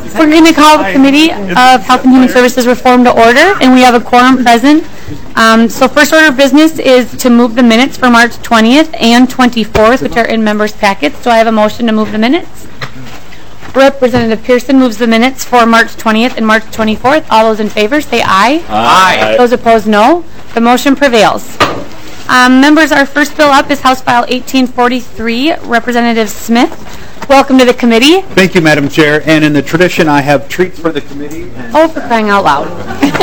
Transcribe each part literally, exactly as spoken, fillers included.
We're going to call the Committee of Health and Human Services Reform to order, and we have a quorum present. Um, so first order of business is to move the minutes for March twentieth and twenty-fourth, which are in members' packets. Do I have a motion to move the minutes? Representative Pearson moves the minutes for March twentieth and March twenty-fourth. All those in favor say aye. Aye. Those opposed, no. The motion prevails. Um, members, our first bill up is House File eighteen forty-three. Representative Smith, welcome to the committee. Thank you, Madam Chair. And in the tradition, I have treats for the committee. And oh, for crying out loud.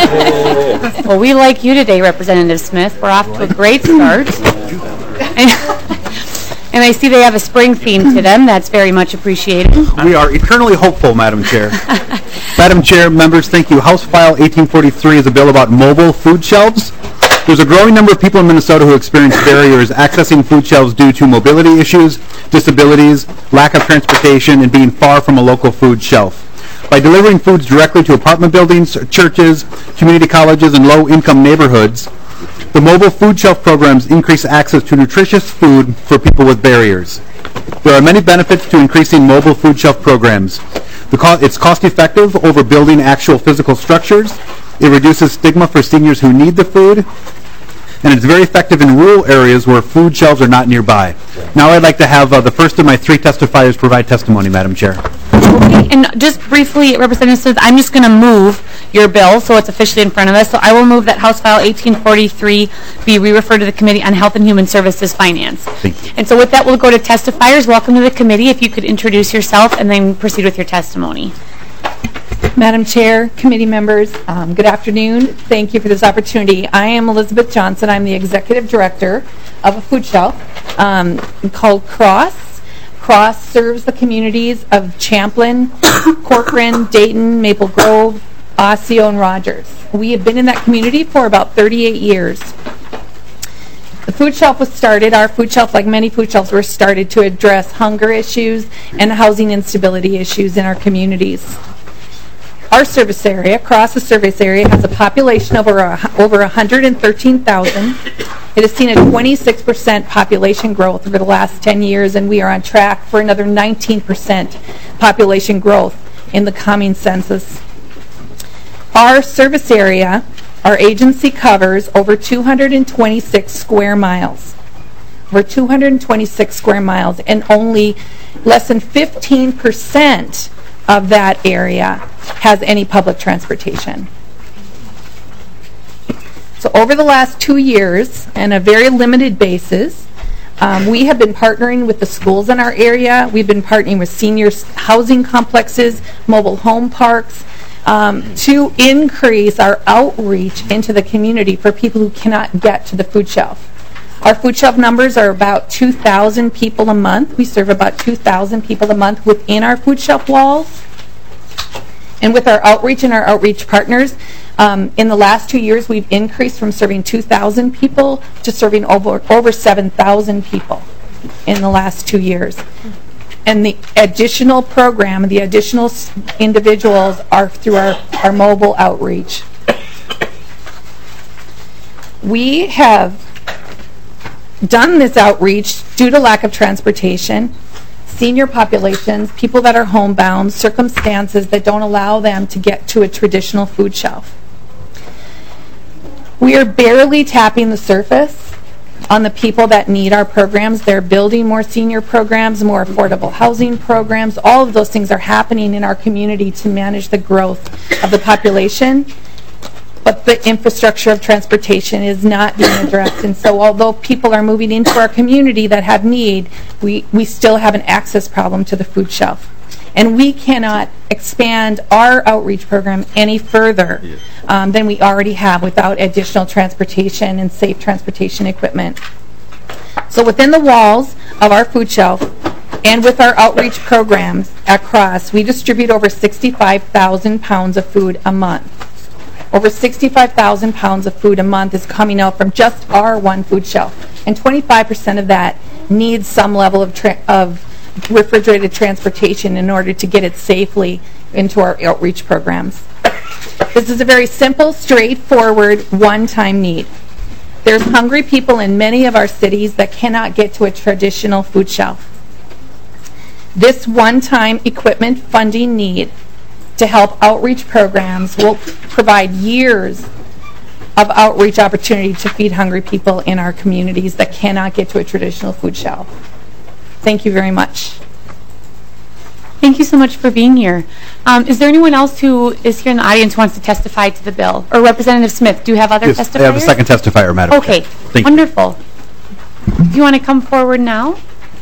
Well, we like you today, Representative Smith. We're off to a great start. And, and I see they have a spring theme to them. That's very much appreciated. We are eternally hopeful, Madam Chair. Madam Chair, members, thank you. House File eighteen forty-three is a bill about mobile food shelves. There's a growing number of people in Minnesota who experience barriers accessing food shelves due to mobility issues, disabilities, lack of transportation, and being far from a local food shelf. By delivering foods directly to apartment buildings, churches, community colleges, and low-income neighborhoods, the mobile food shelf programs increase access to nutritious food for people with barriers. There are many benefits to increasing mobile food shelf programs. The co- it's cost-effective over building actual physical structures. It reduces stigma for seniors who need the food, and it's very effective in rural areas where food shelves are not nearby. Now I'd like to have uh, the first of my three testifiers provide testimony, Madam Chair. Okay, and just briefly, Representative Smith, I'm just going to move your bill so it's officially in front of us. So I will move that House File eighteen forty-three be re-referred to the Committee on Health and Human Services Finance. Thank you. And so with that, we'll go to testifiers. Welcome to the committee. If you could introduce yourself and then proceed with your testimony. Madam Chair, committee members, um, good afternoon. Thank you for this opportunity. I am Elizabeth Johnson. I'm the executive director of a food shelf um, called Cross. Cross serves the communities of Champlin, Corcoran, Dayton, Maple Grove, Osseo, and Rogers. We have been in that community for about thirty-eight years. The food shelf was started, our food shelf, like many food shelves, were started to address hunger issues and housing instability issues in our communities. Our service area, Cross the service area, has a population of over, a, over one hundred thirteen thousand. It has seen a twenty-six percent population growth over the last ten years, and we are on track for another nineteen percent population growth in the coming census. Our service area, our agency covers over two hundred twenty-six square miles. Over two hundred twenty-six square miles, and only less than fifteen percent of that area has any public transportation. So over the last two years, on a very limited basis, um, we have been partnering with the schools in our area. We've been partnering with senior housing complexes, mobile home parks, um, to increase our outreach into the community for people who cannot get to the food shelf. Our food shelf numbers are about two thousand people a month. We serve about two thousand people a month within our food shelf walls. And with our outreach and our outreach partners, um, in the last two years, we've increased from serving two thousand people to serving over, over seven thousand people in the last two years. And the additional program, the additional individuals are through our, our mobile outreach. We have done this outreach due to lack of transportation, senior populations, people that are homebound, circumstances that don't allow them to get to a traditional food shelf. We are barely tapping the surface on the people that need our programs. They're building more senior programs, more affordable housing programs. All of those things are happening in our community to manage the growth of the population. But the infrastructure of transportation is not being addressed. And so although people are moving into our community that have need, we, we still have an access problem to the food shelf. And we cannot expand our outreach program any further um, than we already have without additional transportation and safe transportation equipment. So within the walls of our food shelf and with our outreach programs at Cross, we distribute over sixty-five thousand pounds of food a month. Over sixty-five thousand pounds of food a month is coming out from just our one food shelf. And twenty-five percent of that needs some level of, tra- of refrigerated transportation in order to get it safely into our outreach programs. This is a very simple, straightforward, one-time need. There's hungry people in many of our cities that cannot get to a traditional food shelf. This one-time equipment funding need to help outreach programs. We'll provide years of outreach opportunity to feed hungry people in our communities that cannot get to a traditional food shelf. Thank you very much. Thank you so much for being here. Um, is there anyone else who is here in the audience who wants to testify to the bill? Or Representative Smith, do you have other Yes, testifiers? I have a second testifier, Madam Okay, Chair. Thank you. wonderful. Do you want to come forward now?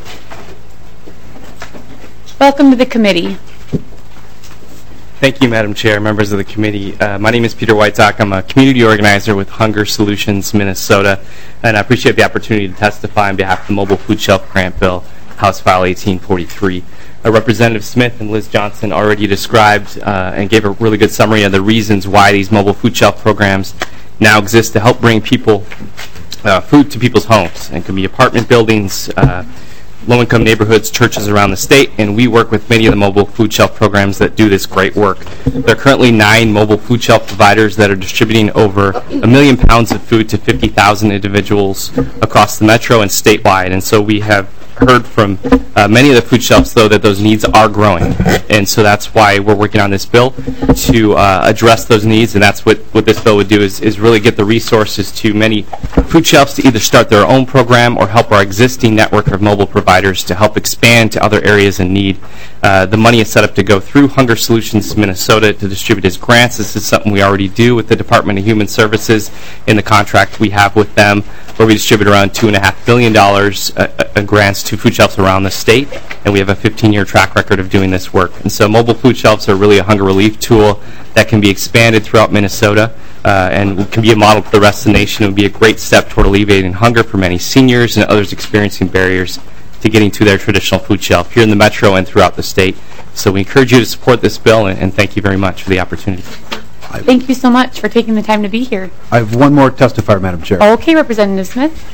Welcome to the committee. Thank you, Madam Chair, members of the committee. Uh, my name is Peter Whitesock. I'm a community organizer with Hunger Solutions Minnesota, and I appreciate the opportunity to testify on behalf of the Mobile Food Shelf Grant Bill, House File eighteen forty-three. Uh, Representative Smith and Liz Johnson already described uh, and gave a really good summary of the reasons why these mobile food shelf programs now exist to help bring people uh, food to people's homes. And it can be apartment buildings, uh, low-income neighborhoods, churches around the state, and we work with many of the mobile food shelf programs that do this great work. There are currently nine mobile food shelf providers that are distributing over a million pounds of food to fifty thousand individuals across the metro and statewide. And so we have heard from uh, many of the food shelves, though, that those needs are growing. And so that's why we're working on this bill to uh, address those needs, and that's what, what this bill would do is, is really get the resources to many food shelves to either start their own program or help our existing network of mobile providers to help expand to other areas in need. Uh, the money is set up to go through Hunger Solutions Minnesota to distribute as grants. This is something we already do with the Department of Human Services in the contract we have with them, where we distribute around two point five billion dollars uh, uh, grants to food shelves around the state, and we have a fifteen year track record of doing this work. And so mobile food shelves are really a hunger relief tool that can be expanded throughout Minnesota uh, and can be a model for the rest of the nation. It would be a great step toward alleviating hunger for many seniors and others experiencing barriers to getting to their traditional food shelf here in the metro and throughout the state. So we encourage you to support this bill, and, and thank you very much for the opportunity. Thank you so much for taking the time to be here. I have one more testifier, Madam Chair. Okay, Representative Smith.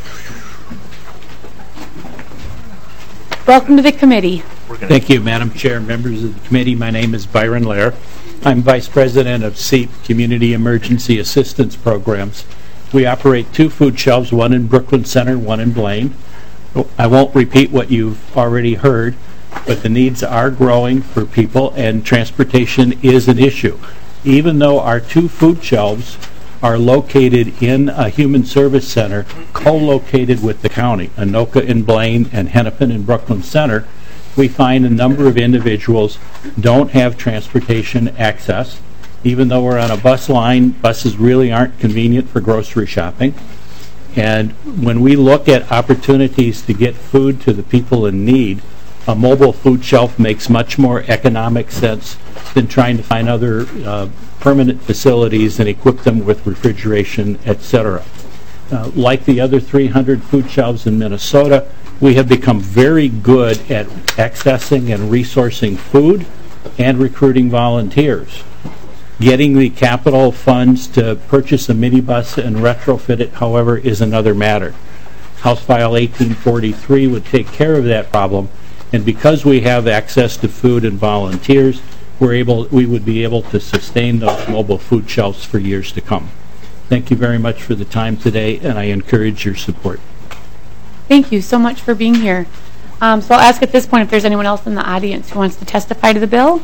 Welcome to the committee. Thank you, Madam Chair, members of the committee. My name is Byron Lair. I'm Vice President of S E A P Community Emergency Assistance Programs. We operate two food shelves, one in Brooklyn Center, one in Blaine. I won't repeat what you've already heard, but the needs are growing for people, and transportation is an issue. Even though our two food shelves are located in a human service center co-located with the county, Anoka in Blaine and Hennepin in Brooklyn Center, we find a number of individuals don't have transportation access. Even though we're on a bus line, buses really aren't convenient for grocery shopping. And when we look at opportunities to get food to the people in need, a mobile food shelf makes much more economic sense than trying to find other uh, permanent facilities and equip them with refrigeration, et cetera. Uh, like the other three hundred food shelves in Minnesota, we have become very good at accessing and resourcing food and recruiting volunteers. Getting the capital funds to purchase a minibus and retrofit it, however, is another matter. House File eighteen forty-three would take care of that problem, and because we have access to food and volunteers, we're able, we would be able to sustain those mobile food shelves for years to come. Thank you very much for the time today, and I encourage your support. Thank you so much for being here. Um, so I'll ask at this point if there's anyone else in the audience who wants to testify to the bill.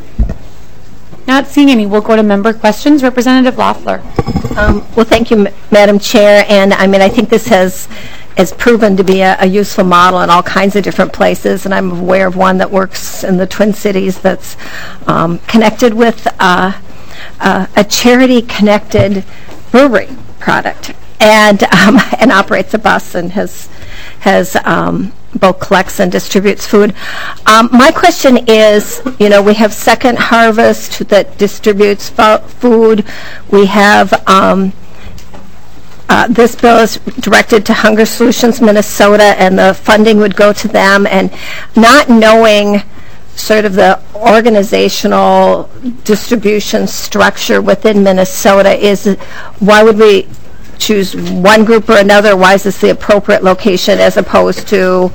Not seeing any, we'll go to member questions. Representative Loeffler. Um, well, thank you, M Madam Chair. And I mean, I think this has has proven to be a, a useful model in all kinds of different places. And I'm aware of one that works in the Twin Cities that's um, connected with uh, uh, a charity-connected brewery product, and um, and operates a bus and has has. Um, both collects and distributes food. Um, my question is, you know, we have Second Harvest that distributes fo food. We have, um, uh, this bill is directed to Hunger Solutions Minnesota, and the funding would go to them. And not knowing sort of the organizational distribution structure within Minnesota, is why would we choose one group or another? Why is this the appropriate location as opposed to,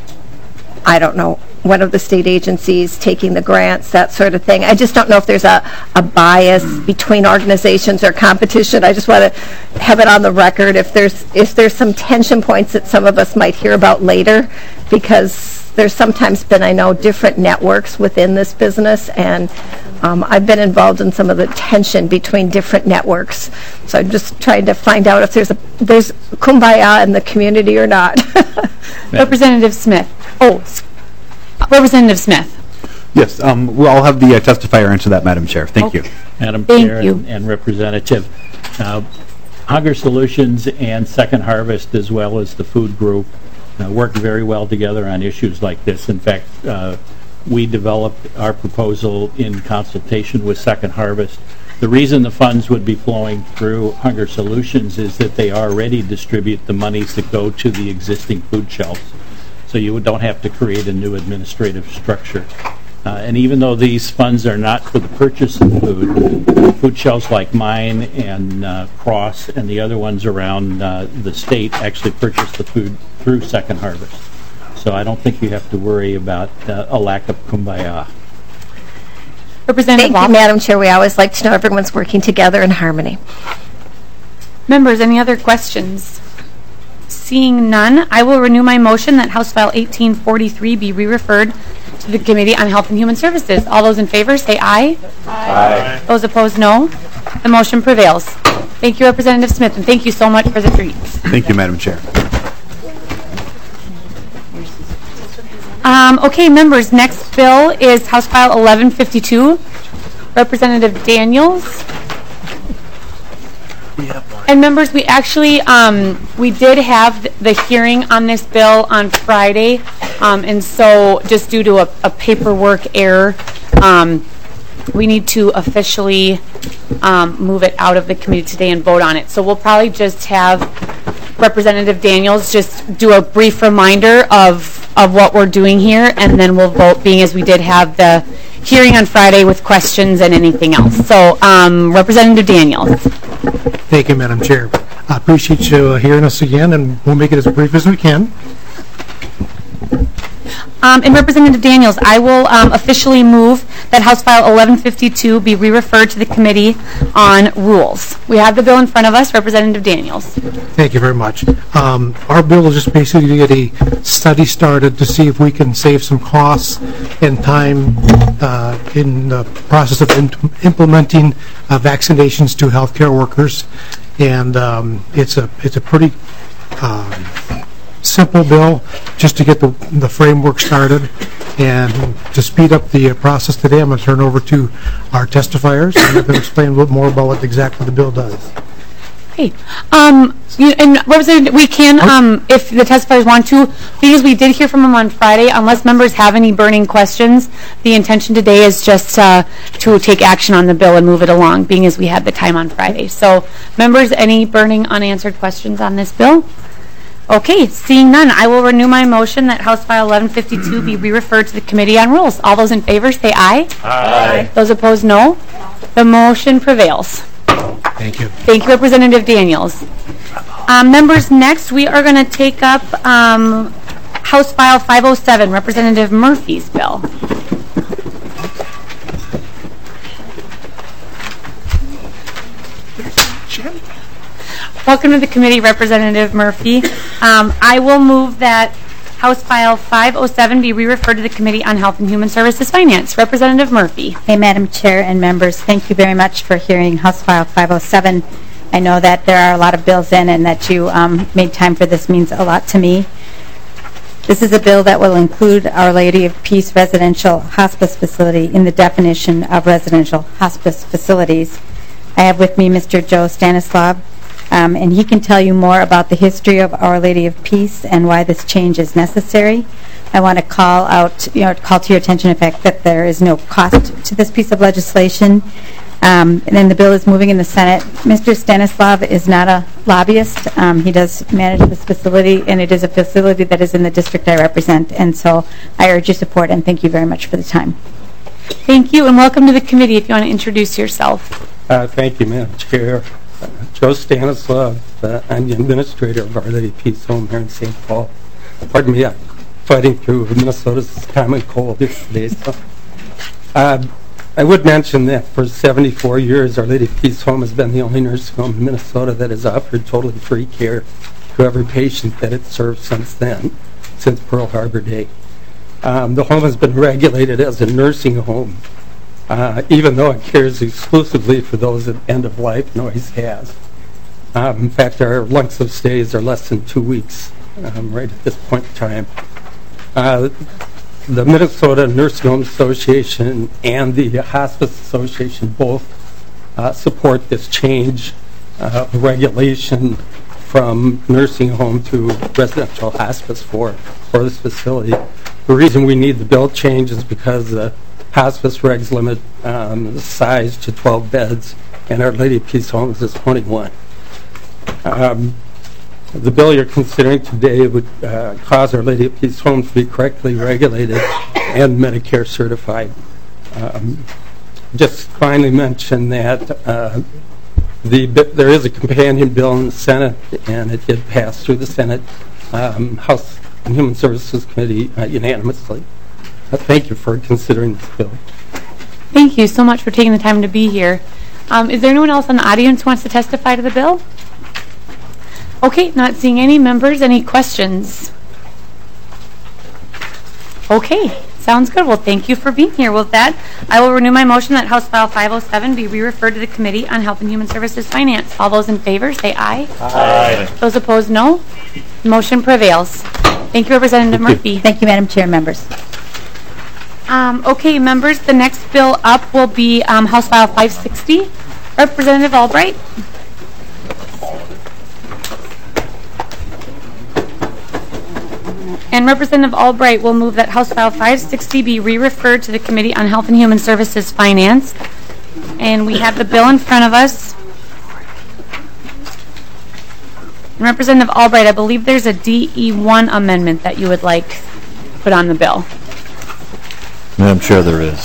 I don't know, one of the state agencies taking the grants, that sort of thing? I just don't know if there's a, a bias between organizations or competition. I just want to have it on the record if there's if there's some tension points that some of us might hear about later, because there's sometimes been, I know, different networks within this business, and um, I've been involved in some of the tension between different networks. So I'm just trying to find out if there's a there's kumbaya in the community or not. Representative Smith. Oh, s- Representative Smith. Yes, um, we'll all have the uh, testifier answer that, Madam Chair. Thank you. Madam Thank Chair you. and- and Representative, uh, Hunger Solutions and Second Harvest, as well as the food group, uh, work very well together on issues like this. In fact, uh, we developed our proposal in consultation with Second Harvest. The reason the funds would be flowing through Hunger Solutions is that they already distribute the monies that go to the existing food shelves. So you don't have to create a new administrative structure. Uh, and even though these funds are not for the purchase of food, food shelves like mine and uh, Cross and the other ones around uh, the state actually purchase the food through Second Harvest. So I don't think you have to worry about uh, a lack of kumbaya. Representative Thank you, Wapner. Madam Chair. We always like to know everyone's working together in harmony. Members, any other questions? Seeing none, I will renew my motion that House File eighteen forty-three be re-referred to the Committee on Health and Human Services. All those in favor say aye. Aye. Those opposed, no. The motion prevails. Thank you, Representative Smith, and thank you so much for the treats. Thank you, Madam Chair. Um, okay, members, next bill is House File eleven fifty-two. Representative Daniels. And members, we actually, um, we did have th- the hearing on this bill on Friday, um, and so just due to a, a paperwork error, um, we need to officially um, move it out of the committee today and vote on it. So we'll probably just have Representative Daniels just do a brief reminder of, of what we're doing here, and then we'll vote, being as we did have the hearing on Friday with questions and anything else. So, um, Representative Daniels. Thank you, Madam Chair. I appreciate you uh, hearing us again, and we'll make it as brief as we can. Um, and Representative Daniels, I will um, officially move that House File eleven fifty-two be re-referred to the Committee on Rules. We have the bill in front of us. Representative Daniels. Thank you very much. Um, our bill is just basically to get a study started to see if we can save some costs and time uh, in the process of in implementing uh, vaccinations to healthcare workers. And um, it's a it's a pretty um, simple bill just to get the, the framework started. And to speed up the uh, process today, I'm going to turn over to our testifiers and let them explain a little more about what exactly the bill does. Hey, um, you, and Representative, we can, um, if the testifiers want to, because we did hear from them on Friday, unless members have any burning questions, the intention today is just uh, to take action on the bill and move it along, being as we had the time on Friday. So, members, any burning unanswered questions on this bill? Okay, seeing none, I will renew my motion that House File eleven fifty-two be re-referred to the Committee on Rules. All those in favor say aye. Aye. Those opposed, no. The motion prevails. Thank you. Thank you, Representative Daniels. Um, members, next we are going to take up um, House File five oh seven, Representative Murphy's bill. Welcome to the committee, Representative Murphy. Um, I will move that House File five oh seven be re-referred to the Committee on Health and Human Services Finance. Representative Murphy. Hey, Madam Chair and members, thank you very much for hearing House File five oh seven. I know that there are a lot of bills in, and that you um, made time for this means a lot to me. This is a bill that will include Our Lady of Peace Residential Hospice Facility in the definition of residential hospice facilities. I have with me Mister Joe Stanislav, um, and he can tell you more about the history of Our Lady of Peace and why this change is necessary. I want to call out, you know, call to your attention the fact that there is no cost to this piece of legislation. Um, and then the bill is moving in the Senate. Mister Stanislav is not a lobbyist. Um, he does manage this facility, and it is a facility that is in the district I represent. And so I urge your support, and thank you very much for the time. Thank you, and welcome to the committee. If you want to introduce yourself. Uh, thank you, Madam Chair. Uh, Joe Stanislav. Uh, I'm the administrator of Our Lady of Peace Home here in Saint Paul. Pardon me, I'm fighting through Minnesota's common cold here today. So, uh, I would mention that for seventy-four years, Our Lady of Peace Home has been the only nursing home in Minnesota that has offered totally free care to every patient that it served since then, since Pearl Harbor Day. Um, The home has been regulated as a nursing home, uh, even though it cares exclusively for those at end of life, and always has. Um, In fact, our lengths of stays are less than two weeks um, right at this point in time. Uh, The Minnesota Nursing Home Association and the Hospice Association both uh, support this change uh, of regulation from nursing home to residential hospice for, for this facility. The reason we need the bill change is because the hospice regs limit um, the size to twelve beds, and Our Lady of Peace Homes is twenty-one. Um, The bill you're considering today would uh, cause Our Lady of Peace Homes to be correctly regulated and Medicare certified. Um, just finally mention that uh, the there is a companion bill in the Senate, and it did pass through the Senate um, House and Human Services Committee uh, unanimously. Uh, thank you for considering this bill. Thank you so much for taking the time to be here. Um, is there anyone else in the audience who wants to testify to the bill? Okay, not seeing any members. Any questions? Okay, sounds good. Well, thank you for being here. With that, I will renew my motion that House File five oh seven be re-referred to the Committee on Health and Human Services Finance. All those in favor, say aye. Aye. Those opposed, no. Motion prevails. Thank you, Representative Thank Murphy. You. Thank you, Madam Chair, members. Um, okay, members, the next bill up will be um, House File five sixty. Representative Albright. And Representative Albright will move that House File five sixty be re-referred to the Committee on Health and Human Services Finance. And we have the bill in front of us. And Representative Albright, I believe there's a D E one amendment that you would like put on the bill. Madam Chair, there is.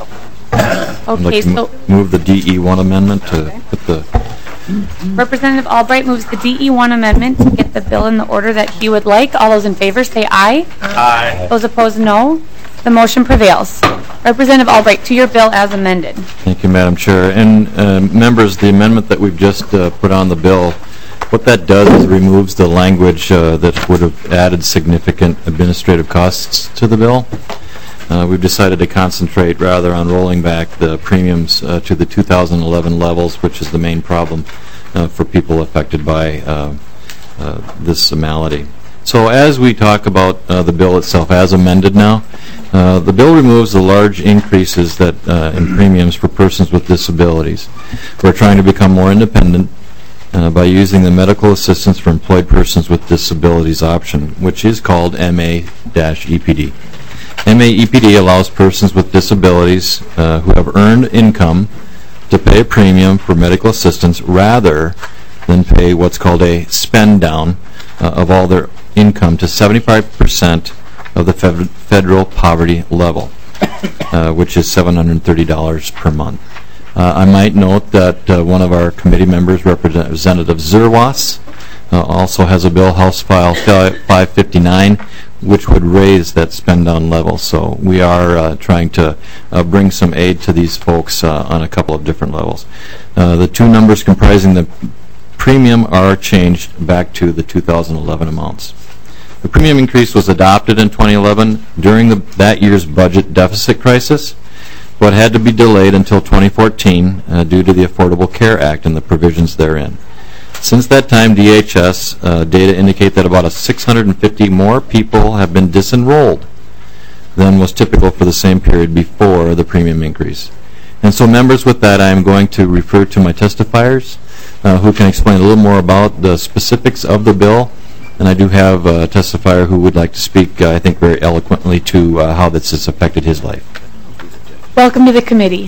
I'd Okay, like to so move the D E one amendment to put the... Representative Albright moves the D E one amendment to get the bill in the order that he would like. All those in favor say aye. Aye. Those opposed, no. The motion prevails. Representative Albright, to your bill as amended. Thank you, Madam Chair. And uh, members, the amendment that we've just uh, put on the bill, what that does is removes the language uh, that would have added significant administrative costs to the bill. Uh, we've decided to concentrate rather on rolling back the premiums uh, to the two thousand eleven levels, which is the main problem uh, for people affected by uh, uh, this malady. So as we talk about uh, the bill itself as amended now, uh, the bill removes the large increases that uh, in premiums for persons with disabilities. We're trying to become more independent uh, by using the Medical Assistance for Employed Persons with Disabilities option, which is called M A E P D. M A E P D allows persons with disabilities uh, who have earned income to pay a premium for medical assistance rather than pay what's called a spend down uh, of all their income to seventy-five percent of the fed federal poverty level, uh, which is seven hundred thirty dollars per month. Uh, I might note that uh, one of our committee members, Representative Zerwas, uh, also has a bill, House File five fifty-nine, which would raise that spend down level. So we are uh, trying to uh, bring some aid to these folks uh, on a couple of different levels. Uh, the two numbers comprising the premium are changed back to the two thousand eleven amounts. The premium increase was adopted in twenty eleven during the, that year's budget deficit crisis, but had to be delayed until twenty fourteen uh, due to the Affordable Care Act and the provisions therein. Since that time, D H S uh, data indicate that about a six hundred fifty more people have been disenrolled than was typical for the same period before the premium increase. And so, members, with that, I am going to refer to my testifiers uh, who can explain a little more about the specifics of the bill. And I do have a testifier who would like to speak, uh, I think, very eloquently to uh, how this has affected his life. Welcome to the committee.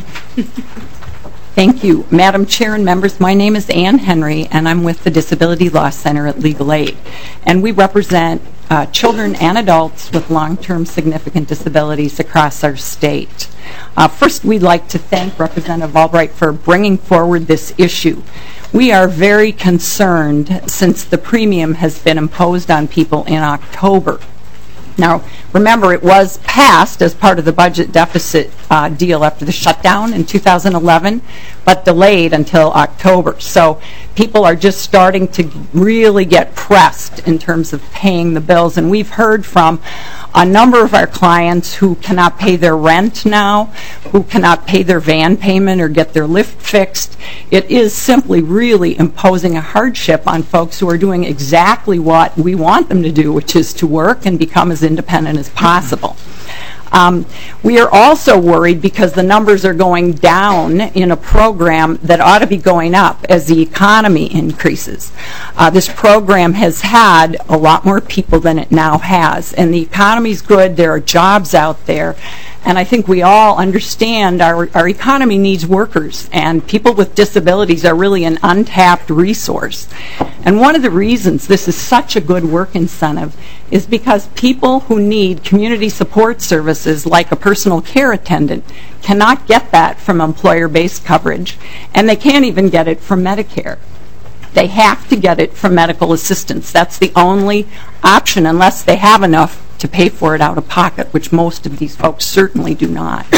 Thank you. Madam Chair and members, my name is Ann Henry, and I'm with the Disability Law Center at Legal Aid. And we represent uh, children and adults with long-term significant disabilities across our state. Uh, first, we'd like to thank Representative Albright for bringing forward this issue. We are very concerned since the premium has been imposed on people in October. Now, remember, it was passed as part of the budget deficit uh, deal after the shutdown in two thousand eleven, but delayed until October. So people are just starting to really get pressed in terms of paying the bills. And we've heard from a number of our clients who cannot pay their rent now, who cannot pay their van payment or get their lift fixed. It is simply really imposing a hardship on folks who are doing exactly what we want them to do, which is to work and become as independent as possible. Um, we are also worried because the numbers are going down in a program that ought to be going up as the economy increases. Uh, this program has had a lot more people than it now has, and the economy's good. There are jobs out there, and I think we all understand our, our economy needs workers, and people with disabilities are really an untapped resource. And one of the reasons this is such a good work incentive is because people who need community support services like a personal care attendant cannot get that from employer-based coverage, and they can't even get it from Medicare. They have to get it from medical assistance. That's the only option unless they have enough to pay for it out of pocket, which most of these folks certainly do not.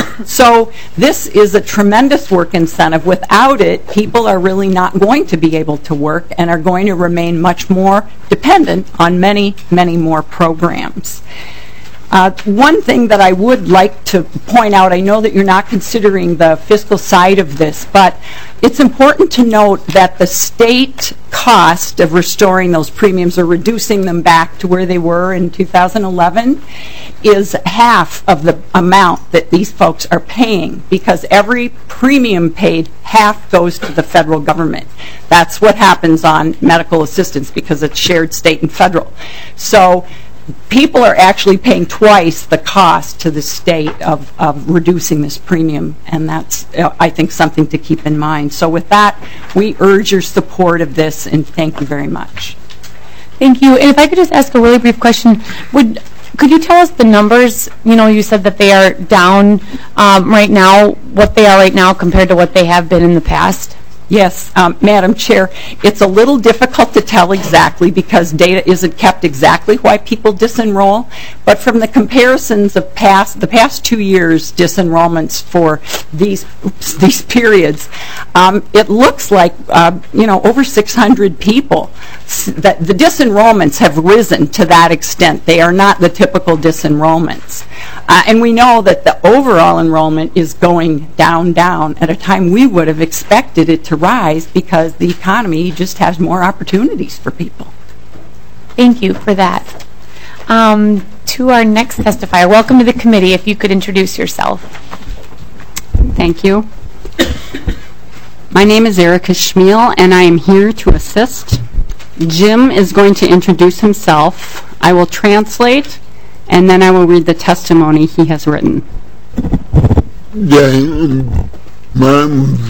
So this is a tremendous work incentive. Without it, people are really not going to be able to work and are going to remain much more dependent on many, many more programs. Uh, one thing that I would like to point out, I know that you're not considering the fiscal side of this, but it's important to note that the state cost of restoring those premiums or reducing them back to where they were in two thousand eleven is half of the amount that these folks are paying, because every premium paid, half goes to the federal government. That's what happens on medical assistance because it's shared state and federal. So people are actually paying twice the cost to the state of, of reducing this premium, and that's, uh, I think, something to keep in mind. So with that, we urge your support of this, and thank you very much. Thank you. And if I could just ask a really brief question, would could you tell us the numbers? You know, you said that they are down um, right now, what they are right now compared to what they have been in the past? Yes, um, Madam Chair, it's a little difficult to tell exactly because data isn't kept exactly why people disenroll, but from the comparisons of past, the past two years disenrollments for these oops, these periods, um, it looks like uh, you know over six hundred people. That the disenrollments have risen to that extent. They are not the typical disenrollments. Uh, and we know that the overall enrollment is going down, down at a time we would have expected it to rise because the economy just has more opportunities for people. Thank you for that. Um, to our next testifier, welcome to the committee. If you could introduce yourself. Thank you. My name is Erica Schmiel, and I am here to assist. Jim is going to introduce himself. I will translate, and then I will read the testimony he has written. My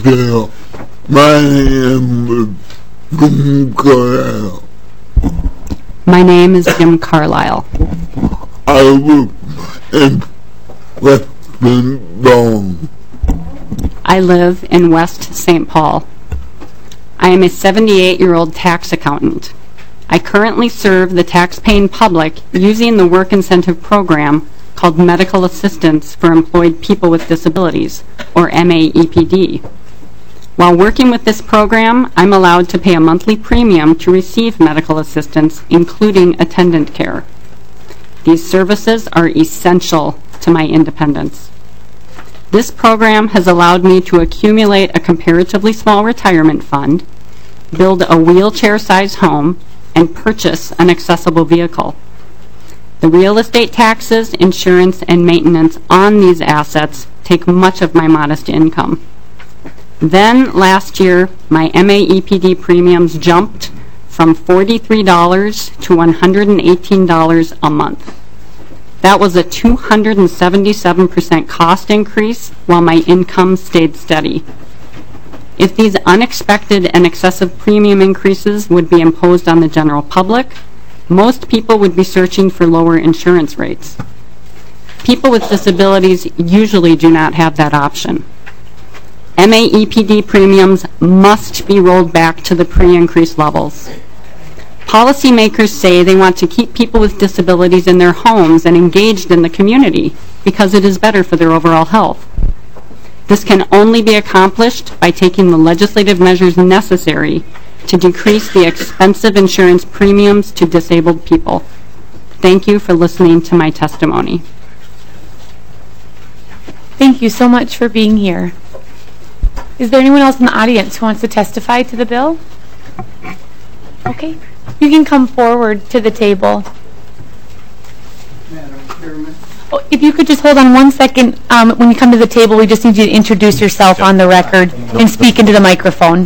name is Jim Carlisle. My name is Jim Carlisle. I live in West Saint Paul. I live in West Saint Paul. I am a seventy-eight-year-old tax accountant. I currently serve the tax-paying public using the work incentive program called Medical Assistance for Employed People with Disabilities, or M A E P D. While working with this program, I'm allowed to pay a monthly premium to receive medical assistance, including attendant care. These services are essential to my independence. This program has allowed me to accumulate a comparatively small retirement fund, build a wheelchair-sized home, and purchase an accessible vehicle. The real estate taxes, insurance, and maintenance on these assets take much of my modest income. Then, last year, my M A E P D premiums jumped from forty-three dollars to one hundred eighteen dollars a month. That was a two hundred seventy-seven percent cost increase while my income stayed steady. If these unexpected and excessive premium increases would be imposed on the general public, most people would be searching for lower insurance rates. People with disabilities usually do not have that option. M A E P D premiums must be rolled back to the pre-increase levels. Policymakers say they want to keep people with disabilities in their homes and engaged in the community because it is better for their overall health. This can only be accomplished by taking the legislative measures necessary to decrease the expensive insurance premiums to disabled people. Thank you for listening to my testimony. Thank you so much for being here. Is there anyone else in the audience who wants to testify to the bill? Okay. You can come forward to the table. Madam Chairman. Oh, if you could just hold on one second. Um, when you come to the table, we just need you to introduce yourself on the record and speak into the microphone.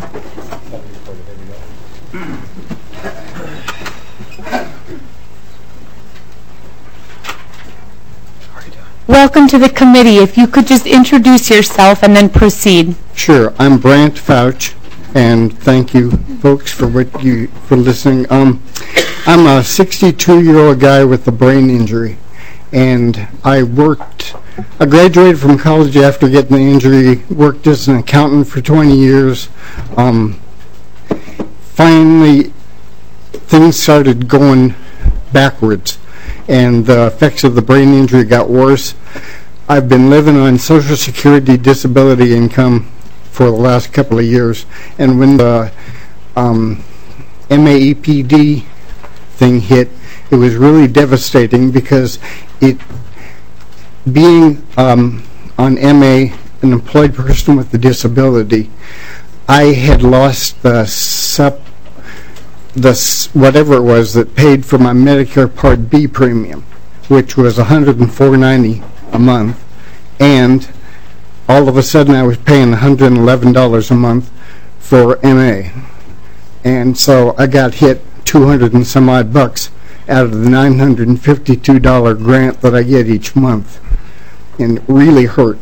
Welcome to the committee. If you could just introduce yourself and then proceed. Sure. I'm Brant Fouch, and thank you, folks, for what you for listening. Um, I'm a sixty-two-year-old guy with a brain injury, and I worked. I graduated from college after getting the injury. Worked as an accountant for twenty years. Um, finally, things started going backwards, and the effects of the brain injury got worse. I've been living on Social Security disability income for the last couple of years, and when the um, M A E P D thing hit, it was really devastating because it, being um, on M A, an employed person with a disability, I had lost the sup the whatever it was that paid for my Medicare Part B premium, which was one hundred four dollars and ninety cents a month, and all of a sudden I was paying one hundred eleven dollars a month for M A, and so I got hit two hundred and some odd bucks out of the nine hundred fifty-two dollar grant that I get each month, and it really hurt.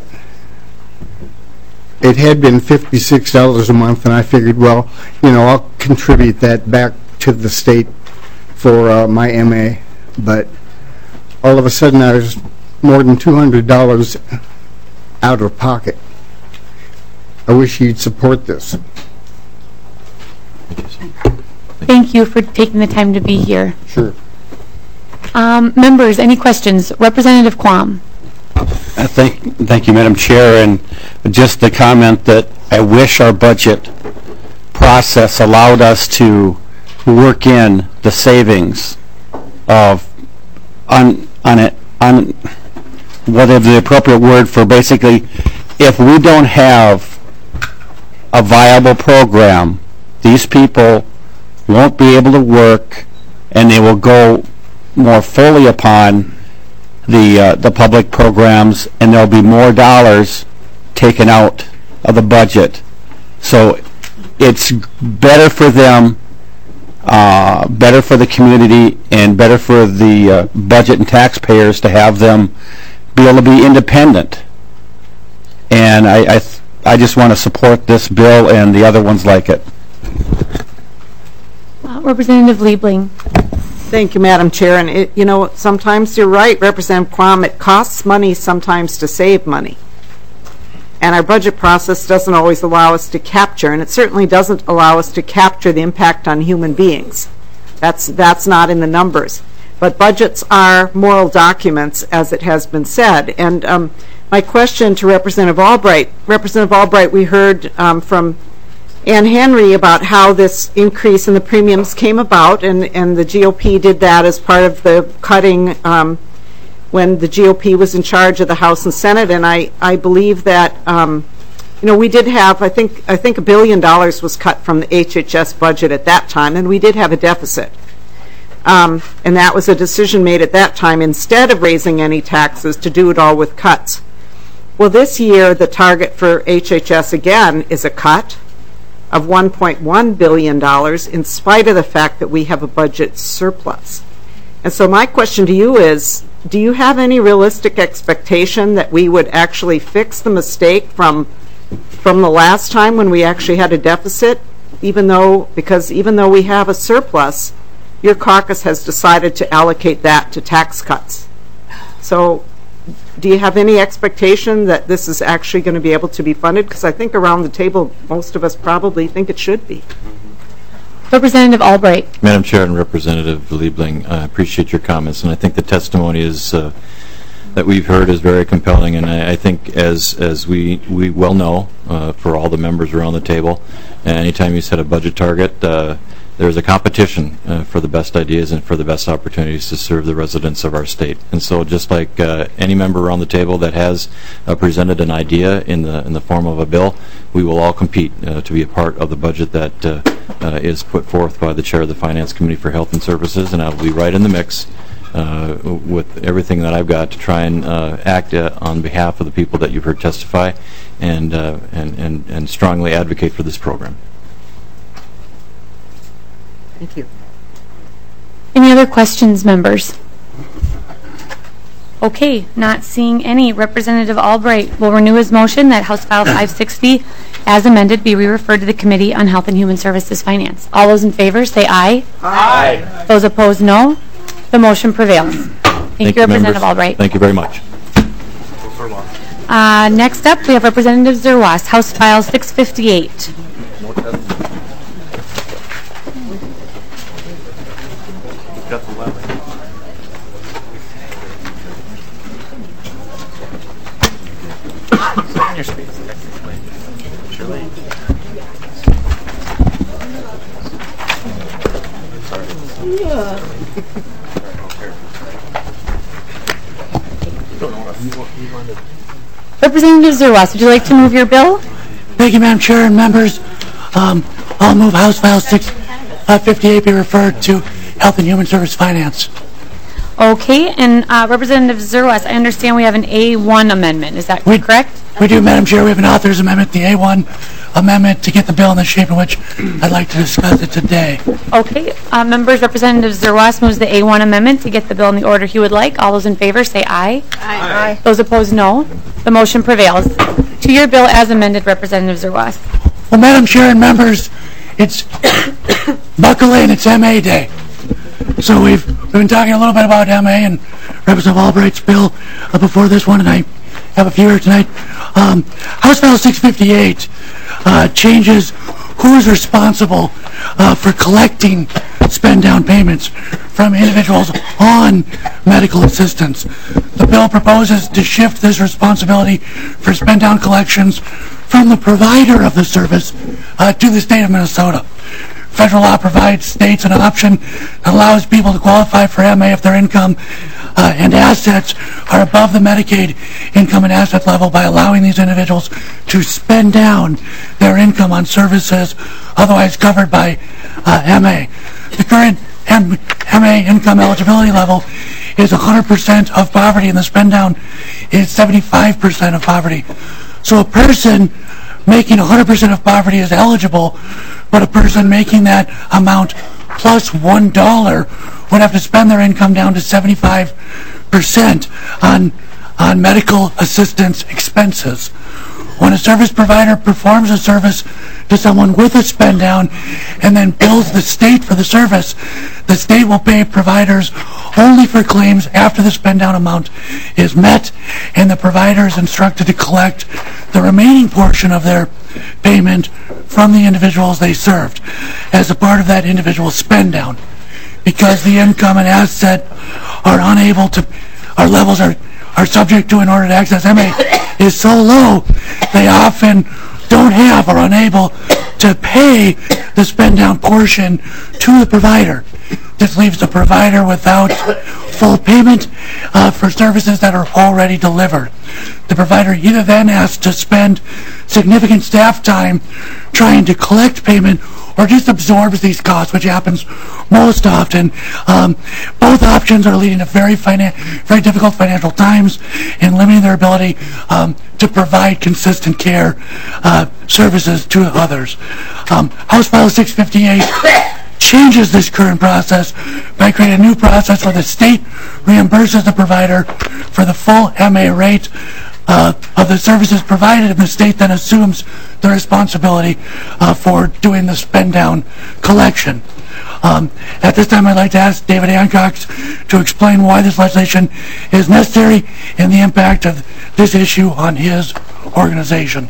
It had been fifty-six dollars a month, and I figured, well, you know, I'll contribute that back to the state for uh, my M A, but all of a sudden I was more than two hundred dollars out of pocket. I wish you'd support this. Thank you for taking the time to be here. Sure. Um, members, any questions? Representative Quam. Uh, thank, thank you, Madam Chair, and just the comment that I wish our budget process allowed us to work in the savings of on on it on whatever the appropriate word for basically, if we don't have a viable program, these people won't be able to work, and they will go more fully upon the uh, the public programs, and there'll be more dollars taken out of the budget. So it's better for them, uh, better for the community, and better for the uh, budget and taxpayers to have them be able to be independent. And I I, th I just want to support this bill and the other ones like it. Uh, Representative Liebling. Thank you, Madam Chair. And it, you know, sometimes you're right, Representative Quam. It costs money sometimes to save money, and our budget process doesn't always allow us to capture, and it certainly doesn't allow us to capture the impact on human beings. That's that's not in the numbers. But budgets are moral documents, as it has been said. And um, my question to Representative Albright, Representative Albright, we heard um, from Ann Henry about how this increase in the premiums came about, and, and the G O P did that as part of the cutting um, when the G O P was in charge of the House and Senate. And I, I believe that um, you know, we did have, I think I think a billion dollars was cut from the H H S budget at that time, and we did have a deficit. Um, and that was a decision made at that time, instead of raising any taxes, to do it all with cuts. Well, this year the target for H H S again is a cut of one point one billion dollars, in spite of the fact that we have a budget surplus. And so my question to you is, do you have any realistic expectation that we would actually fix the mistake from from the last time when we actually had a deficit, even though, because even though we have a surplus, your caucus has decided to allocate that to tax cuts? So do you have any expectation that this is actually going to be able to be funded? Because I think around the table, most of us probably think it should be. Representative Albright. Madam Chair and Representative Liebling, I appreciate your comments, and I think the testimony is uh, that we've heard is very compelling, and I, I think as as we we well know uh, for all the members around the table, anytime you set a budget target, uh, there's a competition uh, for the best ideas and for the best opportunities to serve the residents of our state. And so, just like uh, any member around the table that has uh, presented an idea in the in the form of a bill, we will all compete uh, to be a part of the budget that uh, uh, is put forth by the chair of the Finance Committee for Health and Services, and I'll be right in the mix uh, with everything that I've got to try and uh, act uh, on behalf of the people that you've heard testify, and uh, and and and strongly advocate for this program. Thank you. Any other questions, members? Okay, not seeing any. Representative Albright will renew his motion that House File five sixty, as amended, be re-referred to the Committee on Health and Human Services Finance. All those in favor say aye. Aye. Those opposed, no. The motion prevails. Thank, Thank you, you, Representative members. Albright. Thank you very much. Uh, next up, we have Representative Zerwas, House File six fifty-eight. Representative Zerwas, would you like to move your bill? Thank you, Madam Chair and members. Um, I'll move House File six fifty-eight be referred to Health and Human Service Finance. Okay, and uh, Representative Zerwas, I understand we have an A one amendment. Is that we, correct? We do, Madam Chair. We have an author's amendment, the A one amendment, to get the bill in the shape in which I'd like to discuss it today. Okay, uh, members, Representative Zerwas moves the A one amendment to get the bill in the order he would like. All those in favor say aye. Aye. Those opposed, no. The motion prevails. To your bill as amended, Representative Zerwas. Well, Madam Chair and members, it's buckle in, it's M A Day. So we've, we've been talking a little bit about M A and Representative Albright's bill uh, before this one, and I have a few here tonight. Um, House File six fifty-eight uh, changes who is responsible uh, for collecting spend down payments from individuals on medical assistance. The bill proposes to shift this responsibility for spend down collections from the provider of the service uh, to the state of Minnesota. Federal law provides states an option that allows people to qualify for M A if their income uh, and assets are above the Medicaid income and asset level by allowing these individuals to spend down their income on services otherwise covered by uh, M A. The current M A income eligibility level is one hundred percent of poverty, and the spend down is seventy-five percent of poverty. So a person making one hundred percent of poverty is eligible, but a person making that amount plus one dollar would have to spend their income down to seventy-five percent on, on medical assistance expenses. When a service provider performs a service to someone with a spend down and then bills the state for the service, the state will pay providers only for claims after the spend down amount is met, and the provider is instructed to collect the remaining portion of their payment from the individuals they served as a part of that individual's spend down. Because the income and asset are unable to, our levels are, are subject to in order to access M A is so low, they often don't have or unable to pay the spend down portion to the provider. This leaves the provider without full payment uh, for services that are already delivered. The provider either then has to spend significant staff time trying to collect payment or just absorbs these costs, which happens most often. Um, both options are leading to very, finan very difficult financial times and limiting their ability um, to provide consistent care uh, services to others. Um, House File six fifty-eight changes this current process by creating a new process where the state reimburses the provider for the full M A rate uh, of the services provided, and the state then assumes the responsibility uh, for doing the spend down collection. Um, at this time, I'd like to ask David Hancock to explain why this legislation is necessary and the impact of this issue on his organization.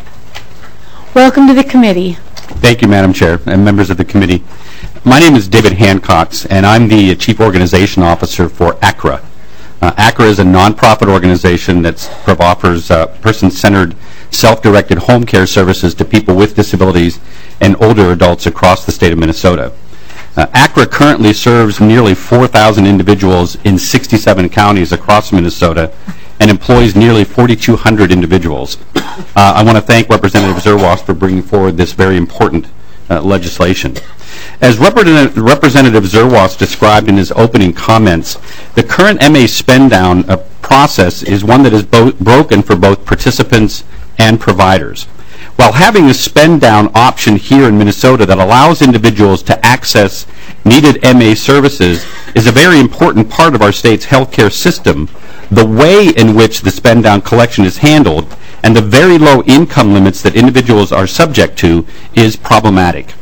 Welcome to the committee. Thank you, Madam Chair and members of the committee. My name is David Hancock, and I'm the Chief Organization Officer for A C R A. Uh, ACRA is a nonprofit organization that offers uh, person-centered, self-directed home care services to people with disabilities and older adults across the state of Minnesota. Uh, ACRA currently serves nearly four thousand individuals in sixty-seven counties across Minnesota and employs nearly forty-two hundred individuals. Uh, I want to thank Representative Zerwas for bringing forward this very important uh, legislation. As Representative, Representative Zerwas described in his opening comments, the current M A spend down uh, process is one that is bo- broken for both participants and providers. While having a spend down option here in Minnesota that allows individuals to access needed M A services is a very important part of our state's healthcare system, the way in which the spend down collection is handled and the very low income limits that individuals are subject to is problematic.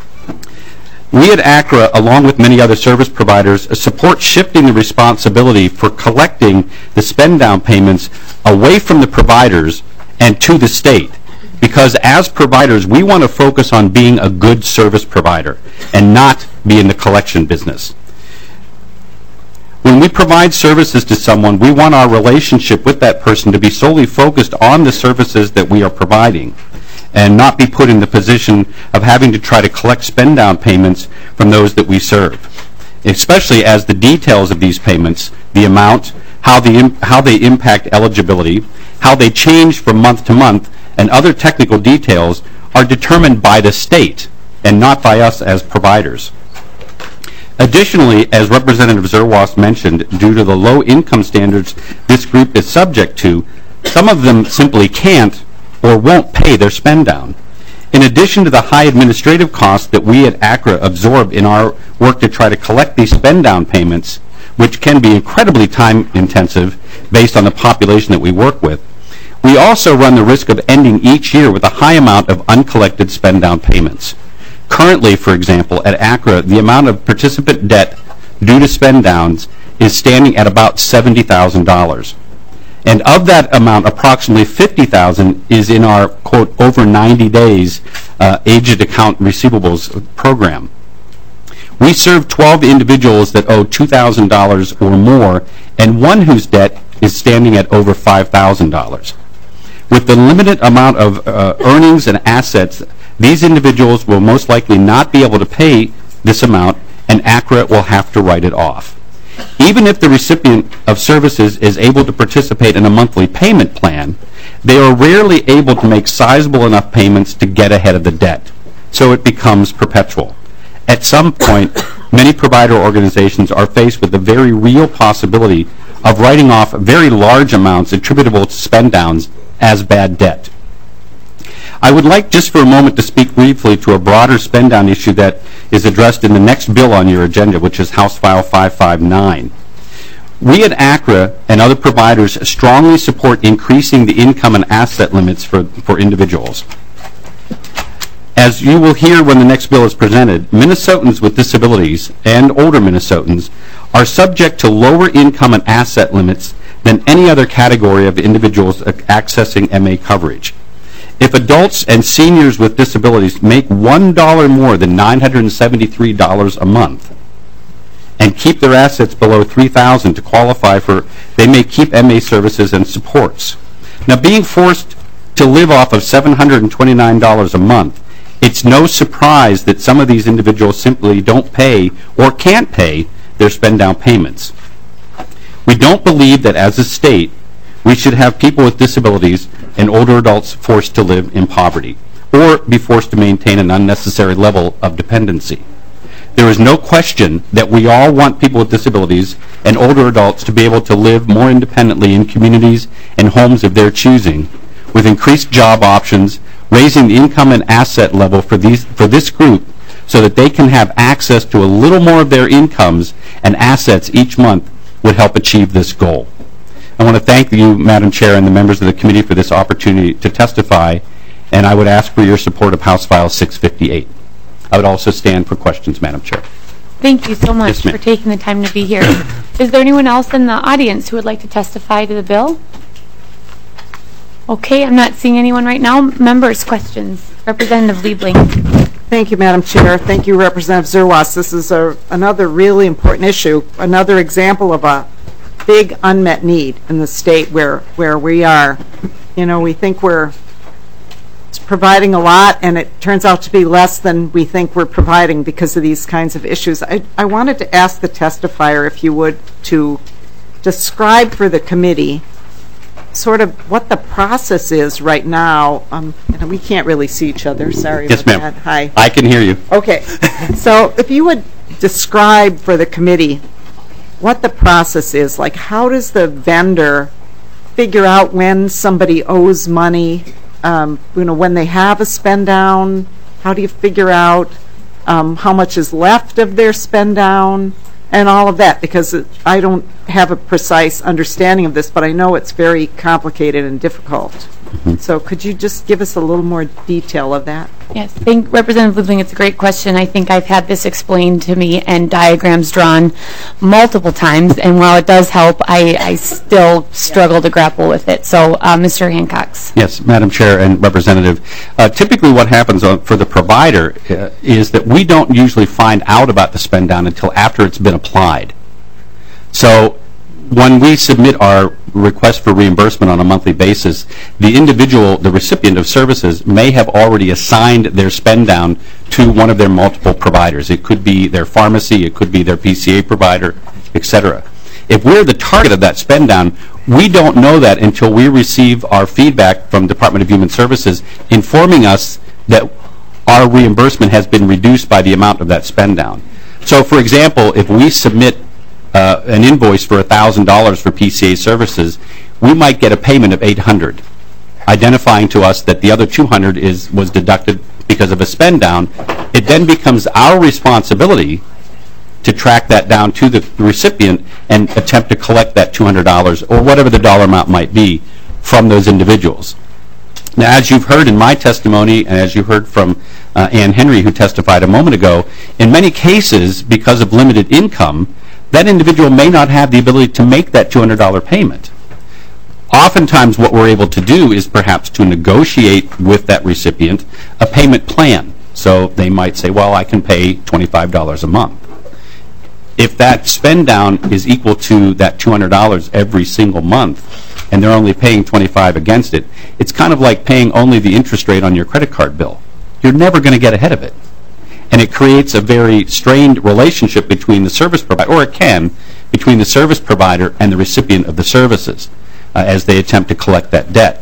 We at ACRA, along with many other service providers, support shifting the responsibility for collecting the spend down payments away from the providers and to the state. Because as providers, we want to focus on being a good service provider and not be in the collection business. When we provide services to someone, we want our relationship with that person to be solely focused on the services that we are providing and not be put in the position of having to try to collect spend down payments from those that we serve, especially as the details of these payments, the amount, how, the, how they impact eligibility, how they change from month to month, and other technical details are determined by the state and not by us as providers. Additionally, as Representative Zerwas mentioned, due to the low income standards this group is subject to, some of them simply can't or won't pay their spend down. In addition to the high administrative costs that we at ACRA absorb in our work to try to collect these spend down payments, which can be incredibly time intensive based on the population that we work with, we also run the risk of ending each year with a high amount of uncollected spend down payments. Currently, for example, at ACRA, the amount of participant debt due to spend downs is standing at about seventy thousand dollars. And of that amount, approximately fifty thousand dollars is in our, quote, over ninety days uh, aged account receivables program. We serve twelve individuals that owe two thousand dollars or more, and one whose debt is standing at over five thousand dollars. With the limited amount of uh, earnings and assets, these individuals will most likely not be able to pay this amount, and ACRA will have to write it off. Even if the recipient of services is able to participate in a monthly payment plan, they are rarely able to make sizable enough payments to get ahead of the debt, so it becomes perpetual. At some point, many provider organizations are faced with the very real possibility of writing off very large amounts attributable to spend downs as bad debt. I would like just for a moment to speak briefly to a broader spend down issue that is addressed in the next bill on your agenda, which is House File five five nine. We at ACRA and other providers strongly support increasing the income and asset limits for, for individuals. As you will hear when the next bill is presented, Minnesotans with disabilities and older Minnesotans are subject to lower income and asset limits than any other category of individuals accessing M A coverage. If adults and seniors with disabilities make one dollar more than nine hundred seventy-three dollars a month and keep their assets below three thousand dollars to qualify for, they may keep M A services and supports. Now, being forced to live off of seven hundred twenty-nine dollars a month, it's no surprise that some of these individuals simply don't pay or can't pay their spend down payments. We don't believe that as a state, we should have people with disabilities and older adults forced to live in poverty or be forced to maintain an unnecessary level of dependency. There is no question that we all want people with disabilities and older adults to be able to live more independently in communities and homes of their choosing, with increased job options, raising the income and asset level for these for this group so that they can have access to a little more of their incomes and assets each month would help achieve this goal. I want to thank you, Madam Chair, and the members of the committee for this opportunity to testify, and I would ask for your support of House File six fifty-eight. I would also stand for questions, Madam Chair. Thank you so much Yes, for taking the time to be here. Is there anyone else in the audience who would like to testify to the bill? Okay, I'm not seeing anyone right now. Members, questions? Representative Liebling. Thank you, Madam Chair. Thank you, Representative Zerwas. This is a, another really important issue, another example of a big unmet need in the state where, where we are. You know, we think we're providing a lot, and it turns out to be less than we think we're providing because of these kinds of issues. I, I wanted to ask the testifier, if you would, to describe for the committee sort of what the process is right now. Um, and we can't really see each other. Sorry yes, about ma'am. that. Hi. I can hear you. Okay. So if you would describe for the committee what the process is, like how does the vendor figure out when somebody owes money, um, you know, when they have a spend down, how do you figure out um, how much is left of their spend down, and all of that, because it, I don't have a precise understanding of this, but I know it's very complicated and difficult. Mm-hmm. So could you just give us a little more detail of that? Yes, I think Representative Liebling, it's a great question. I think I've had this explained to me and diagrams drawn multiple times, and while it does help, I, I still struggle to grapple with it. So, uh, Mister Hancox. Yes, Madam Chair and Representative. Uh, typically what happens uh, for the provider uh, is that we don't usually find out about the spend down until after it's been applied. So when we submit our request for reimbursement on a monthly basis, the individual, the recipient of services, may have already assigned their spend down to one of their multiple providers. It could be their pharmacy, it could be their P C A provider, et cetera. If we're the target of that spend down, we don't know that until we receive our feedback from Department of Human Services informing us that our reimbursement has been reduced by the amount of that spend down. So, for example, if we submit Uh, an invoice for one thousand dollars for P C A services, we might get a payment of eight hundred dollars, identifying to us that the other two hundred dollars is, was deducted because of a spend down. It then becomes our responsibility to track that down to the recipient and attempt to collect that two hundred dollars or whatever the dollar amount might be from those individuals. Now, as you've heard in my testimony, and as you heard from uh, Ann Henry, who testified a moment ago, in many cases, because of limited income, that individual may not have the ability to make that two hundred dollar payment. Oftentimes what we're able to do is perhaps to negotiate with that recipient a payment plan. So they might say, well, I can pay twenty-five dollars a month. If that spend down is equal to that two hundred dollars every single month, and they're only paying twenty-five dollars against it, it's kind of like paying only the interest rate on your credit card bill. You're never going to get ahead of it. And it creates a very strained relationship between the service provider, or it can, between the service provider and the recipient of the services uh, as they attempt to collect that debt.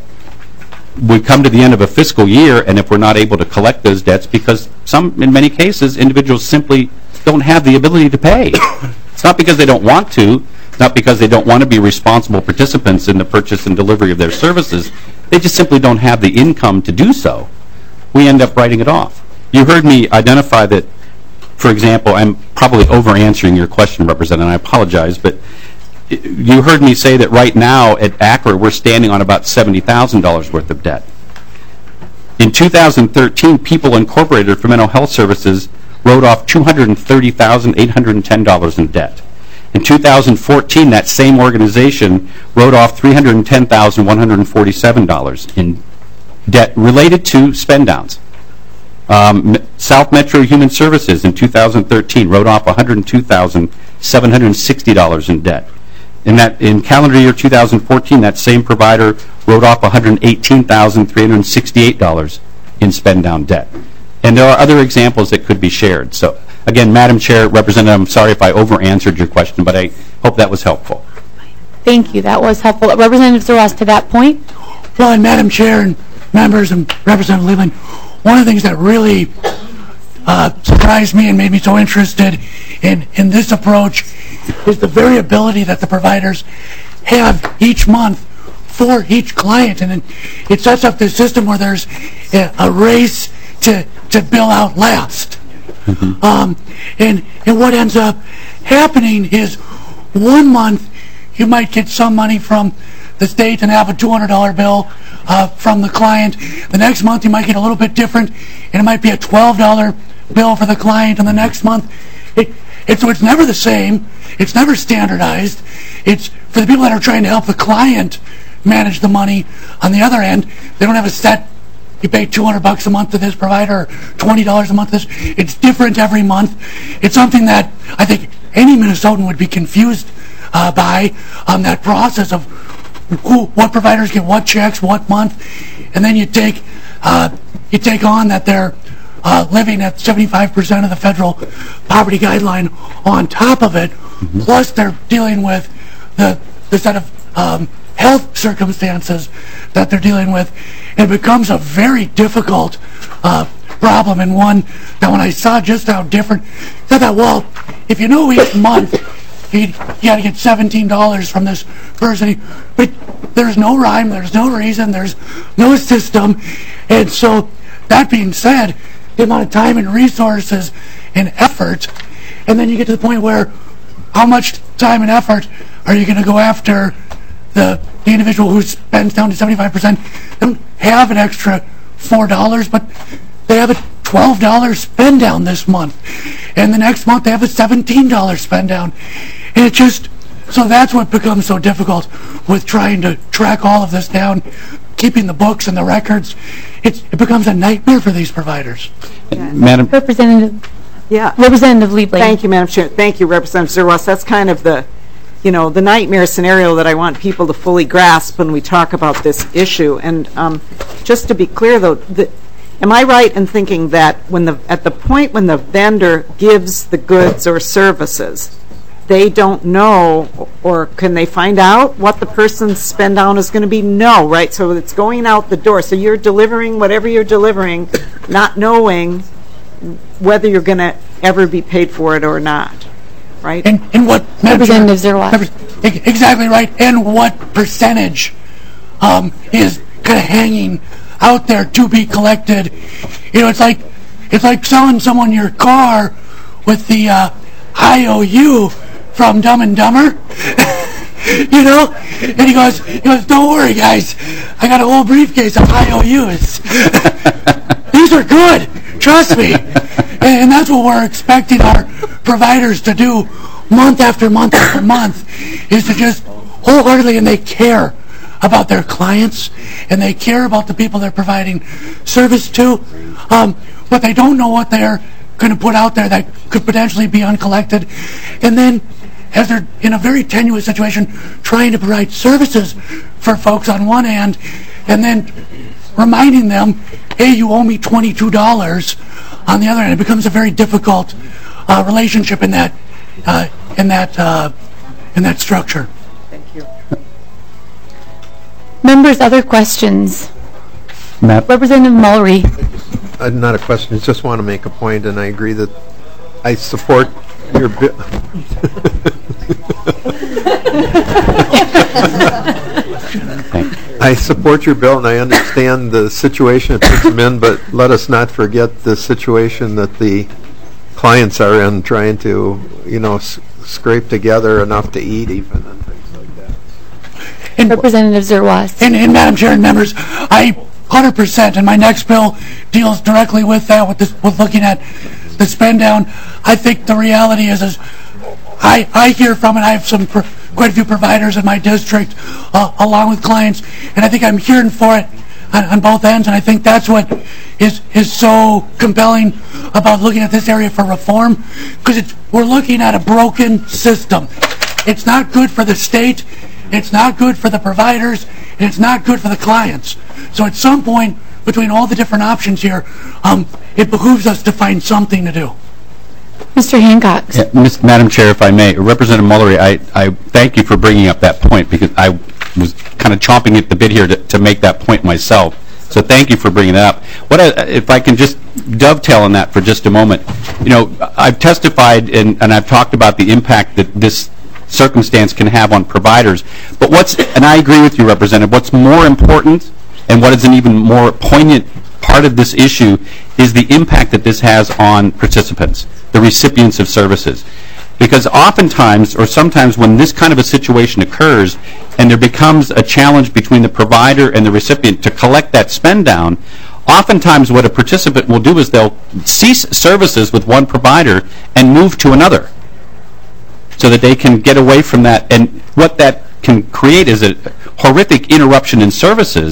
We come to the end of a fiscal year, and if we're not able to collect those debts, because some, in many cases, individuals simply don't have the ability to pay. It's not because they don't want to, it's not because they don't want to be responsible participants in the purchase and delivery of their services. They just simply don't have the income to do so. We end up writing it off. You heard me identify that, for example, I'm probably over-answering your question, Representative, and I apologize, but you heard me say that right now at A C R A we're standing on about seventy thousand dollars worth of debt. In two thousand thirteen, People Incorporated for Mental Health Services wrote off two hundred thirty thousand eight hundred ten dollars in debt. In two thousand fourteen, that same organization wrote off three hundred ten thousand one hundred forty-seven dollars in debt related to spend downs. Um, South Metro Human Services in two thousand thirteen wrote off one hundred two thousand seven hundred sixty dollars in debt. In that, in calendar year two thousand fourteen, that same provider wrote off one hundred eighteen thousand three hundred sixty-eight dollars in spend down debt. And there are other examples that could be shared. So, again, Madam Chair, Representative, I'm sorry if I over-answered your question, but I hope that was helpful. Thank you. That was helpful. Representative Zaras, to that point. Well, and Madam Chair and members and Representative Liebling, one of the things that really uh, surprised me and made me so interested in, in this approach is the variability that the providers have each month for each client. And it, it sets up this system where there's a, a race to, to bill out last. Mm-hmm. um, and, and what ends up happening is one month you might get some money from the state and have a two hundred dollar bill uh, from the client. The next month you might get a little bit different, and it might be a twelve dollar bill for the client, and the next month it, it, so it's never the same, it's never standardized. It's for the people that are trying to help the client manage the money. On the other end, they don't have a set, you pay two hundred bucks a month to this provider, or twenty dollars a month to this. It's different every month. It's something that I think any Minnesotan would be confused uh, by um, that process of who, what providers get what checks, what month, and then you take uh, you take on that they're uh, living at seventy-five percent of the federal poverty guideline on top of it, mm-hmm. plus they're dealing with the, the set of um, health circumstances that they're dealing with. It becomes a very difficult uh, problem, and one that when I saw just how different, I thought, well, if you know each month you, you got to get seventeen dollars from this person, but there's no rhyme, there's no reason, there's no system, and so that being said, the amount of time and resources and effort, and then you get to the point where how much time and effort are you going to go after the, the individual who spends down to seventy-five percent? They don't have an extra four dollars, but they have a twelve dollars spend down this month. And the next month they have a seventeen dollars spend down. And it just, so that's what becomes so difficult with trying to track all of this down, keeping the books and the records. It's, it becomes a nightmare for these providers. Yeah. Madam Representative. Yeah. Representative Liebley. Thank you, Madam Chair. Thank you, Representative Zerwas. That's kind of the, you know, the nightmare scenario that I want people to fully grasp when we talk about this issue. And um, just to be clear, though, the, am I right in thinking that when the at the point when the vendor gives the goods or services, they don't know, or can they find out what the person's spend down is going to be? No, right? So it's going out the door. So you're delivering whatever you're delivering, not knowing whether you're going to ever be paid for it or not, right? And, and what Representative Zerwas. Exactly right. And what percentage um, is kind of hanging out there to be collected? You know, it's like it's like selling someone your car with the uh, I O U from Dumb and Dumber. You know, and he goes, he goes, don't worry, guys, I got a whole briefcase of I O Us. These are good, trust me. And, and that's what we're expecting our providers to do month after month after month, is to just wholeheartedly, and they care about their clients, and they care about the people they're providing service to, um, but they don't know what they're going to put out there that could potentially be uncollected. And then, as they're in a very tenuous situation, trying to provide services for folks on one hand, and then reminding them, hey, you owe me twenty-two dollars on the other hand. It becomes a very difficult uh, relationship in that uh, in that uh, in that structure. Thank you. Members, other questions? Matt. Representative Mulry. Uh, not a question. I just want to make a point, and I agree that I support your bill. I support your bill, and I understand the situation it puts them in, but let us not forget the situation that the clients are in, trying to, you know, s- scrape together enough to eat even, and things like that. And, Representative Zerwas. And, and Madam Chair and members, I one hundred percent, and my next bill deals directly with that, with, this, with looking at the spend down. I think the reality is, is I, I hear from it. I have some pro- quite a few providers in my district, uh, along with clients, and I think I'm hearing for it on, on both ends. And I think that's what is is so compelling about looking at this area for reform, because it's we're looking at a broken system. It's not good for the state. It's not good for the providers, and it's not good for the clients. So at some point, between all the different options here, um, it behooves us to find something to do. Mister Hancock. Yeah, Miz Madam Chair, if I may, Representative Mullery, I, I thank you for bringing up that point, because I was kind of chomping at the bit here to, to make that point myself. So thank you for bringing that up. What I, if I can just dovetail on that for just a moment. You know, I've testified and, and I've talked about the impact that this circumstance can have on providers. But what's, and I agree with you, Representative, what's more important and what is an even more poignant part of this issue is the impact that this has on participants, the recipients of services. Because oftentimes, or sometimes when this kind of a situation occurs and there becomes a challenge between the provider and the recipient to collect that spend down, oftentimes what a participant will do is they'll cease services with one provider and move to another so that they can get away from that. And what that can create is a horrific interruption in services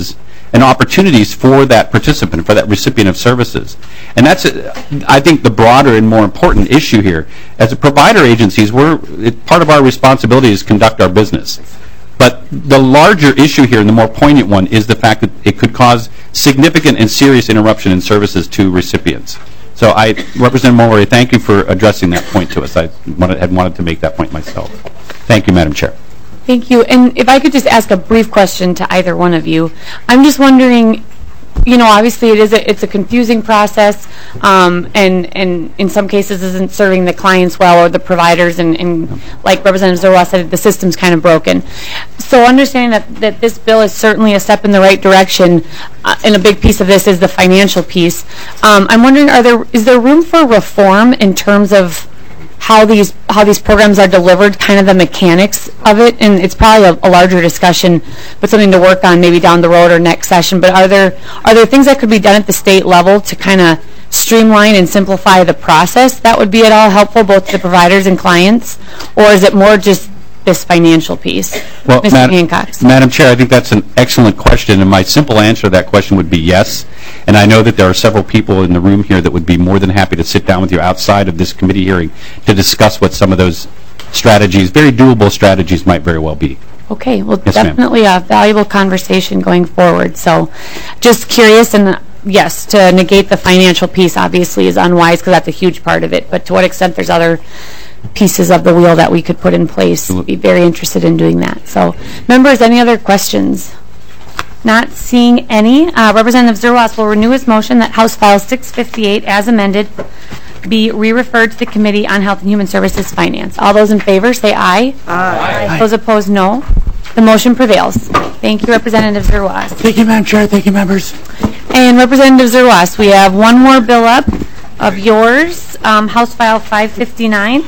and opportunities for that participant, for that recipient of services. And that's, uh, I think, the broader and more important issue here. As a provider agencies, we're, it, part of our responsibility is conduct our business. But the larger issue here, and the more poignant one, is the fact that it could cause significant and serious interruption in services to recipients. So I, Representative Mullery, thank you for addressing that point to us. I wanted, had wanted to make that point myself. Thank you, Madam Chair. Thank you. And if I could just ask a brief question to either one of you. I'm just wondering, you know, obviously it is a, it's a confusing process, um, and, and in some cases isn't serving the clients well or the providers, and, and like Representative Zerwas said, the system's kind of broken. So understanding that, that this bill is certainly a step in the right direction, uh, and a big piece of this is the financial piece. Um, I'm wondering, are there is there room for reform in terms of how these how these programs are delivered, kind of the mechanics of it? And it's probably a, a larger discussion, but something to work on maybe down the road or next session. But are there are there things that could be done at the state level to kind of streamline and simplify the process that would be at all helpful both to providers and clients, or is it more just this financial piece? Well, Mister Madam, Hancock. Madam Chair, I think that's an excellent question, and my simple answer to that question would be yes. And I know that there are several people in the room here that would be more than happy to sit down with you outside of this committee hearing to discuss what some of those strategies, very doable strategies, might very well be. Okay, well, Yes, ma'am. definitely a valuable conversation going forward. So just curious, and uh, yes, to negate the financial piece obviously is unwise because that's a huge part of it, but to what extent there's other pieces of the wheel that we could put in place. Be very interested in doing that. So, members, any other questions? Not seeing any. Uh, Representative Zerwas will renew his motion that House File six fifty-eight, as amended, be re-referred to the Committee on Health and Human Services Finance. All those in favor say aye. Aye. Aye. Those opposed, no. The motion prevails. Thank you, Representative Zerwas. Thank you, Madam Chair. Thank you, members. And Representative Zerwas, we have one more bill up of yours, um, House File five fifty-nine.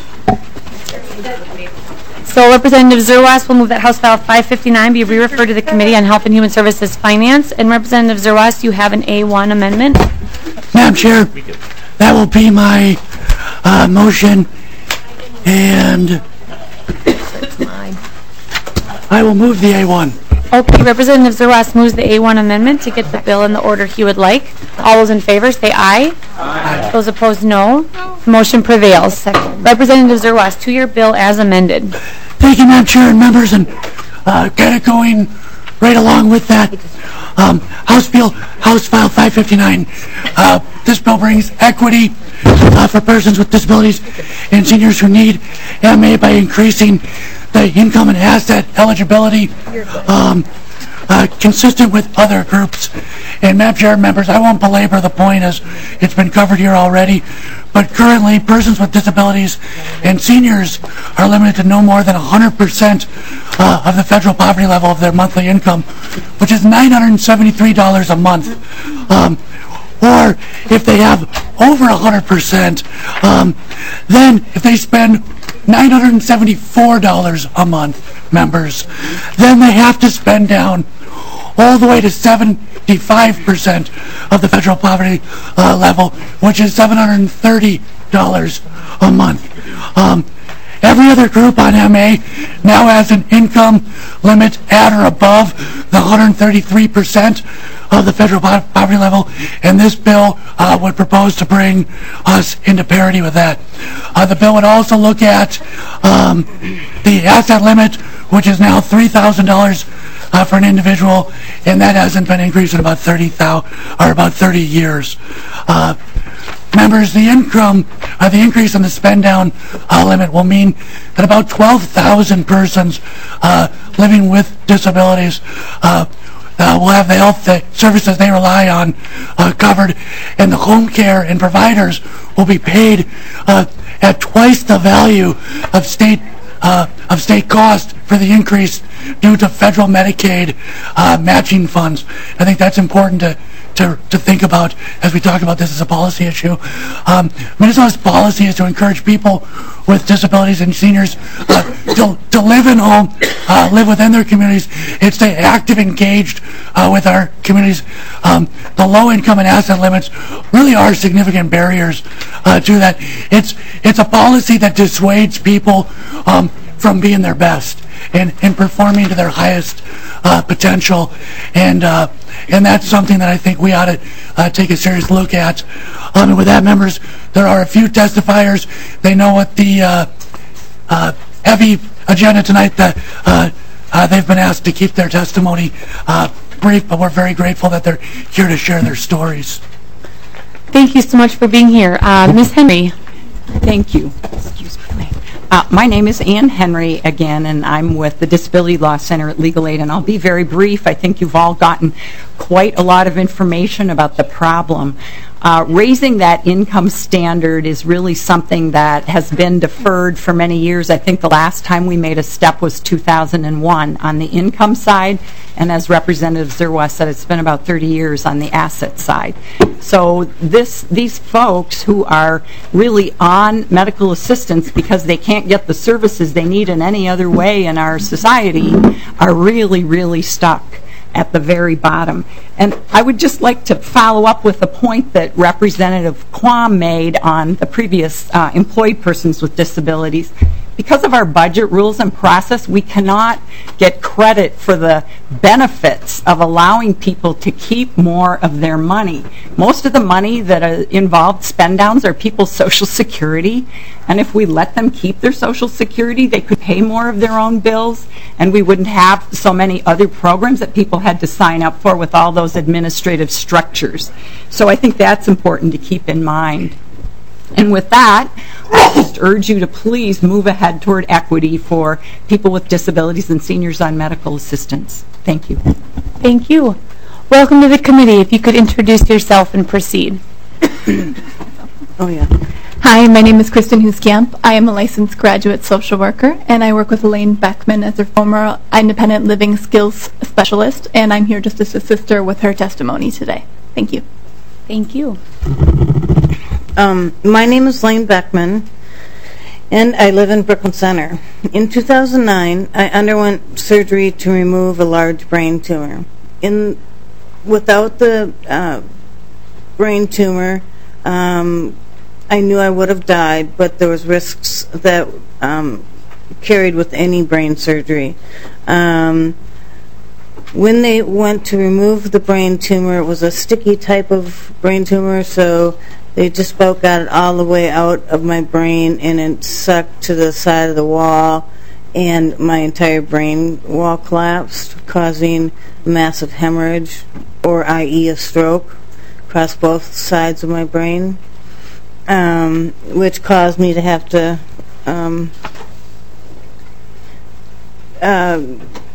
So Representative Zerwas will move that House File five fifty-nine be re-referred to the Committee on Health and Human Services Finance. And Representative Zerwas, you have an A one amendment. Madam Chair, that will be my uh, motion, and I will move the A one. Okay, Representative Zerwas moves the A one amendment to get the bill in the order he would like. All those in favor say aye. Aye. Those opposed, no. The motion prevails. Second. Representative Zerwas, two-year bill as amended. Thank you, Madam Chair and members, and uh, kind of going right along with that, um, House Bill, House File five fifty-nine. Uh, this bill brings equity uh, for persons with disabilities and seniors who need M A by increasing the income and asset eligibility um, uh, consistent with other groups. And Madam Chair, members, I won't belabor the point as it's been covered here already, but currently persons with disabilities and seniors are limited to no more than one hundred percent uh, of the federal poverty level of their monthly income, which is nine hundred seventy-three dollars a month. Um, or if they have over one hundred percent, um, then if they spend nine hundred seventy-four dollars a month, members, then they have to spend down all the way to seventy-five percent of the federal poverty uh, level, which is seven hundred thirty dollars a month. Um, every other group on M A now has an income limit at or above the one hundred thirty-three percent of the federal po poverty level, and this bill uh, would propose to bring us into parity with that. Uh, the bill would also look at um, the asset limit, which is now three thousand dollars uh, for an individual, and that hasn't been increased in about thirty thousand or about thirty years. Uh, members, the income, uh, the increase in the spend down uh, limit will mean that about twelve thousand persons uh, living with disabilities uh, Uh, will have the health uh, services they rely on uh, covered, and the home care and providers will be paid uh, at twice the value of state uh, of state cost for the increase due to federal Medicaid uh, matching funds. I think that's important to, to, to think about as we talk about this as a policy issue. Um, Minnesota's policy is to encourage people with disabilities and seniors uh, to, to live in home, uh, live within their communities, and stay active, engaged uh, with our communities. Um, the low income and asset limits really are significant barriers uh, to that. It's, it's a policy that dissuades people um, from being their best and, and performing to their highest uh, potential. And uh, and that's something that I think we ought to uh, take a serious look at. Um, and with that, members, there are a few testifiers. They know what the uh, uh, heavy agenda tonight that uh, uh, they've been asked to keep their testimony uh, brief, but we're very grateful that they're here to share their stories. Thank you so much for being here. Uh, Miz Henry. Thank you. Excuse me. Uh, my name is Ann Henry again, and I'm with the Disability Law Center at Legal Aid, and I'll be very brief. I think you've all gotten quite a lot of information about the problem. Uh, raising that income standard is really something that has been deferred for many years. I think the last time we made a step was two thousand one on the income side, and as Representative Zerwa said, it's been about thirty years on the asset side. So this, these folks who are really on medical assistance because they can't get the services they need in any other way in our society are really, really stuck at the very bottom. And I would just like to follow up with a point that Representative Quam made on the previous uh, employed persons with disabilities. Because of our budget rules and process, we cannot get credit for the benefits of allowing people to keep more of their money. Most of the money that are involved spend downs are people's Social Security, and if we let them keep their Social Security, they could pay more of their own bills, and we wouldn't have so many other programs that people had to sign up for with all those administrative structures. So I think that's important to keep in mind. And with that, I just urge you to please move ahead toward equity for people with disabilities and seniors on medical assistance. Thank you. Thank you. Welcome to the committee. If you could introduce yourself and proceed. Oh, yeah. Hi, my name is Kristen Huskamp. I am a licensed graduate social worker, and I work with Elaine Beckman as her former independent living skills specialist, and I'm here just to assist her with her testimony today. Thank you. Thank you. Um, my name is Lane Beckman, and I live in Brooklyn Center. In two thousand nine, I underwent surgery to remove a large brain tumor. In, without the uh, brain tumor, um, I knew I would have died, but there was risks that um, carried with any brain surgery. Um, when they went to remove the brain tumor, it was a sticky type of brain tumor, so they just about got it all the way out of my brain, and it sucked to the side of the wall, and my entire brain wall collapsed, causing a massive hemorrhage, or that is a stroke, across both sides of my brain, um, which caused me to have to um, uh,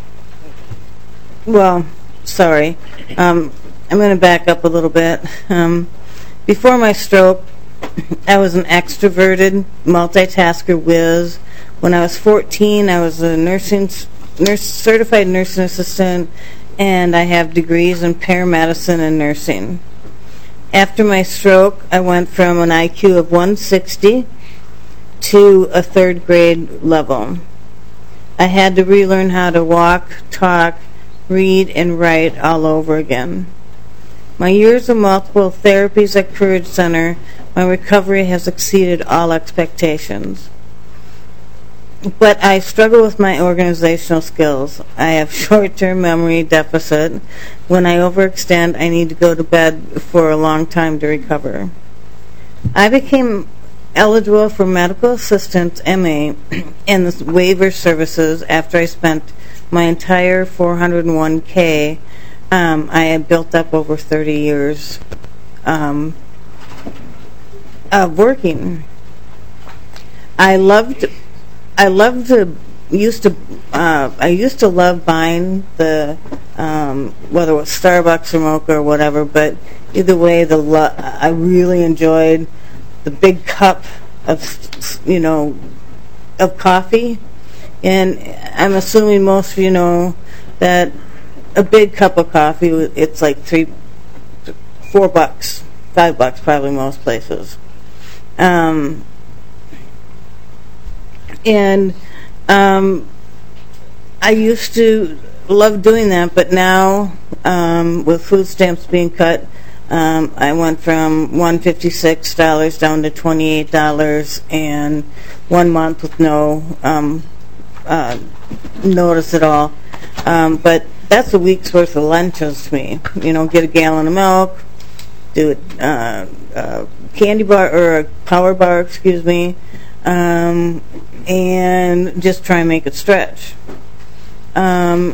well, sorry. Um, I'm going to back up a little bit. Um, Before my stroke, I was an extroverted multitasker whiz. When I was fourteen, I was a nursing, nurse, certified nursing assistant, and I have degrees in paramedicine and nursing. After my stroke, I went from an I Q of one sixty to a third grade level. I had to relearn how to walk, talk, read, and write all over again. My years of multiple therapies at Courage Center, my recovery has exceeded all expectations. But I struggle with my organizational skills. I have short-term memory deficit. When I overextend, I need to go to bed for a long time to recover. I became eligible for medical assistance, M A, and the waiver services after I spent my entire four hundred one K Um, I had built up over thirty years um, of working. I loved, I loved to, used to, uh, I used to love buying the, um, whether it was Starbucks or Mocha or whatever, but either way, the lo- I really enjoyed the big cup of, you know, of coffee. And I'm assuming most of you know that a big cup of coffee, it's like three, four bucks, five bucks probably most places. Um, and um, I used to love doing that, but now um, with food stamps being cut, um, I went from one hundred fifty-six dollars down to twenty-eight dollars, and one month with no um, uh, notice it all. Um, but that's a week's worth of lunches to me. You know, get a gallon of milk, do a uh, uh, candy bar or a power bar, excuse me, um, and just try and make it stretch. Um,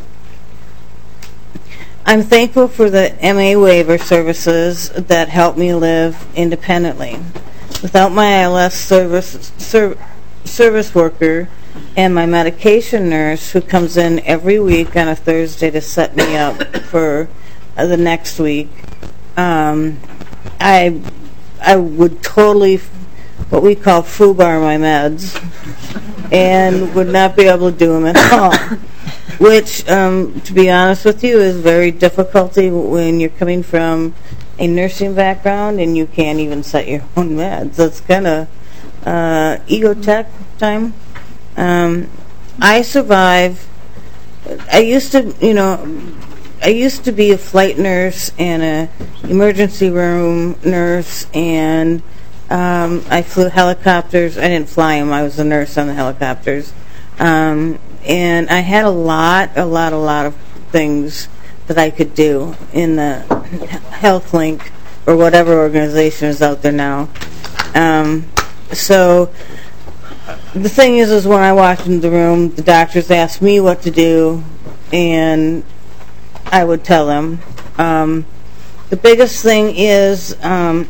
I'm thankful for the M A waiver services that help me live independently. Without my I L S service, ser- service worker and my medication nurse who comes in every week on a Thursday to set me up for uh, the next week, um, I I would totally, what we call foobar my meds, and would not be able to do them at all. Which, um, to be honest with you, is very difficult when you're coming from a nursing background and you can't even set your own meds. That's kind of uh, ego tech time. Um, I survive. I used to, you know, I used to be a flight nurse and a emergency room nurse, and um, I flew helicopters. I didn't fly them. I was a nurse on the helicopters. Um, and I had a lot, a lot, a lot of things that I could do in the HealthLink or whatever organization is out there now. Um, so the thing is, is when I walked into the room, the doctors asked me what to do, and I would tell them. Um, the biggest thing is um,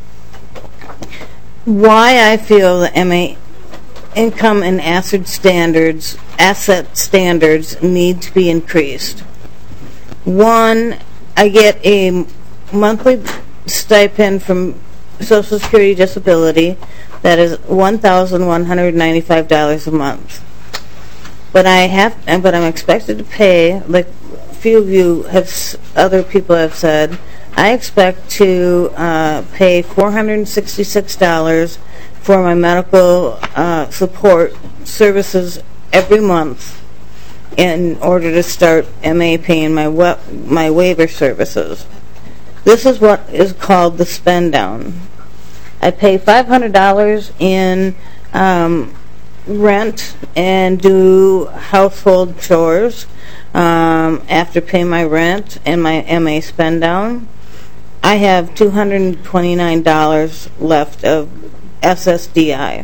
why I feel the M A income and asset standards, asset standards need to be increased. One, I get a monthly stipend from Social Security Disability that is one thousand one hundred ninety-five dollars a month. But I have, but I'm expected to pay, like a few of you have, other people have said, I expect to uh, pay four hundred sixty-six dollars for my medical uh, support services every month in order to start M A paying my wa- my waiver services. This is what is called the spend down. I pay five hundred dollars in um, rent and do household chores um, after paying my rent and my M A spend down. I have two hundred twenty-nine dollars left of S S D I.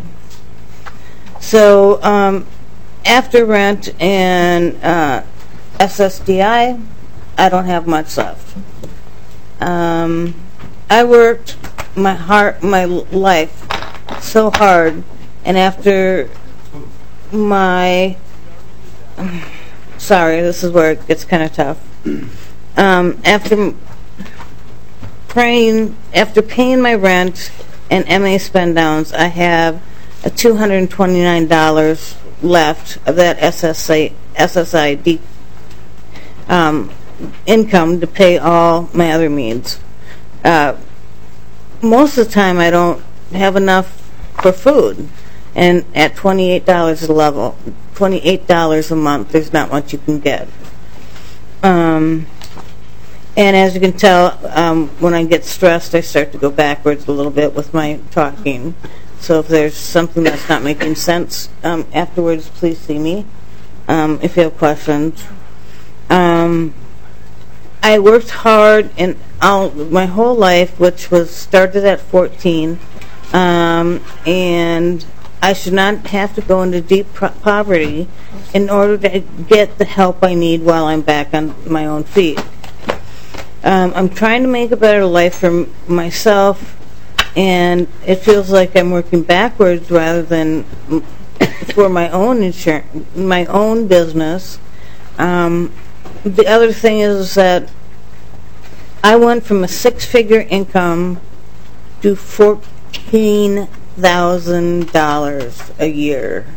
So um, after rent and uh, S S D I, I don't have much left. Um, I worked my heart, my life so hard, and after my, sorry, this is where it gets kind of tough. Um, after praying, after paying my rent and M A spend downs, I have a two hundred twenty-nine dollars left of that S S A, S S I D um, income to pay all my other needs. Uh, most of the time I don't have enough for food, and at twenty-eight dollars a level, twenty-eight dollars a month, there's not much you can get. Um, and as you can tell, um, when I get stressed, I start to go backwards a little bit with my talking. So if there's something that's not making sense um, afterwards, please see me um, if you have questions. Um, I worked hard in all, my whole life, which was started at fourteen, um, and I should not have to go into deep pro- poverty in order to get the help I need while I'm back on my own feet. Um, I'm trying to make a better life for myself, and it feels like I'm working backwards rather than for my own insurance, my own business. Um, the other thing is that I went from a six-figure income to fourteen thousand dollars a year.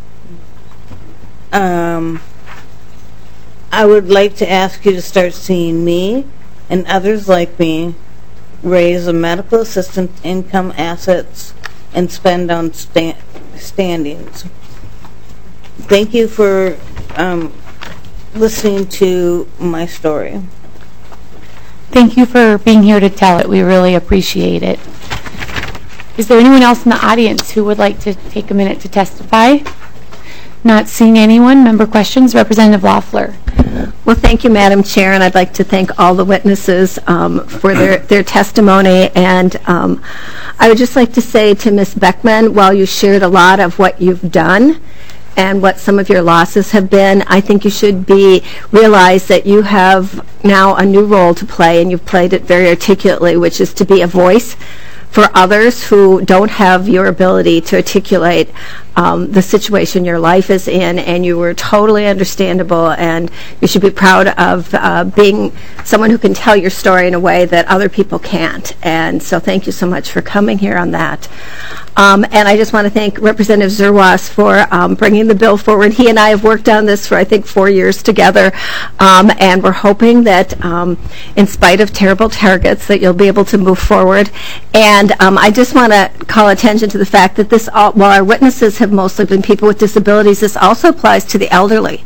Um, I would like to ask you to start seeing me and others like me raise a medical assistant income assets and spend on sta- standings. Thank you for um, listening to my story. Thank you for being here to tell it. We really appreciate it. Is there anyone else in the audience who would like to take a minute to testify? Not seeing anyone. Member questions? Representative Loeffler. Well, thank you, Madam Chair, and I'd like to thank all the witnesses um, for their, their testimony. And um, I would just like to say to Miz Beckman, while you shared a lot of what you've done and what some of your losses have been, I think you should be realize that you have now a new role to play, and you've played it very articulately, which is to be a voice for others who don't have your ability to articulate um, the situation your life is in, and you were totally understandable, and you should be proud of uh, being someone who can tell your story in a way that other people can't. And so thank you so much for coming here on that. Um, and I just want to thank Representative Zerwas for um, bringing the bill forward. He and I have worked on this for, I think, four years together, um, and we're hoping that um, in spite of terrible targets that you'll be able to move forward. And um, I just want to call attention to the fact that this, all, while our witnesses have mostly been people with disabilities, this also applies to the elderly.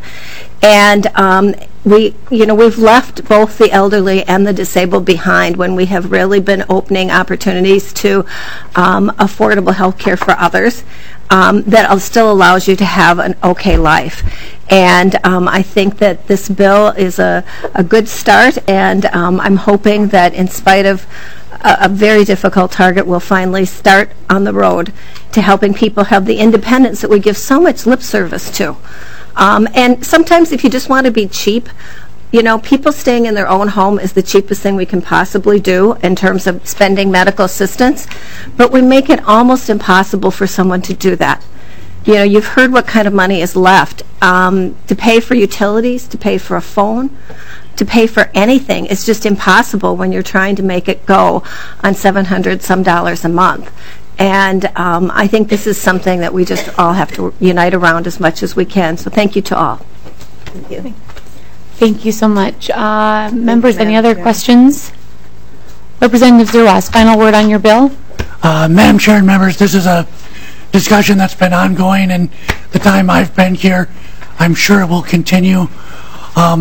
And um, we, you know, we've left both the elderly and the disabled behind when we have really been opening opportunities to um, affordable health care for others um, that still allows you to have an okay life. And um, I think that this bill is a, a good start, and um, I'm hoping that in spite of a, a very difficult target, we'll finally start on the road to helping people have the independence that we give so much lip service to. Um, and sometimes if you just want to be cheap, you know, people staying in their own home is the cheapest thing we can possibly do in terms of spending medical assistance, but we make it almost impossible for someone to do that. You know, you've heard what kind of money is left. Um, to pay for utilities, to pay for a phone, to pay for anything, it's just impossible when you're trying to make it go on seven hundred some dollars a month. And um, I think this is something that we just all have to unite around as much as we can. So thank you to all. Thank you. Thank you so much. Uh, members, any other questions? Representative Zerwas, final word on your bill. Uh, Madam Chair and members, this is a discussion that's been ongoing, and the time I've been here, I'm sure it will continue. Um,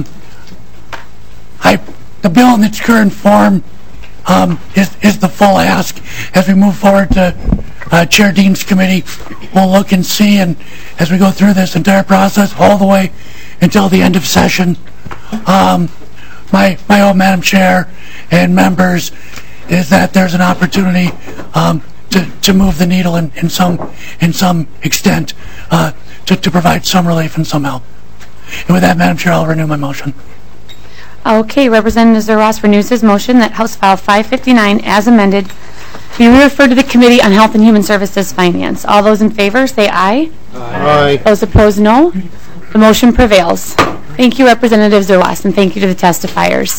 I, the bill in its current form Um, is, is the full ask. As we move forward to uh, Chair Dean's committee, we'll look and see, and as we go through this entire process all the way until the end of session, um, my, my own Madam Chair and members, is that there's an opportunity um, to, to move the needle in, in some in some extent uh, to, to provide some relief and some help. And with that, Madam Chair, I'll renew my motion. Okay, Representative Zerwas renews his motion that House File five fifty-nine, as amended, be referred to the Committee on Health and Human Services Finance. All those in favor say aye. Aye. Those opposed, no. The motion prevails. Thank you, Representative Zerwas, and thank you to the testifiers.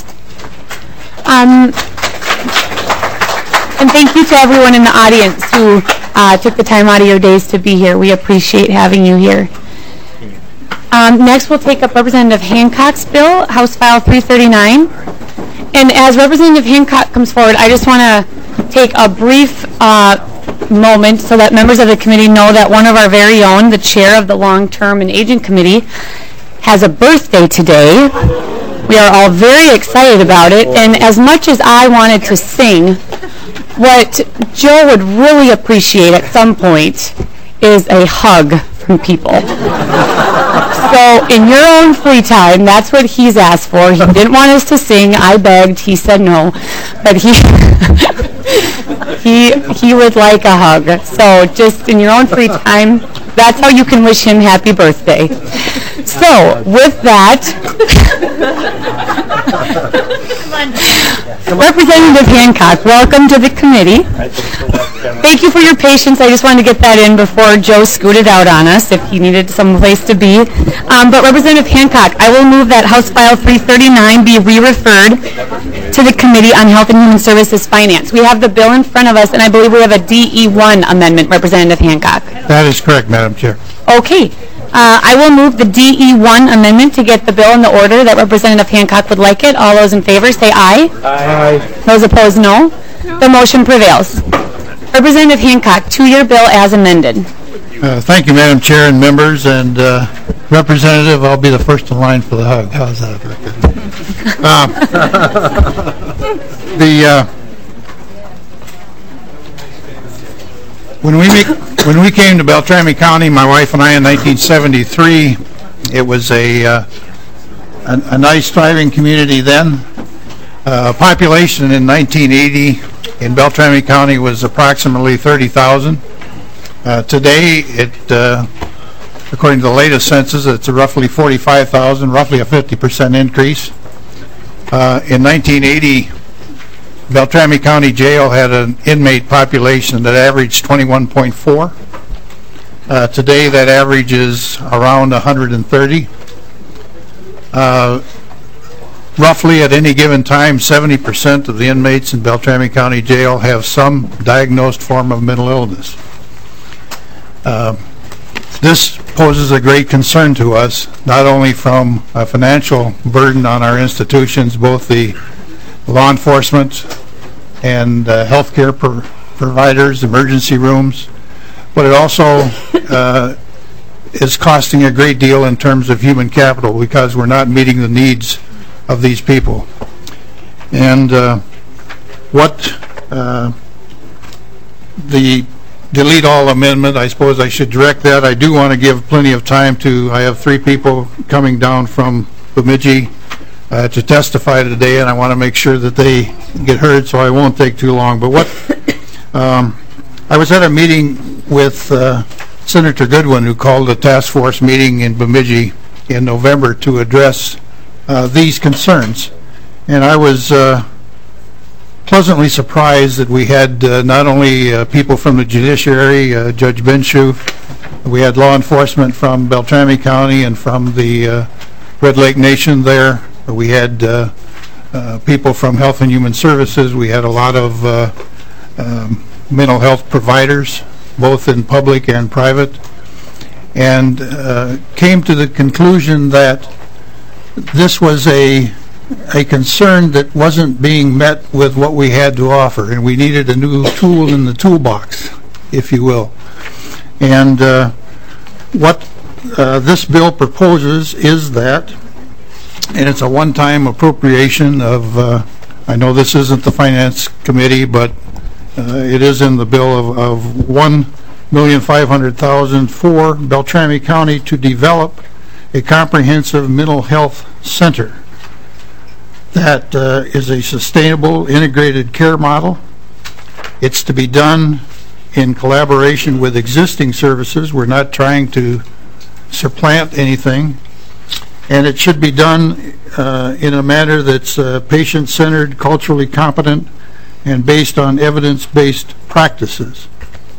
Um, and thank you to everyone in the audience who uh, took the time out of your days to be here. We appreciate having you here. Um, next, we'll take up Representative Hancock's bill, House File three thirty-nine. And as Representative Hancock comes forward, I just want to take a brief uh, moment so that members of the committee know that one of our very own, the chair of the Long-Term and Aging Committee, has a birthday today. We are all very excited about it. And as much as I wanted to sing, what Joe would really appreciate at some point is a hug from people. So in your own free time, that's what he's asked for. He didn't want us to sing. I begged. He said no. But he he he would like a hug. So just in your own free time, that's how you can wish him happy birthday. So with that, Representative Hancock, welcome to the committee. Thank you for your patience. I just wanted to get that in before Joe scooted out on us if he needed some place to be. Um, but Representative Hancock, I will move that House File three thirty-nine be re-referred to the Committee on Health and Human Services Finance. We have the bill in front of us, and I believe we have a D E one amendment, Representative Hancock. That is correct, Madam Chair. Okay. Uh, I will move the D E one amendment to get the bill in the order that Representative Hancock would like it. All those in favor say aye. Aye. Those opposed, no. The motion prevails. Representative Hancock, two-year bill as amended. Uh, thank you, Madam Chair and members, and uh, Representative, I'll be the first in line for the hug. How's that? uh, the uh, When we make, when we came to Beltrami County, my wife and I, in nineteen seventy-three, it was a uh, a, a nice, thriving community then. Uh, population in nineteen eighty in Beltrami County was approximately thirty thousand. Uh, today, it, uh, according to the latest census, it's roughly forty-five thousand, roughly a fifty percent increase. Uh, in nineteen eighty, Beltrami County Jail had an inmate population that averaged twenty-one point four. Uh, today, that average is around one hundred thirty. Uh, roughly, at any given time, seventy percent of the inmates in Beltrami County Jail have some diagnosed form of mental illness. Uh, this poses a great concern to us, not only from a financial burden on our institutions, both the law enforcement and uh, healthcare pro providers, emergency rooms, but it also uh, is costing a great deal in terms of human capital because we're not meeting the needs of these people. And uh, what uh, the delete all amendment, I suppose I should direct that. I do want to give plenty of time to, I have three people coming down from Bemidji uh, to testify today, and I want to make sure that they get heard, so I won't take too long. But what, um, I was at a meeting with uh, Senator Goodwin, who called a task force meeting in Bemidji in November to address uh, these concerns. And I was uh, pleasantly surprised that we had uh, not only uh, people from the judiciary, uh, Judge Benshu, we had law enforcement from Beltrami County and from the uh, Red Lake Nation there. We had uh, uh, people from Health and Human Services. We had a lot of uh, um, mental health providers, both in public and private, and uh, came to the conclusion that this was a a concern that wasn't being met with what we had to offer, and we needed a new tool in the toolbox, if you will. And uh, what uh, this bill proposes is that, and it's a one-time appropriation of, uh, I know this isn't the Finance Committee, but uh, it is in the bill of, of one million five hundred thousand dollars for Beltrami County to develop a comprehensive mental health center that uh, is a sustainable integrated care model. It's to be done in collaboration with existing services. We're not trying to supplant anything, and it should be done uh, in a manner that's uh, patient-centered, culturally competent, and based on evidence-based practices.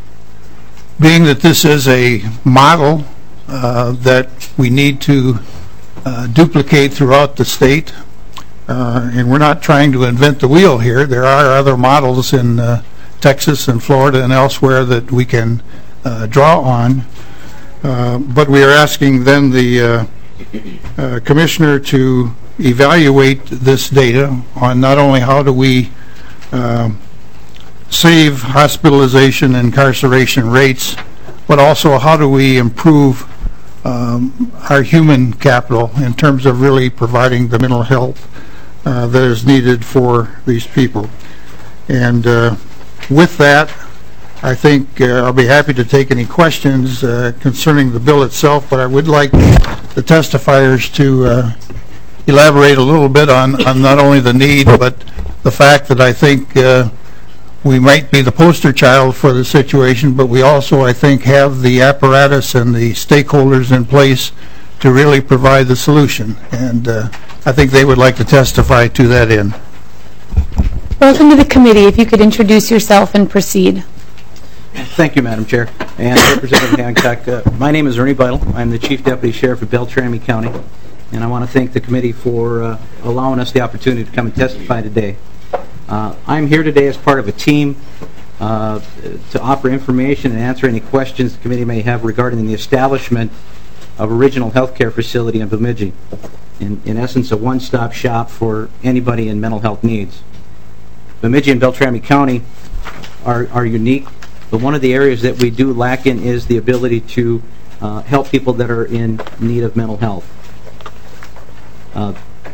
Being that this is a model uh, that we need to uh, duplicate throughout the state, Uh, and we're not trying to invent the wheel here. There are other models in uh, Texas and Florida and elsewhere that we can uh, draw on. Uh, but we are asking then the uh, uh, commissioner to evaluate this data on not only how do we uh, save hospitalization and incarceration rates, but also how do we improve um, our human capital in terms of really providing the mental health Uh, that is needed for these people. And uh, with that, I think uh, I'll be happy to take any questions uh, concerning the bill itself, but I would like the testifiers to uh, elaborate a little bit on, on not only the need, but the fact that I think uh, we might be the poster child for the situation, but we also, I think, have the apparatus and the stakeholders in place to really provide the solution. And uh, I think they would like to testify to that end. Welcome to the committee. If you could introduce yourself and proceed. Thank you, Madam Chair. And Representative Hancock, uh, my name is Ernie Beitel. I'm the Chief Deputy Sheriff of Beltrami County, and I want to thank the committee for uh, allowing us the opportunity to come and testify today. Uh, I'm here today as part of a team uh, to offer information and answer any questions the committee may have regarding the establishment of Original Healthcare Facility in Bemidji. In, in essence, a one-stop shop for anybody in mental health needs. Bemidji and Beltrami County are, are unique, but one of the areas that we do lack in is the ability to uh, help people that are in need of mental health. Uh,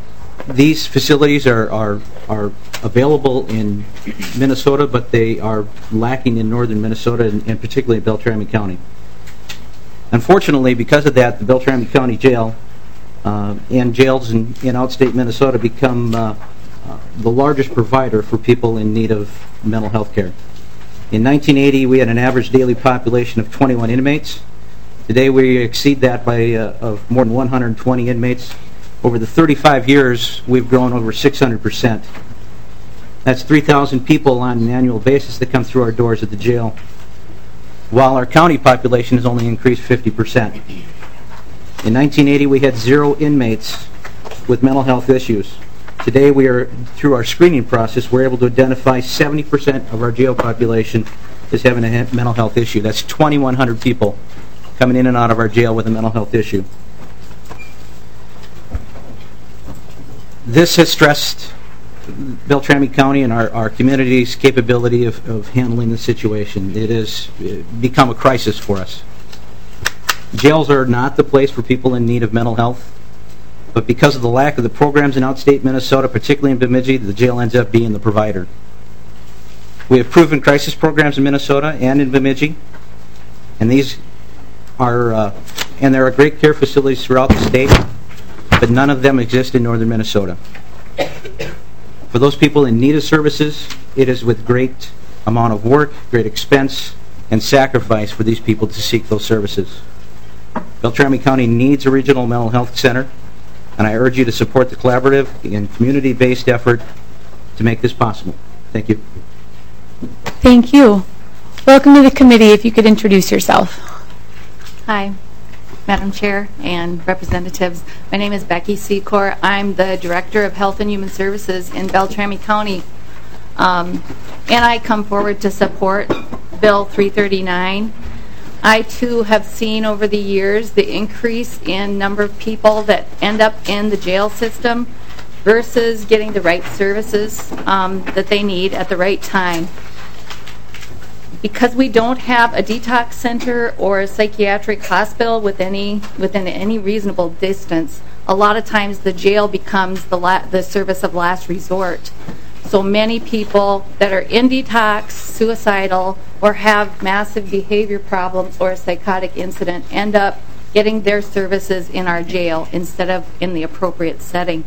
These facilities are, are, are available in Minnesota, but they are lacking in northern Minnesota, and, and particularly in Beltrami County. Unfortunately, because of that, the Beltrami County Jail uh, and jails in, in outstate Minnesota become uh, uh, the largest provider for people in need of mental health care. In nineteen eighty, we had an average daily population of twenty-one inmates. Today, we exceed that by uh, of more than one hundred twenty inmates. Over the thirty-five years, we've grown over six hundred percent. That's three thousand people on an annual basis that come through our doors at the jail, while our county population has only increased fifty percent. In nineteen eighty, we had zero inmates with mental health issues. Today, we are, through our screening process, we're able to identify seventy percent of our jail population as having a he- mental health issue. That's twenty-one hundred people coming in and out of our jail with a mental health issue. This has stressed Beltrami County and our, our community's capability of, of handling the situation. It has become a crisis for us. Jails are not the place for people in need of mental health, but because of the lack of the programs in outstate Minnesota, particularly in Bemidji, the jail ends up being the provider. We have proven crisis programs in Minnesota and in Bemidji, and these are, uh, and there are great care facilities throughout the state, but none of them exist in northern Minnesota. For those people in need of services, it is with great amount of work, great expense, and sacrifice for these people to seek those services. Beltrami County needs a regional mental health center, and I urge you to support the collaborative and community-based effort to make this possible. Thank you. Thank you. Welcome to the committee. If you could introduce yourself. Hi, Madam Chair and representatives. My name is Becky Secor. I'm the Director of Health and Human Services in Beltrami County. Um, and I come forward to support Bill three thirty-nine. I too have seen over the years the increase in number of people that end up in the jail system versus getting the right services um, that they need at the right time. Because we don't have a detox center or a psychiatric hospital with any, within any reasonable distance, a lot of times the jail becomes the, la- the service of last resort. So many people that are in detox, suicidal, or have massive behavior problems or a psychotic incident end up getting their services in our jail instead of in the appropriate setting.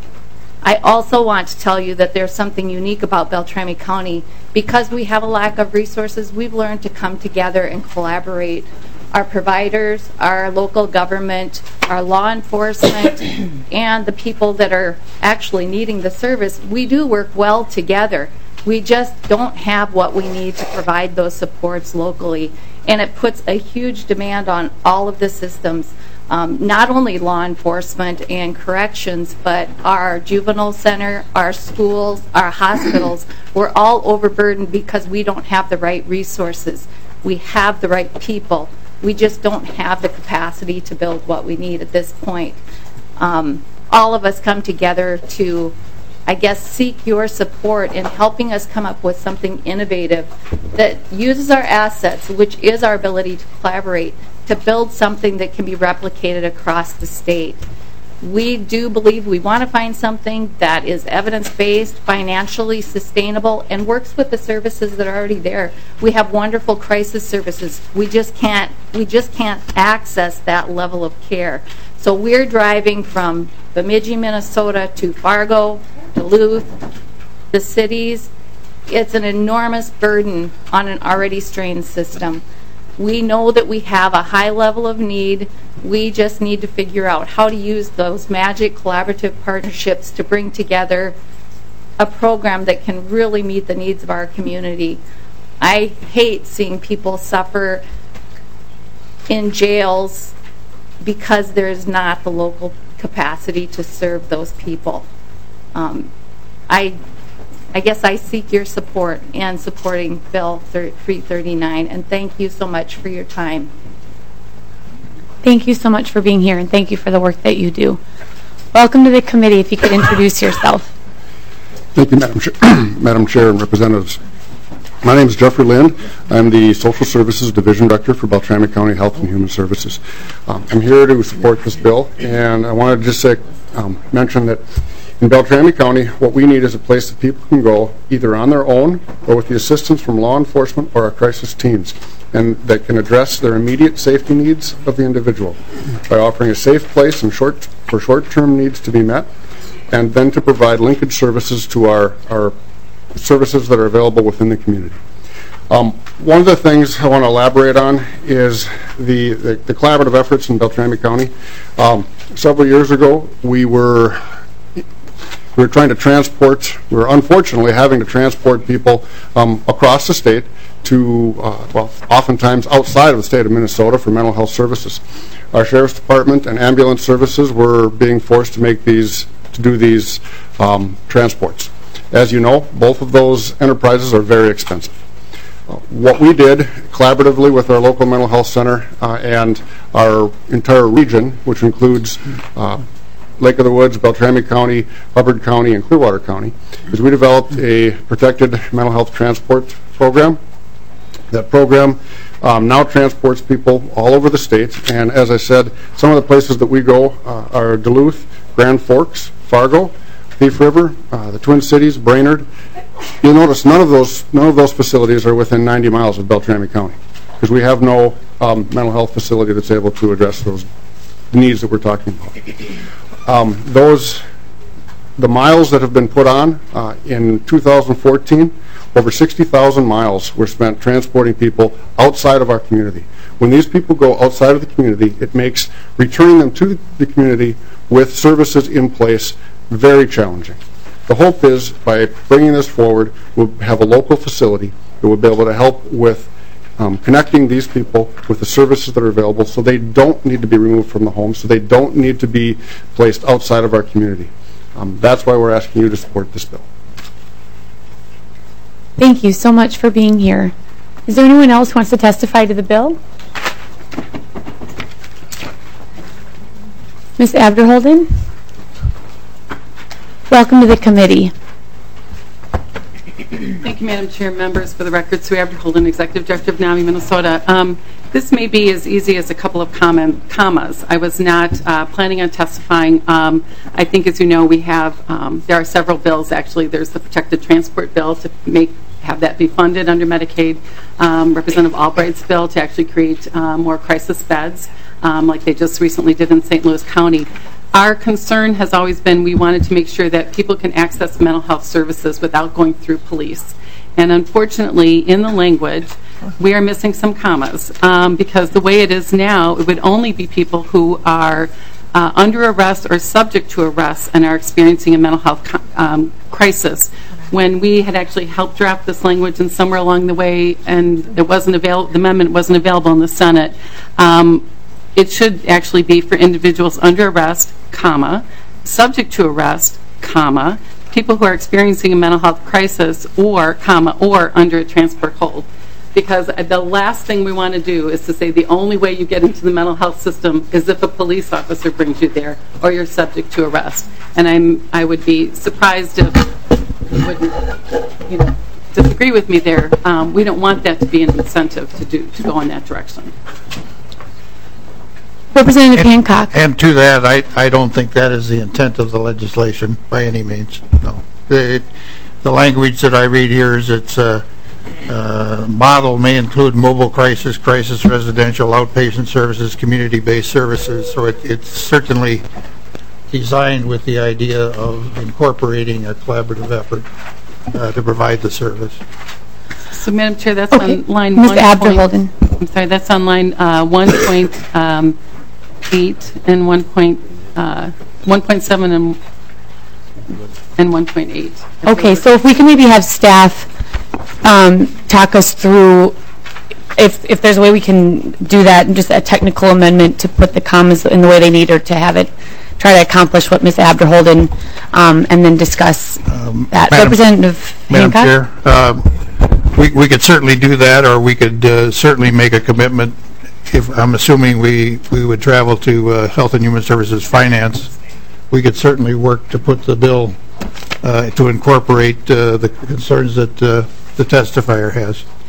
I also want to tell you that there's something unique about Beltrami County. Because we have a lack of resources, we've learned to come together and collaborate. Our providers, our local government, our law enforcement, and the people that are actually needing the service, we do work well together. We just don't have what we need to provide those supports locally. And it puts a huge demand on all of the systems. Um, not only law enforcement and corrections, but our juvenile center, our schools, our hospitals, we're all overburdened because we don't have the right resources. We have the right people. We just don't have the capacity to build what we need at this point. Um, all of us come together to, I guess, seek your support in helping us come up with something innovative that uses our assets, which is our ability to collaborate, to build something that can be replicated across the state. We do believe we want to find something that is evidence-based, financially sustainable, and works with the services that are already there. We have wonderful crisis services. We just can't, we just can't access that level of care. So we're driving from Bemidji, Minnesota to Fargo, Duluth, the cities. It's an enormous burden on an already strained system. We know that we have a high level of need. We just need to figure out how to use those magic collaborative partnerships to bring together a program that can really meet the needs of our community. I hate seeing people suffer in jails because there is not the local capacity to serve those people. Um, I I guess I seek your support in supporting Bill three thirty-nine, and thank you so much for your time. Thank you so much for being here, and thank you for the work that you do. Welcome to the committee. If you could introduce yourself. Thank you, Madam Chair, Madam Chair and representatives. My name is Jeffrey Lind. I'm the Social Services Division Director for Beltrami County Health and Human Services. Um, I'm here to support this bill, and I want to just say, um, mention that In Beltrami County, what we need is a place that people can go either on their own or with the assistance from law enforcement or our crisis teams, and that can address their immediate safety needs of the individual by offering a safe place and short, for short-term needs to be met, and then to provide linkage services to our, our services that are available within the community. Um, one of the things I want to elaborate on is the, the, the collaborative efforts in Beltrami County. Um, several years ago, we were we were trying to transport, we were unfortunately having to transport people um, across the state to, uh, well, oftentimes outside of the state of Minnesota for mental health services. Our Sheriff's Department and ambulance services were being forced to make these, to do these um, transports. As you know, both of those enterprises are very expensive. Uh, what we did collaboratively with our local mental health center uh, and our entire region, which includes uh, Lake of the Woods, Beltrami County, Hubbard County, and Clearwater County, is we developed a protected mental health transport program. That program um, now transports people all over the state, and as I said, some of the places that we go uh, are Duluth, Grand Forks, Fargo, Thief River, uh, the Twin Cities, Brainerd. You'll notice none of those none of those facilities are within ninety miles of Beltrami County, because we have no um, mental health facility that's able to address those needs that we're talking about. Um, those, the miles that have been put on uh, in two thousand fourteen, over sixty thousand miles were spent transporting people outside of our community. When these people go outside of the community, it makes returning them to the community with services in place very challenging. The hope is, by bringing this forward, we'll have a local facility that will be able to help with um, connecting these people with the services that are available, so they don't need to be removed from the home, so they don't need to be placed outside of our community. Um, that's why we're asking you to support this bill. Thank you so much for being here. Is there anyone else who wants to testify to the bill? Miz Abderholden? Welcome to the committee. Thank you, Madam Chair, members. For the record, Sue Abderholden, Executive Director of NAMI Minnesota. Um, this may be as easy as a couple of comment, commas. I was not uh, planning on testifying. Um, I think, as you know, we have, um, there are several bills, actually. There's the Protected Transport Bill to make have that be funded under Medicaid, um, Representative Albright's bill to actually create uh, more crisis beds, um, like they just recently did in Saint Louis County. Our concern has always been we wanted to make sure that people can access mental health services without going through police. And unfortunately, in the language, we are missing some commas, um, because the way it is now, it would only be people who are uh, under arrest or subject to arrest and are experiencing a mental health um, crisis. When we had actually helped draft this language, and somewhere along the way, and it wasn't avail- the amendment wasn't available in the Senate, um, it should actually be for individuals under arrest, comma, subject to arrest, comma, people who are experiencing a mental health crisis, or, comma, or under a transport hold. Because the last thing we want to do is to say the only way you get into the mental health system is if a police officer brings you there, or you're subject to arrest. And I'm, I would be surprised if you wouldn't, you know, disagree with me there. Um, we don't want that to be an incentive to do to go in that direction. Representative and, Hancock. And to that, I, I don't think that is the intent of the legislation by any means. No. The, the language that I read here is it's a uh, uh, model may include mobile crisis, crisis residential, outpatient services, community-based services. So it, it's certainly designed with the idea of incorporating a collaborative effort uh, to provide the service. So, Madam Chair, that's okay. on line Miz one. Abderholden. I'm sorry, that's on line uh, one point eight and one point uh, one point seven and and one point eight. Okay, so if we can maybe have staff um, talk us through if if there's a way we can do that, and just a technical amendment to put the commas in the way they need, or to have it try to accomplish what Miz Abderholden, um, and then discuss um, that. Madam, Representative Madam Hancock? Chair, uh, we, we could certainly do that, or we could uh, certainly make a commitment. If I'm assuming we, we would travel to uh, Health and Human Services Finance, we could certainly work to put the bill uh, to incorporate uh, the concerns that uh, the testifier has.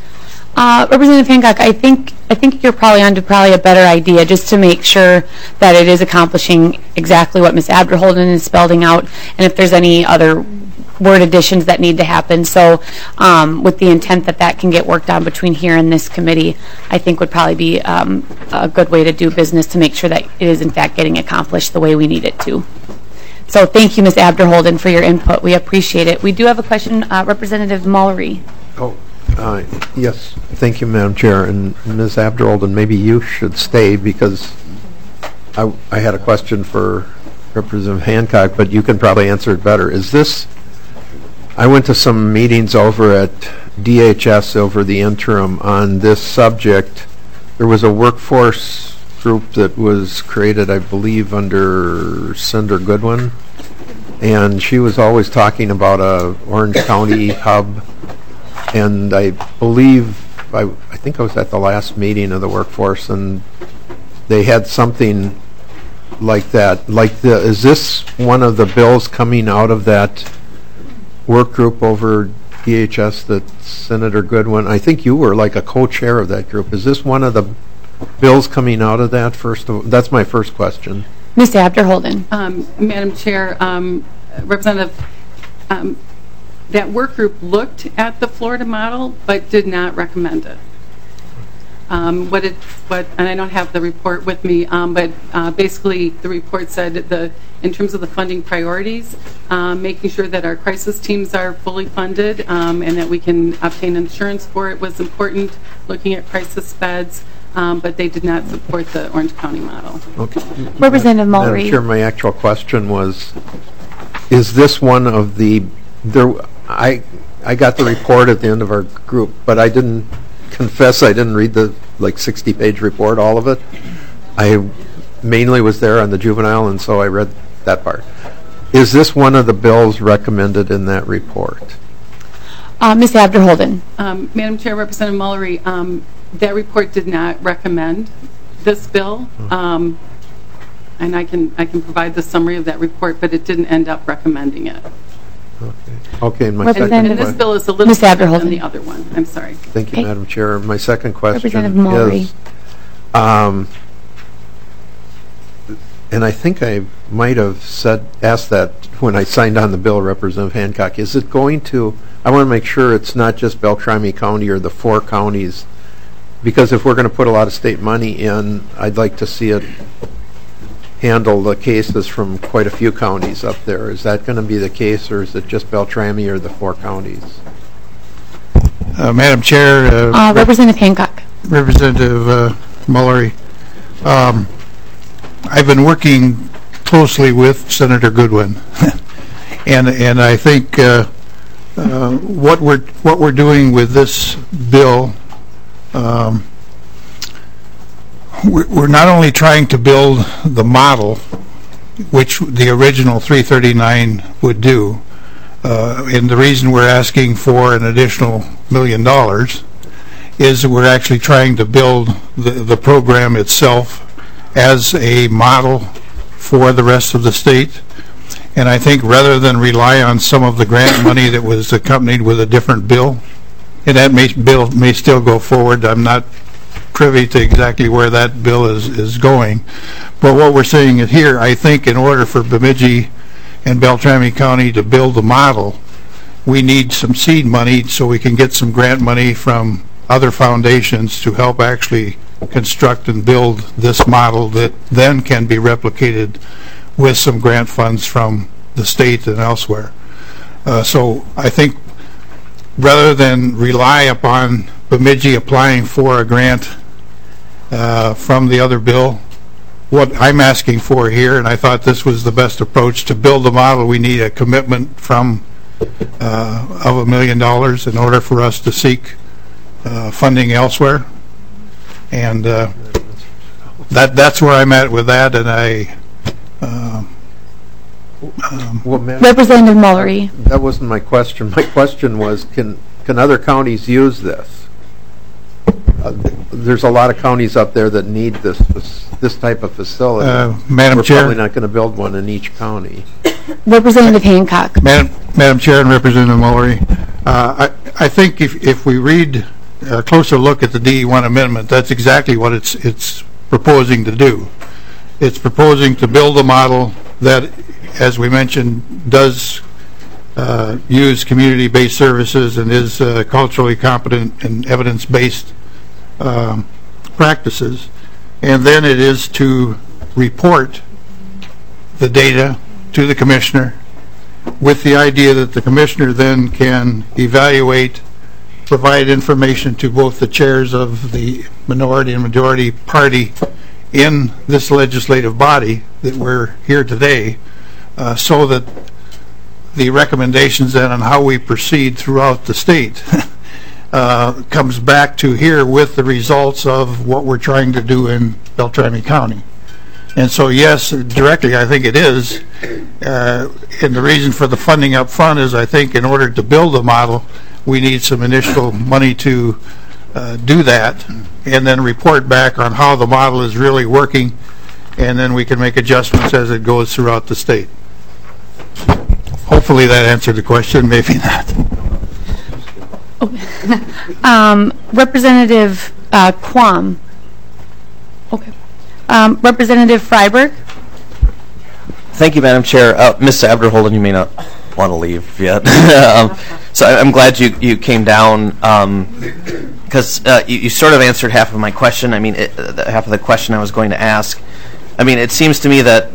Uh, Representative Hancock, I think I think you're probably onto probably a better idea, just to make sure that it is accomplishing exactly what Miz Abderholden is spelling out, and if there's any other word additions that need to happen. So um, with the intent that that can get worked on between here and this committee, I think would probably be um, a good way to do business to make sure that it is in fact getting accomplished the way we need it to. So thank you, Miz Abderholden, for your input. We appreciate it. We do have a question, uh, Representative Mullery. Oh, uh, yes. Thank you, Madam Chair. And Miz Abderholden, maybe you should stay because I, I had a question for Representative Hancock, but you can probably answer it better. Is this, I went to some meetings over at D H S over the interim on this subject. There was a workforce group that was created, I believe, under Senator Goodwin, and she was always talking about a Orange County hub, and I believe, I, I think I was at the last meeting of the workforce, and they had something like that. Like, the, is this one of the bills coming out of that work group over D H S that Senator Goodwin, I think you were like a co-chair of that group. Is this one of the bills coming out of that? First of all, that's my first question. Miz Abderholden. Um, Madam Chair, um, Representative, um, that work group looked at the Florida model but did not recommend it. Um, what it, what, and I don't have the report with me, um, but uh, basically the report said that the, in terms of the funding priorities, um, making sure that our crisis teams are fully funded um, and that we can obtain insurance for it was important. Looking at crisis beds, um, but they did not support the Orange County model. Okay. Representative Mullery. Madam Chair, my actual question was: is this one of the? There, I I got the report at the end of our group, but I didn't. Confess I didn't read the like sixty page report, all of it. I mainly was there on the juvenile, and so I read that part. Is this one of the bills recommended in that report? Uh, Miz Abderholden. Um, Madam Chair, Representative Mullery, um, that report did not recommend this bill, um, and I can I can provide the summary of that report, but it didn't end up recommending it. Okay. Okay, and my And, second and this question. bill is a little Miz different Abderholden. than the other one. I'm sorry. Thank you, Okay. Madam Chair. My second question Representative Mullery. is, um, and I think I might have said asked that when I signed on the bill, Representative Hancock. Is it going to? I want to make sure it's not just Beltrami County or the four counties, because if we're going to put a lot of state money in, I'd like to see it handle the cases from quite a few counties up there. Is that going to be the case, or is it just Beltrami or the four counties? Uh, Madam Chair. Uh, Uh, Representative Hancock. Representative uh, Mullery. Um, I've been working closely with Senator Goodwin, and and I think uh, uh, what we're what we're doing with this bill. Um, We're not only trying to build the model, which the original three thirty-nine would do, uh, and the reason we're asking for an additional million dollars is that we're actually trying to build the, the program itself as a model for the rest of the state. And I think rather than rely on some of the grant money that was accompanied with a different bill, and that may, bill may still go forward, I'm not privy to exactly where that bill is, is going. But what we're saying is here, I think in order for Bemidji and Beltrami County to build a model, we need some seed money so we can get some grant money from other foundations to help actually construct and build this model that then can be replicated with some grant funds from the state and elsewhere. Uh, so I think rather than rely upon Bemidji applying for a grant uh, from the other bill, what I'm asking for here, and I thought this was the best approach to build the model, we need a commitment from uh, of a million dollars in order for us to seek uh, funding elsewhere. And uh, that that's where I'm at with that, and I uh, um, Well, Madam- Representative Mullery. That wasn't my question. My question was, can can other counties use this? Uh, there's a lot of counties up there that need this this type of facility. Uh, Madam We're Chair. probably not going to build one in each county. Representative Hancock. Madam, Madam Chair and Representative Mullery, uh, I, I think if, if we read a closer look at the D E one amendment, that's exactly what it's it's proposing to do. It's proposing to build a model that, as we mentioned, does uh, use community-based services and is uh, culturally competent and evidence-based um, practices. And then it is to report the data to the commissioner with the idea that the commissioner then can evaluate, provide information to both the chairs of the minority and majority party in this legislative body that we're here today, uh, so that the recommendations then on how we proceed throughout the state uh, comes back to here with the results of what we're trying to do in Beltrami County. And so, yes, directly, I think it is. Uh, and the reason for the funding up front is, I think, in order to build a model, we need some initial money to uh, do that, and then report back on how the model is really working, and then we can make adjustments as it goes throughout the state. Hopefully that answered the question, maybe not. um, Representative uh, Quam. Okay. Um, Representative Freiberg. Thank you, Madam Chair. Uh, Miz Abderholden, you may not want to leave yet. um, so I, I'm glad you, you came down, because um, uh, you, you sort of answered half of my question. I mean, it, uh, half of the question I was going to ask. I mean, it seems to me that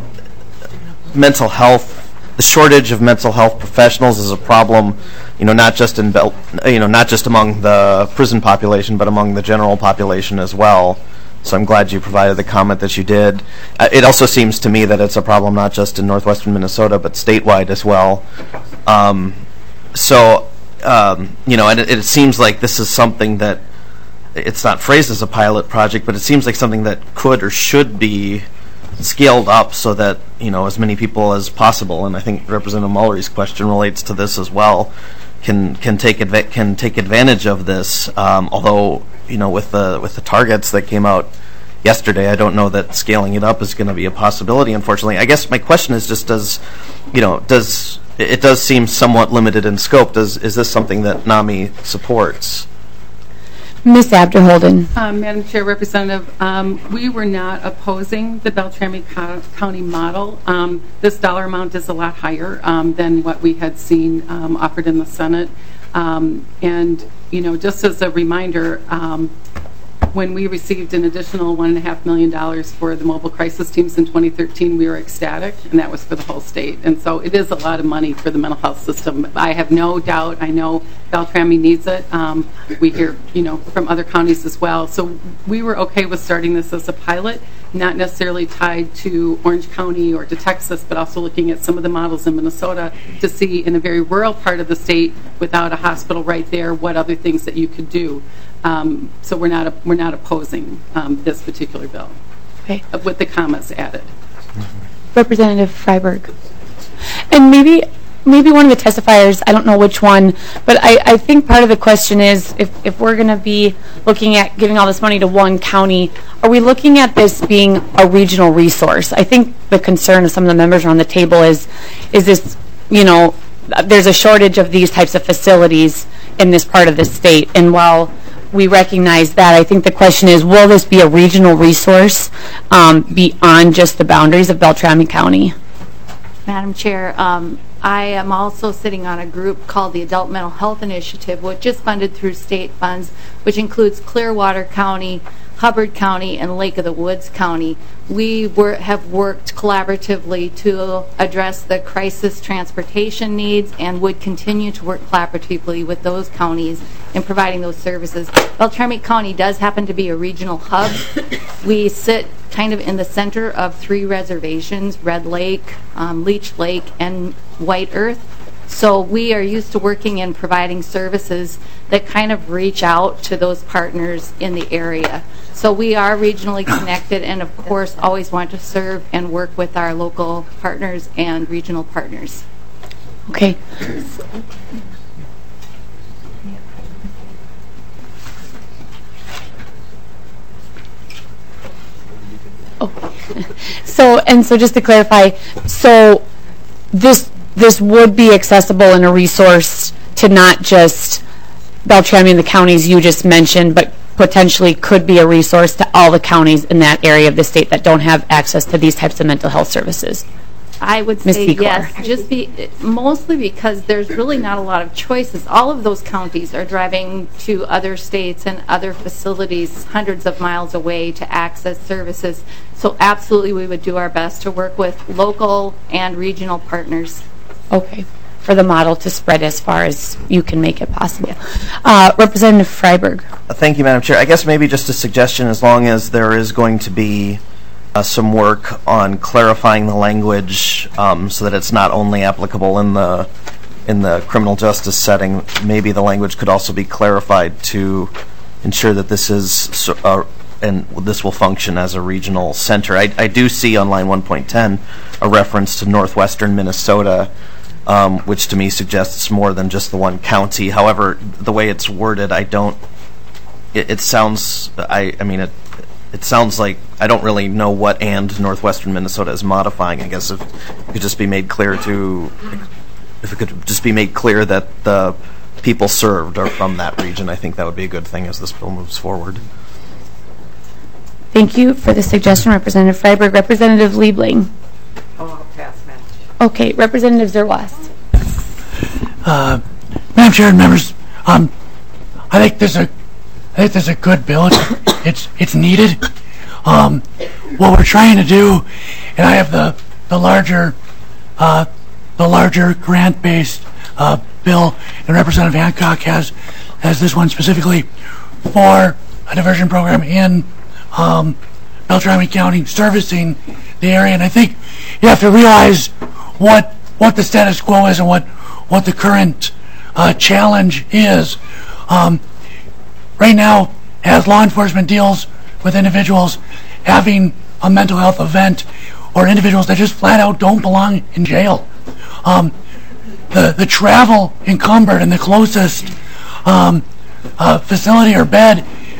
mental health, the shortage of mental health professionals is a problem, you know, not just in Bel- you know, not just among the prison population, but among the general population as well. So I'm glad you provided the comment that you did. Uh, it also seems to me that it's a problem not just in northwestern Minnesota, but statewide as well. Um, so, um, you know, and it, it seems like this is something that, it's not phrased as a pilot project, but it seems like something that could or should be scaled up so that, you know, as many people as possible, and I think Representative Mullery's question relates to this as well, can can take adva- can take advantage of this. Um, although, you know, with the with the targets that came out yesterday, I don't know that scaling it up is going to be a possibility, unfortunately. I guess my question is just, does, you know, does it does seem somewhat limited in scope. Does is this something that NAMI supports? Miz Abderholden. Um, Madam Chair, Representative, um, we were not opposing the Beltrami Co- County model. Um, this dollar amount is a lot higher um, than what we had seen um, offered in the Senate. Um, and, you know, just as a reminder, um, when we received an additional one point five million dollars for the mobile crisis teams in twenty thirteen, we were ecstatic, and that was for the whole state. And so it is a lot of money for the mental health system. I have no doubt, I know Beltrami needs it. Um, we hear, you know, from other counties as well. So we were okay with starting this as a pilot, not necessarily tied to Orange County or to Texas, but also looking at some of the models in Minnesota to see in a very rural part of the state without a hospital right there what other things that you could do. Um, so we're not we're not opposing um, this particular bill. Okay. With the commas added. Representative Freiberg. And maybe maybe one of the testifiers, I don't know which one, but I, I think part of the question is, if, if we're going to be looking at giving all this money to one county, are we looking at this being a regional resource? I think the concern of some of the members around the table is, is this, you know, there's a shortage of these types of facilities in this part of the state, and while we recognize that, I think the question is, will this be a regional resource um, beyond just the boundaries of Beltrami County? Madam Chair, um, I am also sitting on a group called the Adult Mental Health Initiative, which is funded through state funds, which includes Clearwater County, Hubbard County, and Lake of the Woods County. We were, have worked collaboratively to address the crisis transportation needs and would continue to work collaboratively with those counties in providing those services. Beltrami County does happen to be a regional hub. We sit kind of in the center of three reservations, Red Lake, um, Leech Lake, and White Earth. So we are used to working and providing services that kind of reach out to those partners in the area. So we are regionally connected, and of course always want to serve and work with our local partners and regional partners. Okay. Oh. So, and so just to clarify, so this this would be accessible and a resource to not just Beltrami and the counties you just mentioned, but potentially could be a resource to all the counties in that area of the state that don't have access to these types of mental health services. I would Miz say Secor. yes, just be, mostly because there's really not a lot of choices. All of those counties are driving to other states and other facilities hundreds of miles away to access services. So absolutely we would do our best to work with local and regional partners. Okay, for the model to spread as far as you can make it possible. Uh, Representative Freiberg. Thank you, Madam Chair. I guess maybe just a suggestion, as long as there is going to be uh, some work on clarifying the language um, so that it's not only applicable in the in the criminal justice setting, maybe the language could also be clarified to ensure that this is uh, and this will function as a regional center. I, I do see on line one point ten a reference to northwestern Minnesota, um, which to me suggests more than just the one county. However, the way it's worded, I don't. It, it sounds. I. I mean, it. It sounds like I don't really know what and northwestern Minnesota is modifying. I guess if it could just be made clear to, if it could just be made clear that the people served are from that region, I think that would be a good thing as this bill moves forward. Thank you for the suggestion, Representative Freiberg. Representative Liebling. Oh, I'll pass, Madam Chair. Okay, Representative Zerwas. Uh, Madam Chair and members, um, I think this is a, I think this is a good bill. It's, it's, it's needed. Um, what we're trying to do, and I have the the larger, uh, the larger grant-based uh, bill, and Representative Hancock has has this one specifically for a diversion program in um, Beltrami County, servicing the area. And I think you have to realize what what the status quo is and what what the current uh, challenge is. Um, right now, as law enforcement deals with individuals having a mental health event or individuals that just flat out don't belong in jail, um, the the travel encumbered and the closest um, uh, facility or bed,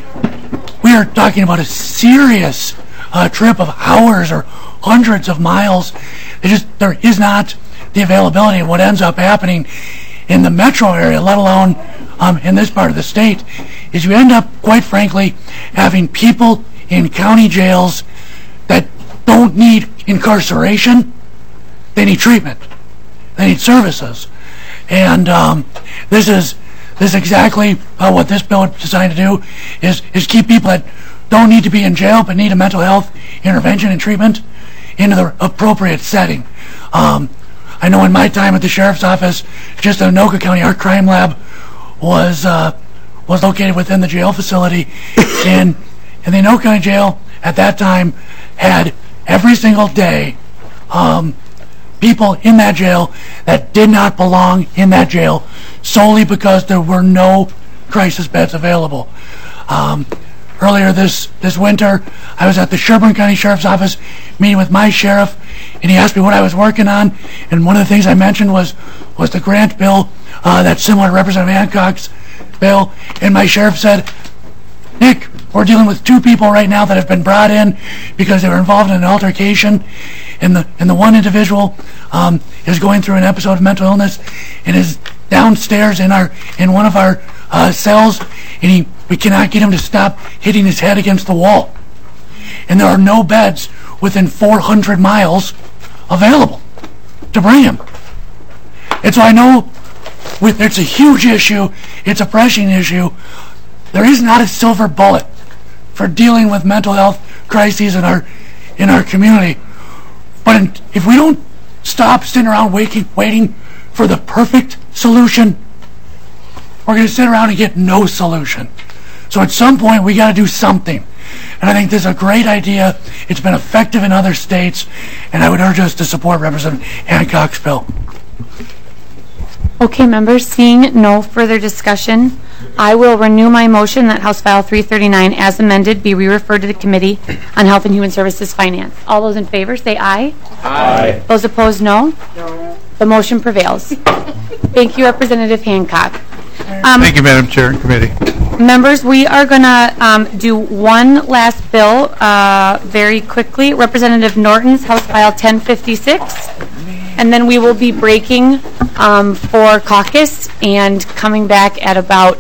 we are talking about a serious uh, trip of hours or hundreds of miles. It just there is not the availability. Of what ends up happening in the metro area, let alone um, in this part of the state, is you end up, quite frankly, having people in county jails that don't need incarceration. They need treatment. They need services. And um, this is this is exactly uh, what this bill is designed to do, is, is keep people that don't need to be in jail but need a mental health intervention and treatment into the appropriate setting. Um, I know in my time at the Sheriff's Office, just in Anoka County, our crime lab was uh, was located within the jail facility, and, and the Anoka County Jail at that time had every single day um, people in that jail that did not belong in that jail solely because there were no crisis beds available. Um, earlier this, this winter, I was at the Sherburne County Sheriff's Office meeting with my sheriff, and he asked me what I was working on, and one of the things I mentioned was, was the grant bill uh, that's similar to Representative Hancock's bill, and my sheriff said, Nick, we're dealing with two people right now that have been brought in because they were involved in an altercation, and the and the one individual um, is going through an episode of mental illness and is downstairs in our in one of our uh, cells, and he we cannot get him to stop hitting his head against the wall. And there are no beds within four hundred miles available to bring him. And so I know with, it's a huge issue, it's a pressing issue. There is not a silver bullet for dealing with mental health crises in our in our community. But in, if we don't stop sitting around waiting, waiting for the perfect solution, we're going to sit around and get no solution. So at some point, we got to do something. And I think this is a great idea. It's been effective in other states, and I would urge us to support Representative Hancock's bill. Okay, members, seeing no further discussion, I will renew my motion that House File three thirty-nine, as amended, be re-referred to the Committee on Health and Human Services Finance. All those in favor, say aye. Aye. Those opposed, no. No. The motion prevails. Thank you, Representative Hancock. Um, Thank you, Madam Chair and Committee. Members, we are going to um, do one last bill uh, very quickly. Representative Norton's House File ten fifty-six. And then we will be breaking um, for caucus and coming back at about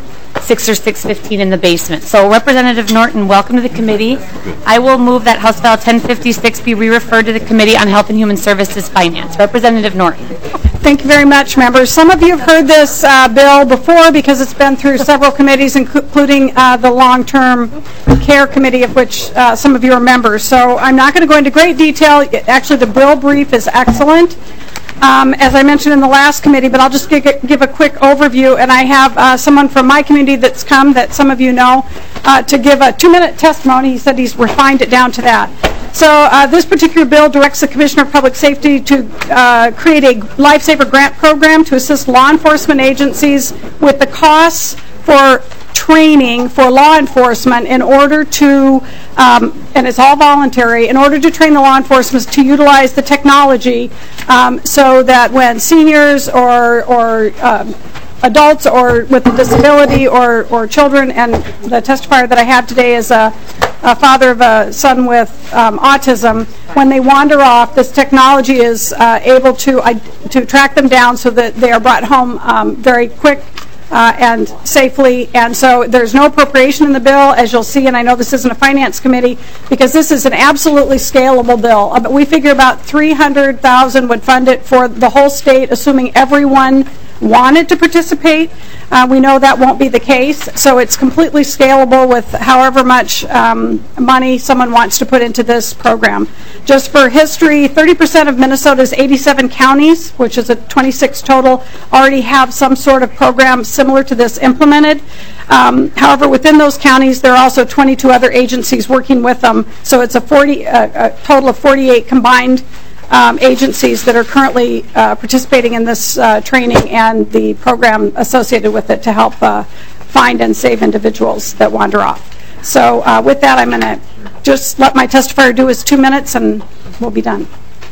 six or six fifteen in the basement. So Representative Norton, welcome to the committee. I will move that House File ten fifty-six be re-referred to the Committee on Health and Human Services Finance. Representative Norton. Thank you very much, members. Some of you have heard this uh, bill before because it's been through several committees, including uh, the Long-Term Care Committee, of which uh, some of you are members. So I'm not going to go into great detail. Actually, the bill brief is excellent, um, as I mentioned in the last committee, but I'll just give, give a quick overview. And I have uh, someone from my community that's come that some of you know uh, to give a two-minute testimony. He said he's refined it down to that. So uh, this particular bill directs the Commissioner of Public Safety to uh, create a Lifesaver grant program to assist law enforcement agencies with the costs for training for law enforcement in order to, um, and it's all voluntary, in order to train the law enforcement to utilize the technology um, so that when seniors or, or um, adults or with a disability or, or children, and the testifier that I have today is a, a father of a son with um, autism, when they wander off, this technology is uh, able to, uh, to track them down so that they are brought home um, very quick uh, and safely. And so there's no appropriation in the bill, as you'll see, and I know this isn't a finance committee, because this is an absolutely scalable bill. Uh, we figure about three hundred thousand dollars would fund it for the whole state, assuming everyone wanted to participate. Uh, we know that won't be the case, so it's completely scalable with however much um, money someone wants to put into this program. Just for history, thirty percent of Minnesota's eighty-seven counties, which is a twenty-six total, already have some sort of program similar to this implemented. Um, however, within those counties, there are also twenty-two other agencies working with them, so it's a, forty, uh, a total of forty-eight combined Um, agencies that are currently uh, participating in this uh, training and the program associated with it to help uh, find and save individuals that wander off. So uh, with that, I'm going to just let my testifier do his two minutes and we'll be done.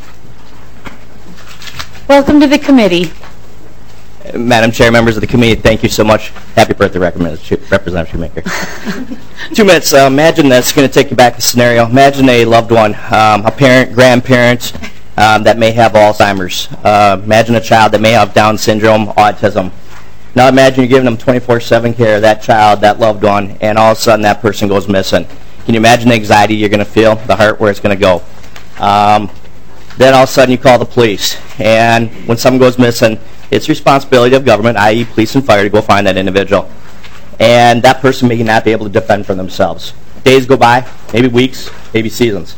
Welcome to the committee. Madam Chair, members of the committee, thank you so much. Happy birthday, Representative Shoemaker. Two minutes. Uh, imagine this. It's going to take you back to the scenario. Imagine a loved one, um, a parent, grandparent, um, that may have Alzheimer's. Uh, imagine a child that may have Down syndrome, autism. Now imagine you're giving them twenty-four seven care of that child, that loved one, and all of a sudden that person goes missing. Can you imagine the anxiety you're going to feel, the heart where it's going to go? Um, then all of a sudden you call the police, and when someone goes missing, it's the responsibility of government, that is police and fire, to go find that individual. And that person may not be able to defend for themselves. Days go by, maybe weeks, maybe seasons.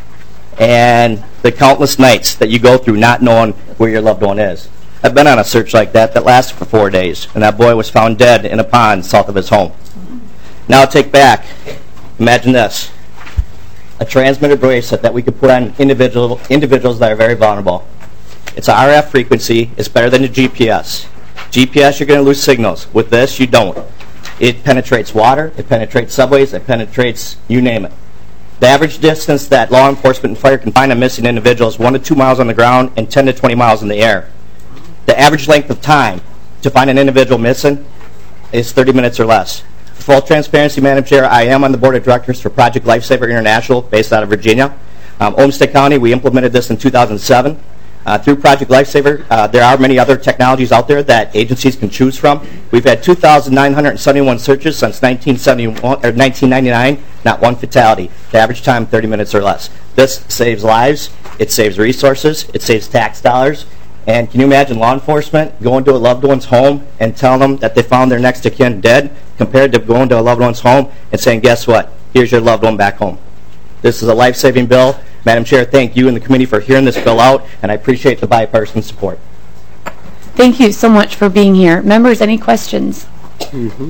And the countless nights that you go through not knowing where your loved one is. I've been on a search like that that lasted for four days, and that boy was found dead in a pond south of his home. Now take back, imagine this, a transmitter bracelet that we could put on individual, individuals that are very vulnerable. It's an R F frequency. It's better than a G P S. G P S, you're going to lose signals. With this, you don't. It penetrates water. It penetrates subways. It penetrates, you name it. The average distance that law enforcement and fire can find a missing individual is one to two miles on the ground and ten to twenty miles in the air. The average length of time to find an individual missing is thirty minutes or less. Full transparency, Madam Chair, I am on the board of directors for Project Lifesaver International, based out of Virginia. Um, Olmsted County, we implemented this in two thousand seven. Uh, through Project Lifesaver, uh, there are many other technologies out there that agencies can choose from. We've had two thousand nine hundred seventy-one searches since nineteen seventy-one, or nineteen ninety-nine, not one fatality. The average time, thirty minutes or less. This saves lives, it saves resources, it saves tax dollars. And can you imagine law enforcement going to a loved one's home and telling them that they found their next of kin dead, compared to going to a loved one's home and saying, guess what, here's your loved one back home. This is a life-saving bill. Madam Chair, thank you and the committee for hearing this bill out, and I appreciate the bipartisan support. Thank you so much for being here. Members, any questions? Mm-hmm.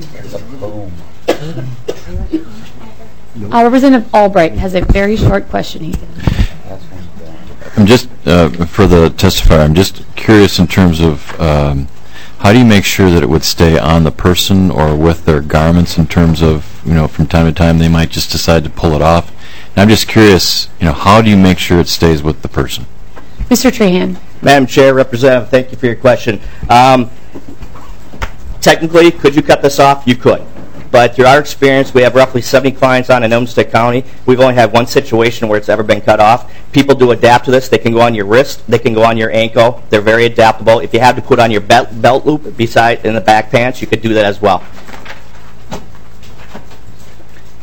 Uh, Representative Albright has a very short question. He I'm just, uh, for the testifier, I'm just curious in terms of um, how do you make sure that it would stay on the person or with their garments, in terms of, you know, from time to time they might just decide to pull it off. And I'm just curious, you know, how do you make sure it stays with the person? Mister Trahan. Madam Chair, Representative, thank you for your question. Um, technically, could you cut this off? You could. But through our experience, we have roughly seventy clients on in Olmsted County. We've only had one situation where it's ever been cut off. People do adapt to this. They can go on your wrist. They can go on your ankle. They're very adaptable. If you have to put on your belt, belt loop beside in the back pants, you could do that as well.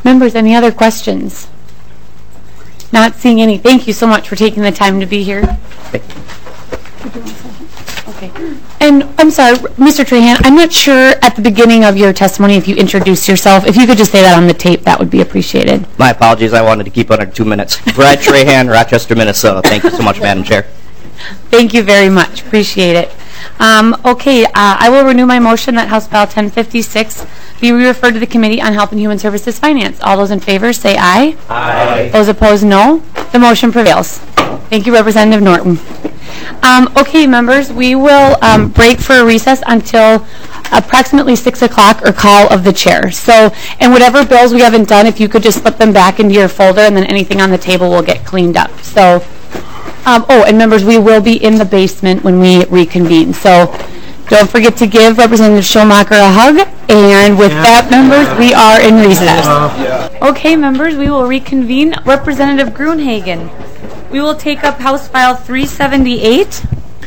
Members, any other questions? Not seeing any. Thank you so much for taking the time to be here. Okay. And I'm sorry, Mister Trahan, I'm not sure at the beginning of your testimony if you introduced yourself. If you could just say that on the tape, that would be appreciated. My apologies. I wanted to keep under two minutes. Brad Trahan, Rochester, Minnesota. Thank you so much, Madam Chair. Thank you very much. Appreciate it. Um, okay, uh, I will renew my motion that House File ten fifty-six be referred to the Committee on Health and Human Services Finance. All those in favor say aye. Aye. Those opposed, no. The motion prevails. Thank you, Representative Norton. Um, okay, members, we will um, break for a recess until approximately six o'clock or call of the chair. So, and whatever bills we haven't done, if you could just slip them back into your folder, and then anything on the table will get cleaned up. So, um, oh, and members, we will be in the basement when we reconvene. So, don't forget to give Representative Schomacher a hug. And with that, members, we are in recess. Okay, members, we will reconvene. Representative Gruenhagen. We will take up House File three seventy-eight.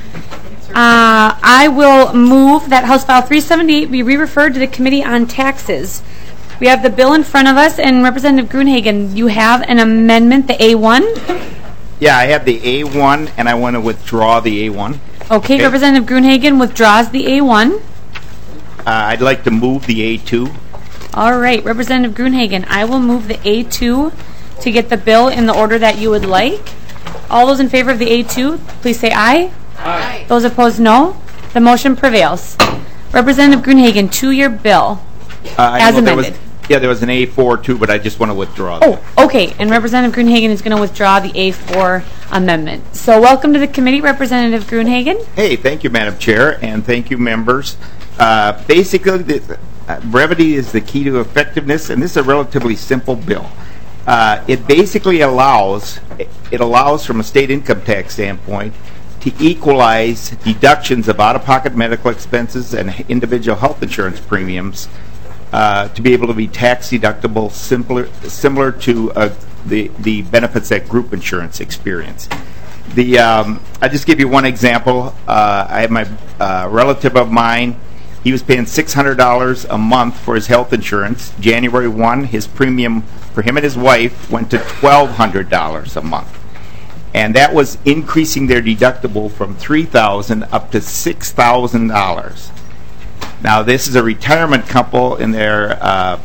Uh, I will move that House File three seventy-eight be re-referred to the Committee on Taxes. We have the bill in front of us, and Representative Gruenhagen, you have an amendment, the A one? Yeah, I have the A one, and I want to withdraw the A one. Okay, okay. Representative Gruenhagen withdraws the A one. Uh, I'd like to move the A two. All right, Representative Gruenhagen, I will move the A two to get the bill in the order that you would like. All those in favor of the A two, please say aye. Aye. Those opposed, no. The motion prevails. Representative Gruenhagen, two-year bill, uh, as know, amended. There was, yeah, there was an A four too, but I just want to withdraw Oh, that. okay. And Representative Gruenhagen is going to withdraw the A four amendment. So welcome to the committee, Representative Gruenhagen. Hey, thank you, Madam Chair, and thank you, members. Uh, basically, the, uh, brevity is the key to effectiveness, and this is a relatively simple bill. Uh, it basically allows, it allows from a state income tax standpoint to equalize deductions of out-of-pocket medical expenses and individual health insurance premiums uh, to be able to be tax deductible, similar, similar to uh, the, the benefits that group insurance experience. The, um, I'll just give you one example. Uh, I have my uh, relative of mine. He was paying six hundred dollars a month for his health insurance. January first, his premium for him and his wife went to twelve hundred dollars a month. And that was increasing their deductible from three thousand dollars up to six thousand dollars. Now, this is a retirement couple in their uh,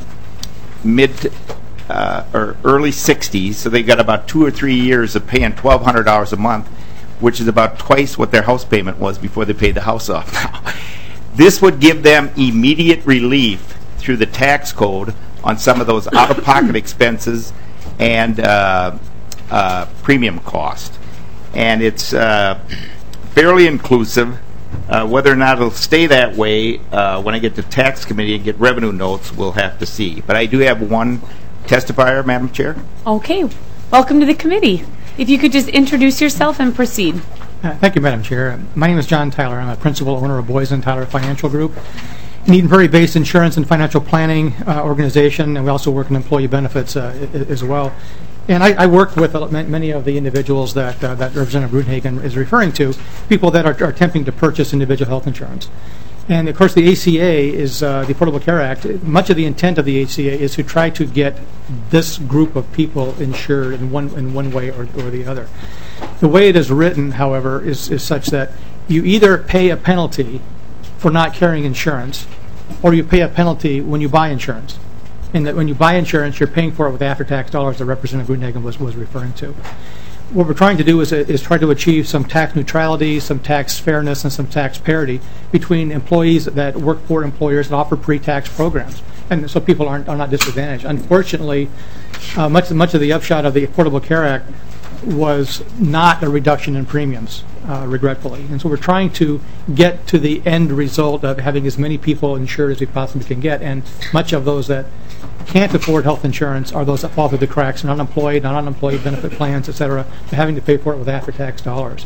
mid uh, or early sixties, so they got about two or three years of paying twelve hundred dollars a month, which is about twice what their house payment was before they paid the house off now. This would give them immediate relief through the tax code on some of those out-of-pocket expenses and uh, uh, premium cost. And it's uh, fairly inclusive. Uh, whether or not it'll stay that way uh, when I get to tax committee and get revenue notes, we'll have to see. But I do have one testifier, Madam Chair. Okay. Welcome to the committee. If you could just introduce yourself and proceed. Uh, thank you, Madam Chair. My name is John Tyler. I'm a principal owner of Boys and Tyler Financial Group, an Eden Prairie-based insurance and financial planning uh, organization, and we also work in employee benefits uh, as well. And I, I work with uh, many of the individuals that uh, that Representative Gruenhagen is referring to, people that are, are attempting to purchase individual health insurance. And of course, the A C A is uh, the Affordable Care Act. Much of the intent of the A C A is to try to get this group of people insured in one in one way or, or the other. The way it is written, however, is, is such that you either pay a penalty for not carrying insurance, or you pay a penalty when you buy insurance. And that when you buy insurance, you're paying for it with after-tax dollars that Representative Gruenhagen was, was referring to. What we're trying to do is, is try to achieve some tax neutrality, some tax fairness, and some tax parity between employees that work for employers that offer pre-tax programs, and so people aren't are not disadvantaged. Unfortunately, uh, much much of the upshot of the Affordable Care Act was not a reduction in premiums, uh, regretfully. And so we're trying to get to the end result of having as many people insured as we possibly can get, and much of those that can't afford health insurance are those that fall through the cracks, non-employed, non-unemployed benefit plans, et cetera, having to pay for it with after-tax dollars.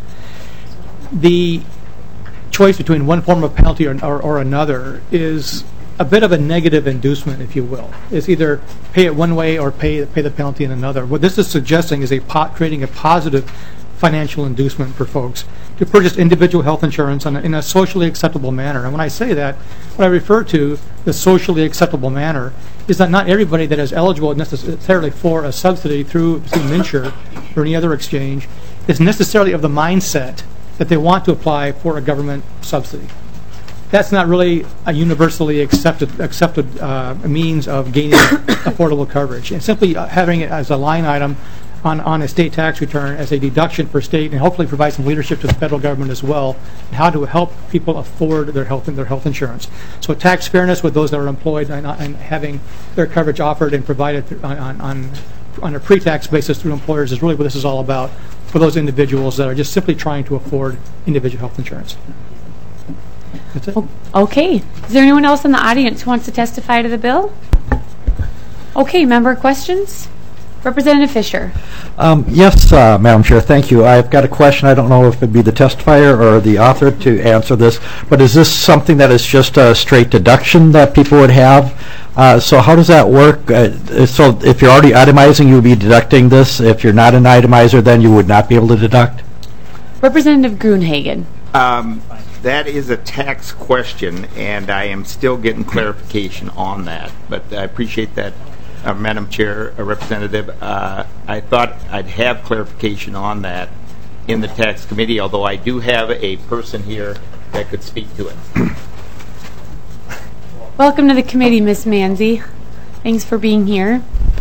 The choice between one form of penalty or, or, or another is a bit of a negative inducement, if you will. It's either pay it one way or pay pay the penalty in another. What this is suggesting is a po- creating a positive financial inducement for folks to purchase individual health insurance in a, in a socially acceptable manner. And when I say that, what I refer to, the socially acceptable manner, is that not everybody that is eligible necessarily for a subsidy through, through MNsure or any other exchange is necessarily of the mindset that they want to apply for a government subsidy. That's not really a universally accepted accepted uh, means of gaining affordable coverage. And simply uh, having it as a line item on, on a state tax return as a deduction for state, and hopefully provide some leadership to the federal government as well, and how to help people afford their health and their health insurance. So tax fairness with those that are employed and, and having their coverage offered and provided on, on, on on a pre-tax basis through employers is really what this is all about for those individuals that are just simply trying to afford individual health insurance. That's it. Okay. Is there anyone else in the audience who wants to testify to the bill? Okay, member questions? Representative Fisher. Um, yes, uh, Madam Chair, thank you. I've got a question. I don't know if it'd be the testifier or the author to answer this, but is this something that is just a straight deduction that people would have? Uh, so how does that work? Uh, so if you're already itemizing, you would be deducting this. If you're not an itemizer, then you would not be able to deduct? Representative Gruenhagen. Um, that is a tax question, and I am still getting clarification on that, but I appreciate that. Uh, Madam Chair, uh, Representative, uh, I thought I'd have clarification on that in the tax committee, although I do have a person here that could speak to it. Welcome to the committee, Miz Manzi. Thanks for being here.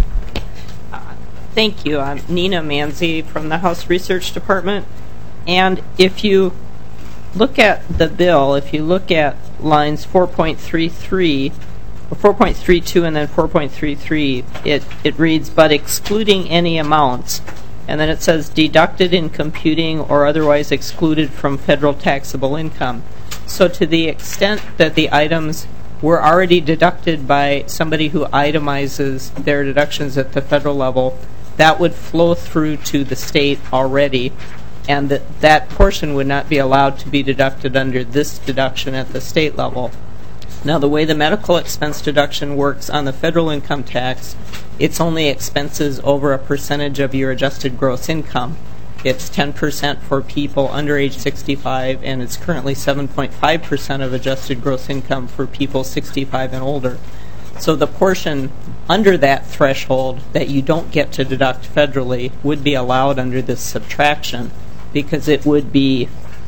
Uh, thank you. I'm Nina Manzi from the House Research Department. And if you look at the bill, if you look at lines four point three three, four point three two and then four point three three, it, it reads, but excluding any amounts, and then it says deducted in computing or otherwise excluded from federal taxable income. So to the extent that the items were already deducted by somebody who itemizes their deductions at the federal level, that would flow through to the state already, and that, that portion would not be allowed to be deducted under this deduction at the state level. Now, the way the medical expense deduction works on the federal income tax, it's only expenses over a percentage of your adjusted gross income. It's ten percent for people under age sixty-five, and it's currently seven point five percent of adjusted gross income for people sixty-five and older. So the portion under that threshold that you don't get to deduct federally would be allowed under this subtraction, because it would be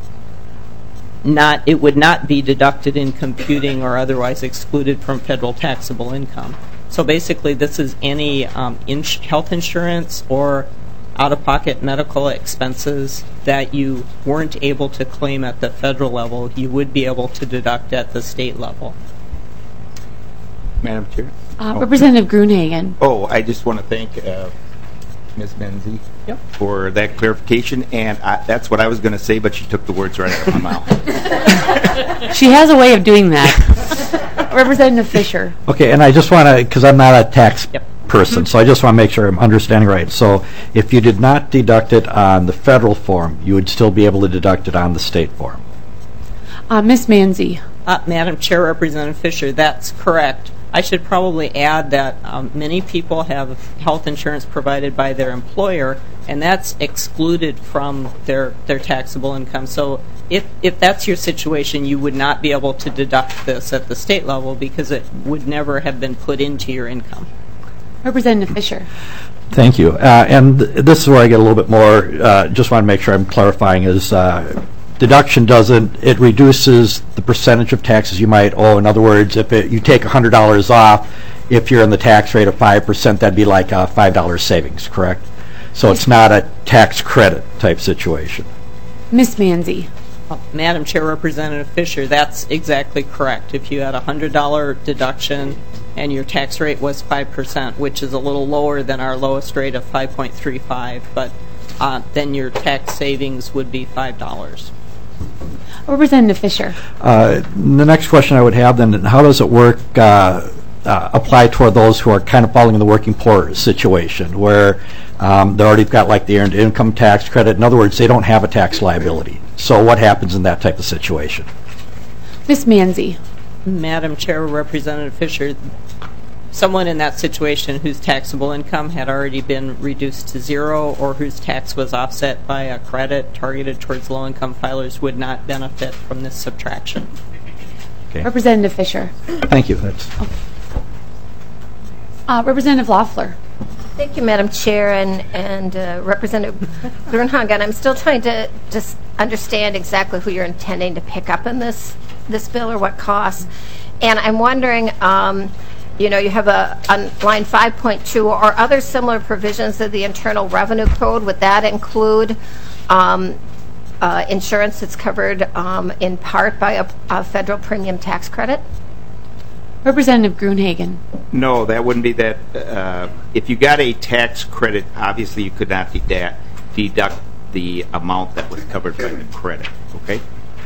not it would not be deducted in computing or otherwise excluded from federal taxable income. So basically, this is any um, ins- health insurance or out-of-pocket medical expenses that you weren't able to claim at the federal level, you would be able to deduct at the state level. Madam Chair? Uh, oh. Representative Gruenhagen. Oh, I just want to thank uh, Miz Menzie yep. for that clarification, and I, that's what I was going to say, but she took the words right out of my mouth. She has a way of doing that. Representative Fisher. Okay, and I just want to, because I'm not a tax yep. person, mm-hmm. so I just want to make sure I'm understanding right. So if you did not deduct it on the federal form, you would still be able to deduct it on the state form? Uh, Miz Manzi. Uh, Madam Chair, Representative Fisher, that's correct. I should probably add that um, many people have health insurance provided by their employer, and that's excluded from their, their taxable income. So if, if that's your situation, you would not be able to deduct this at the state level because it would never have been put into your income. Representative Fisher. Thank you. Uh, and th- this is where I get a little bit more, uh, just want to make sure I'm clarifying, is uh, deduction doesn't, it reduces the percentage of taxes you might owe. In other words, if it, you take one hundred dollars off, if you're in the tax rate of five percent, that'd be like a five dollars savings, correct? So it's not a tax credit type situation. Miz Manzi. Well, Madam Chair, Representative Fisher, that's exactly correct. If you had a one hundred dollars deduction and your tax rate was five percent, which is a little lower than our lowest rate of five point three five, but uh, then your tax savings would be five dollars. Representative Fisher. Uh, the next question I would have then, how does it work, uh, uh, apply toward those who are kind of falling in the working poor situation, where um, they already got like the earned income tax credit? In other words, they don't have a tax liability. So what happens in that type of situation? Miz Manzi. Madam Chair, Representative Fisher, someone in that situation whose taxable income had already been reduced to zero or whose tax was offset by a credit targeted towards low-income filers would not benefit from this subtraction. Okay. Representative Fisher. Thank you. That's Uh, Representative Loeffler. Thank you, Madam Chair, and, and uh, Representative Grunhagen. I'm still trying to just understand exactly who you're intending to pick up in this, this bill or what costs. And I'm wondering, um, you know, you have a, on line five point two, or other similar provisions of the Internal Revenue Code, would that include um, uh, insurance that's covered um, in part by a, a federal premium tax credit? Representative Grunhagen. No, that wouldn't be that. Uh, if you got a tax credit, obviously you could not deduct, deduct the amount that was covered by the credit, okay?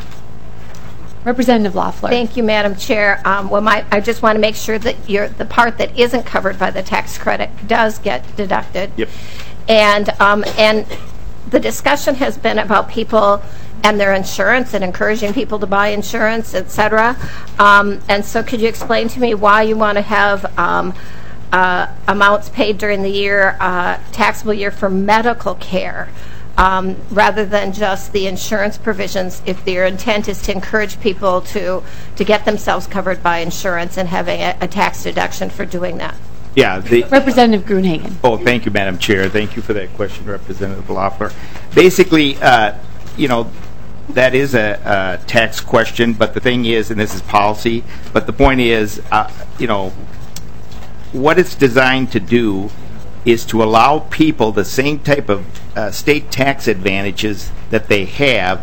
Representative Loeffler. Thank you, Madam Chair. Um, well, my, I just want to make sure that you're, the part that isn't covered by the tax credit does get deducted. Yep. And, um, and the discussion has been about people and their insurance and encouraging people to buy insurance, et cetera. Um, and so could you explain to me why you want to have um, uh, amounts paid during the year, uh, taxable year for medical care, um, rather than just the insurance provisions, if their intent is to encourage people to, to get themselves covered by insurance and having a, a tax deduction for doing that? Yeah. The, Representative Grunhagen. Oh, thank you, Madam Chair. Thank you for that question, Representative Loeffler. Basically, uh, you know, that is a, a tax question, but the thing is, and this is policy, but the point is, uh, you know, what it's designed to do is to allow people the same type of uh, state tax advantages that they have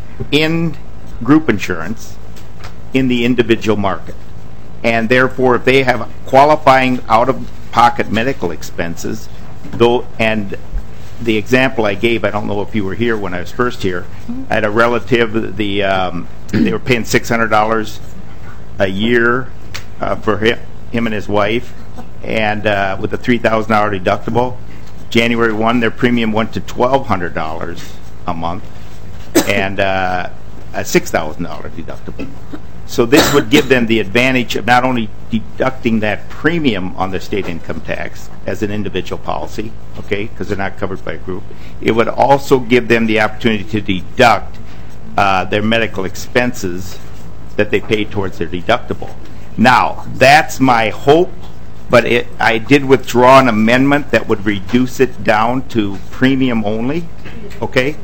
in group insurance in the individual market. And therefore, if they have qualifying out-of-pocket medical expenses, though, and the example I gave, I don't know if you were here when I was first here, I had a relative, the um, they were paying six hundred dollars a year uh, for him, him and his wife, and uh, with a three thousand dollars deductible. January first, their premium went to twelve hundred dollars a month and uh, a six thousand dollars deductible. So this would give them the advantage of not only deducting that premium on their state income tax as an individual policy, okay, because they're not covered by a group. It would also give them the opportunity to deduct uh, their medical expenses that they paid towards their deductible. Now, that's my hope, but it, I did withdraw an amendment that would reduce it down to premium only, okay?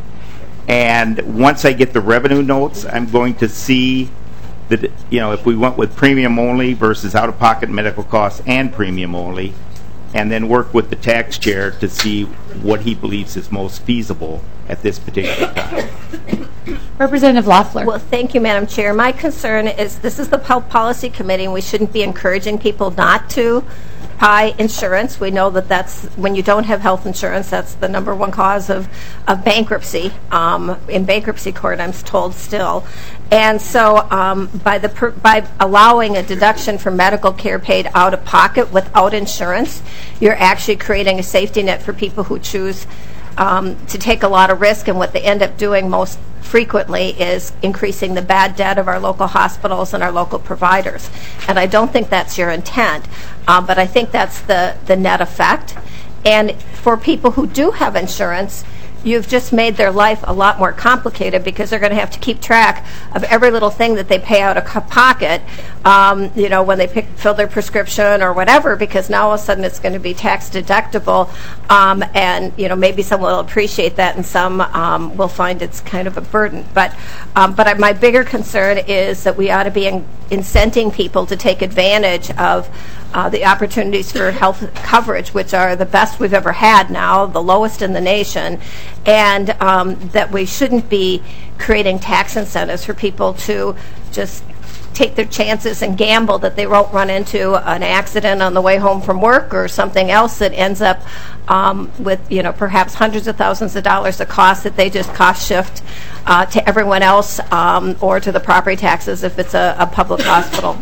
And once I get the revenue notes, I'm going to see that, you know, if we went with premium only versus out-of-pocket medical costs and premium only, and then work with the tax chair to see what he believes is most feasible at this particular time. Representative Loeffler. Well, thank you, Madam Chair. My concern is this is the Health Policy Committee, and we shouldn't be encouraging people not to buy insurance. We know that that's, when you don't have health insurance, that's the number one cause of, of bankruptcy, um, in bankruptcy court, I'm told still. And so um, by, the per, by allowing a deduction for medical care paid out of pocket without insurance, you're actually creating a safety net for people who choose um, to take a lot of risk, and what they end up doing most frequently is increasing the bad debt of our local hospitals and our local providers. And I don't think that's your intent, um, but I think that's the, the net effect. And for people who do have insurance, you've just made their life a lot more complicated, because they're going to have to keep track of every little thing that they pay out of pocket, um, you know, when they pick, fill their prescription or whatever, because now all of a sudden it's going to be tax deductible, um, and, you know, maybe some will appreciate that and some um, will find it's kind of a burden. But, um, but my bigger concern is that we ought to be in, incenting people to take advantage of Uh, the opportunities for health coverage, which are the best we've ever had now, the lowest in the nation, and um, that we shouldn't be creating tax incentives for people to just take their chances and gamble that they won't run into an accident on the way home from work or something else that ends up um, with, you know, perhaps hundreds of thousands of dollars of cost that they just cost shift uh, to everyone else, um, or to the property taxes if it's a, a public hospital.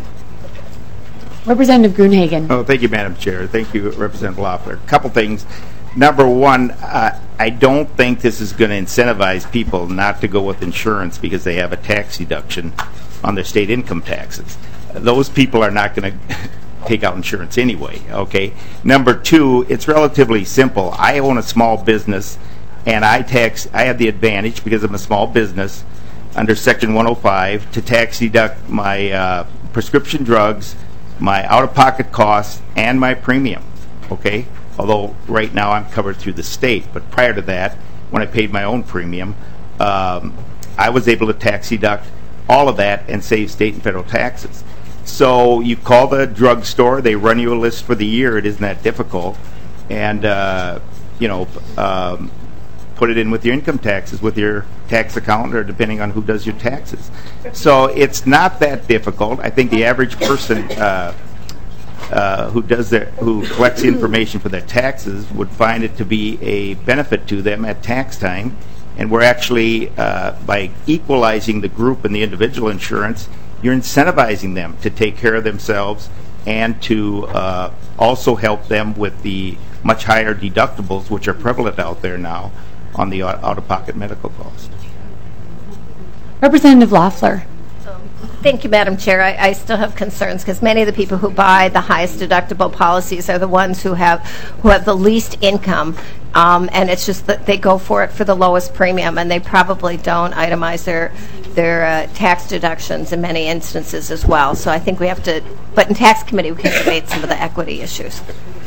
Representative Grunhagen. Oh, thank you, Madam Chair. Thank you, Representative Loeffler. A couple things. Number one, uh, I don't think this is going to incentivize people not to go with insurance because they have a tax deduction on their state income taxes. Those people are not going to take out insurance anyway, okay? Number two, it's relatively simple. I own a small business, and I tax, I have the advantage, because I'm a small business, under Section one oh five, to tax deduct my uh, prescription drugs, my out-of-pocket costs, and my premium, okay? Although right now I'm covered through the state, but prior to that, when I paid my own premium, um, I was able to tax deduct all of that and save state and federal taxes. So you call the drugstore, they run you a list for the year, it isn't that difficult, and uh, you know, um, put it in with your income taxes, with your tax accountant, or depending on who does your taxes. So it's not that difficult. I think the average person uh, uh, who does their, who collects information for their taxes would find it to be a benefit to them at tax time. And we're actually, uh, by equalizing the group and the individual insurance, you're incentivizing them to take care of themselves and to uh, also help them with the much higher deductibles, which are prevalent out there now, on the out-of-pocket medical costs. Representative Loeffler. Thank you, Madam Chair. I, I still have concerns because many of the people who buy the highest deductible policies are the ones who have who have the least income, um, and it's just that they go for it for the lowest premium, and they probably don't itemize their their uh, tax deductions in many instances as well. So I think we have to, but in tax committee we can debate some of the equity issues.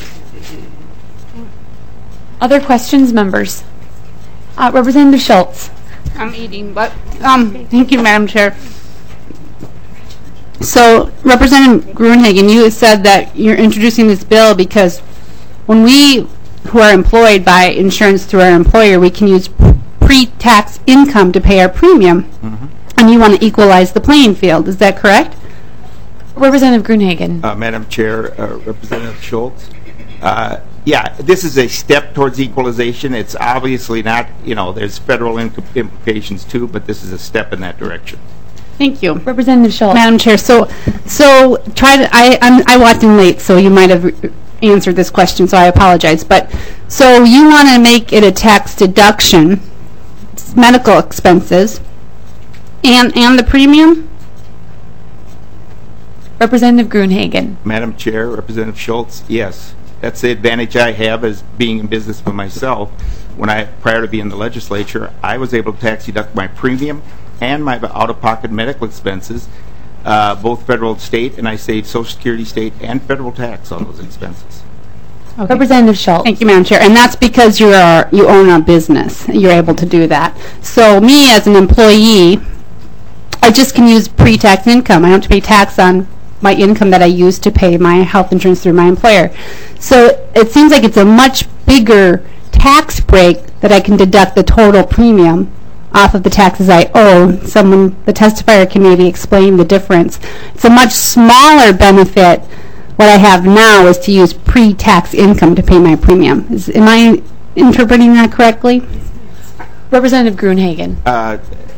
Other questions, members? Uh, Representative Schultz. I'm eating, but um, thank you, Madam Chair. So, Representative Gruenhagen, you said that you're introducing this bill because when we, who are employed by insurance through our employer, we can use pre-tax income to pay our premium, mm-hmm. and you want to equalize the playing field. Is that correct? Representative Gruenhagen. Uh, Madam Chair, uh, Representative Schultz. Uh, yeah, this is a step towards equalization. It's obviously not, you know, there's federal implications too, but this is a step in that direction. Thank you, Representative Schultz. Madam Chair. So, so try to. I I'm, I walked in late, so you might have re- answered this question. So I apologize. But so you want to make it a tax deduction, medical expenses, and and the premium. Representative Gruenhagen. Madam Chair, Representative Schultz. Yes, that's the advantage I have as being in business for myself. When I prior to being in the legislature, I was able to tax deduct my premium and my out-of-pocket medical expenses, uh, both federal and state, and I saved Social Security, state, and federal tax on those expenses. Okay. Representative Schultz. Thank you, Madam Chair. And that's because you are you own a business. You're able to do that. So me as an employee, I just can use pre-tax income. I don't have to pay tax on my income that I use to pay my health insurance through my employer. So it seems like it's a much bigger tax break that I can deduct the total premium off of the taxes I owe. Someone, the testifier, can maybe explain the difference. It's a much smaller benefit. What I have now is to use pre-tax income to pay my premium. Is, am I interpreting that correctly? Representative Gruenhagen. Uh,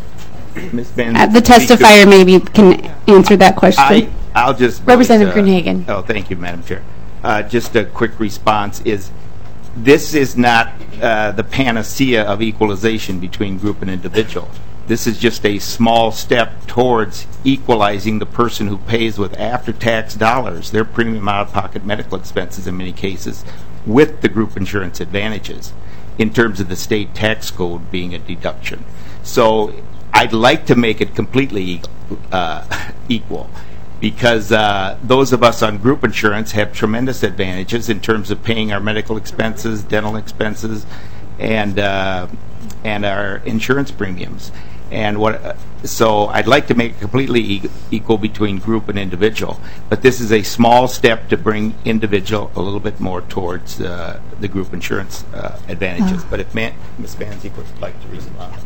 Miz Van uh, the testifier maybe can answer that question. I, I'll just Representative voice, uh, Gruenhagen. Oh, thank you, Madam Chair. Uh, just a quick response is, this is not uh, the panacea of equalization between group and individual. This is just a small step towards equalizing the person who pays with after-tax dollars their premium out-of-pocket medical expenses in many cases with the group insurance advantages in terms of the state tax code being a deduction. So I'd like to make it completely uh, equal. Because uh, those of us on group insurance have tremendous advantages in terms of paying our medical expenses, dental expenses, and uh, and our insurance premiums. And what? Uh, so I'd like to make it completely e- equal between group and individual. But this is a small step to bring individual a little bit more towards uh, the group insurance uh, advantages. Oh. But if Man- Miz Manzi would like to respond.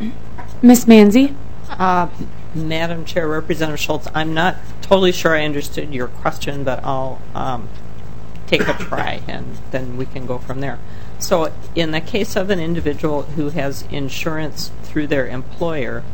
Miz Manzi. Uh, Madam Chair, Representative Schultz, I'm not totally sure I understood your question, but I'll um, take a try, and then we can go from there. So in the case of an individual who has insurance through their employer,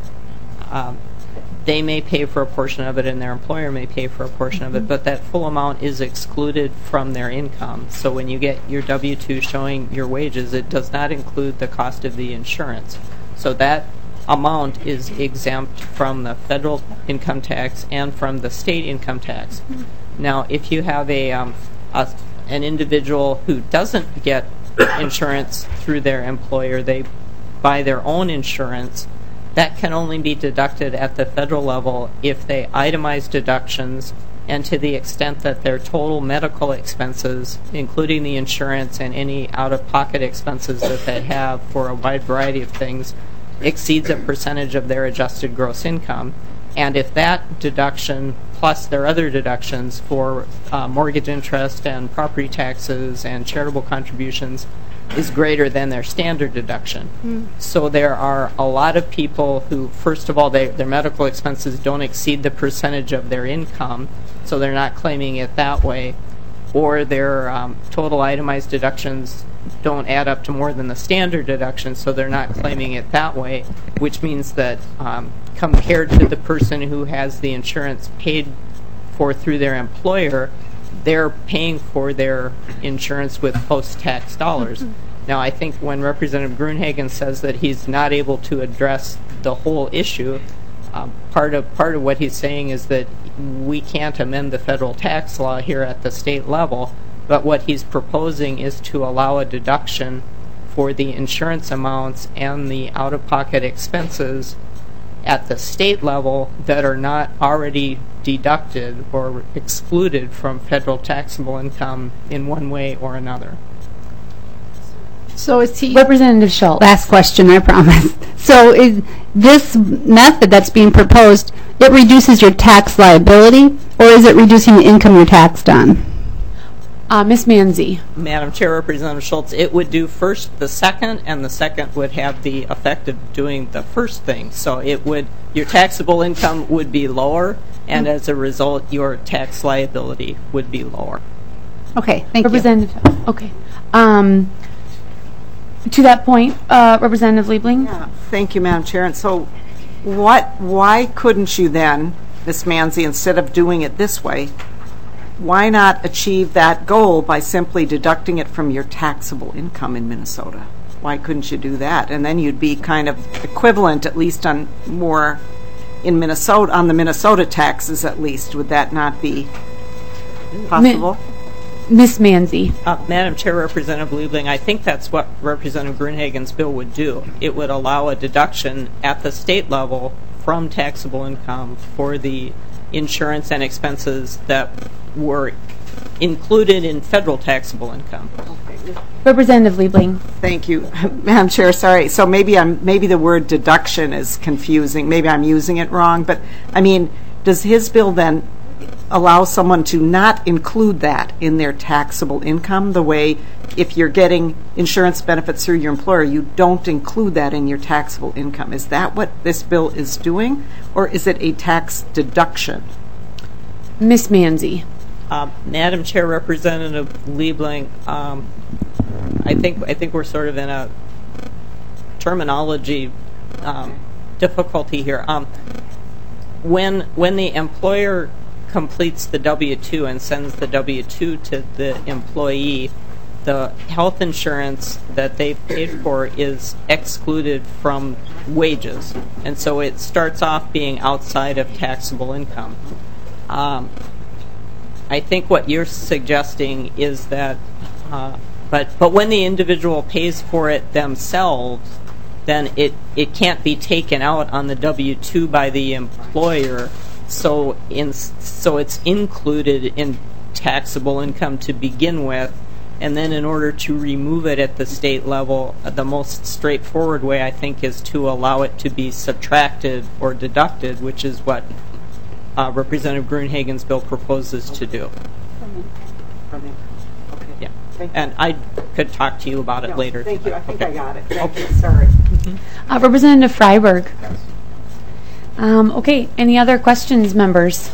um, they may pay for a portion of it and their employer may pay for a portion of it, but that full amount is excluded from their income. So when you get your W two showing your wages, it does not include the cost of the insurance. So that amount is exempt from the federal income tax and from the state income tax. Now, if you have a, um, a an individual who doesn't get insurance through their employer, they buy their own insurance, that can only be deducted at the federal level if they itemize deductions, and to the extent that their total medical expenses, including the insurance and any out-of-pocket expenses that they have for a wide variety of things, exceeds a percentage of their adjusted gross income. And if that deduction, plus their other deductions for uh, mortgage interest and property taxes and charitable contributions, is greater than their standard deduction. Mm. So there are a lot of people who, first of all, they, their medical expenses don't exceed the percentage of their income, so they're not claiming it that way, or their um, total itemized deductions don't add up to more than the standard deduction, so they're not claiming it that way, which means that um, compared to the person who has the insurance paid for through their employer, they're paying for their insurance with post-tax dollars. Now, I think when Representative Gruenhagen says that he's not able to address the whole issue, um, part of part of what he's saying is that we can't amend the federal tax law here at the state level, but what he's proposing is to allow a deduction for the insurance amounts and the out-of-pocket expenses at the state level that are not already deducted or excluded from federal taxable income in one way or another. So is he... Representative Schultz. Last question, I promise. So is this method that's being proposed, it reduces your tax liability, or is it reducing the income you're taxed on? Uh, Miz Manzi. Madam Chair, Representative Schultz, it would do first the second, and the second would have the effect of doing the first thing. So it would, your taxable income would be lower, and as a result, your tax liability would be lower. Okay, thank Representative, you. Okay. Um, to that point, uh, Representative Liebling. Yeah, thank you, Madam Chair. And so what, why couldn't you then, Miz Manzi, instead of doing it this way, why not achieve that goal by simply deducting it from your taxable income in Minnesota? Why couldn't you do that? And then you'd be kind of equivalent, at least on more in Minnesota, on the Minnesota taxes at least. Would that not be possible? Miz Manzi. Uh, Madam Chair, Representative Liebling, I think that's what Representative Gruenhagen's bill would do. It would allow a deduction at the state level from taxable income for the insurance and expenses that were included in federal taxable income. Representative Liebling. Thank you, Madam Chair. Sorry. So maybe I'm maybe the word deduction is confusing. Maybe I'm using it wrong. But I mean, does his bill then allow someone to not include that in their taxable income? The way if you're getting insurance benefits through your employer, you don't include that in your taxable income. Is that what this bill is doing, or is it a tax deduction? Miz Manzi. Uh, Madam Chair, Representative Liebling, um, I think I think we're sort of in a terminology um, difficulty here. Um, when when the employer completes the W two and sends the W two to the employee, the health insurance that they paid for is excluded from wages, and so it starts off being outside of taxable income. Um, I think what you're suggesting is that, uh, but but when the individual pays for it themselves, then it, it can't be taken out on the W two by the employer. So in so it's included in taxable income to begin with, and then in order to remove it at the state level, the most straightforward way I think is to allow it to be subtracted or deducted, which is what Uh, Representative Gruenhagen's bill proposes to do. Okay. Yeah. Thank you. And I could talk to you about it No, later. Thank you. I think okay. I got it. Thank you. Sorry. Mm-hmm. Uh, Representative Freiberg. Um, okay, any other questions, members?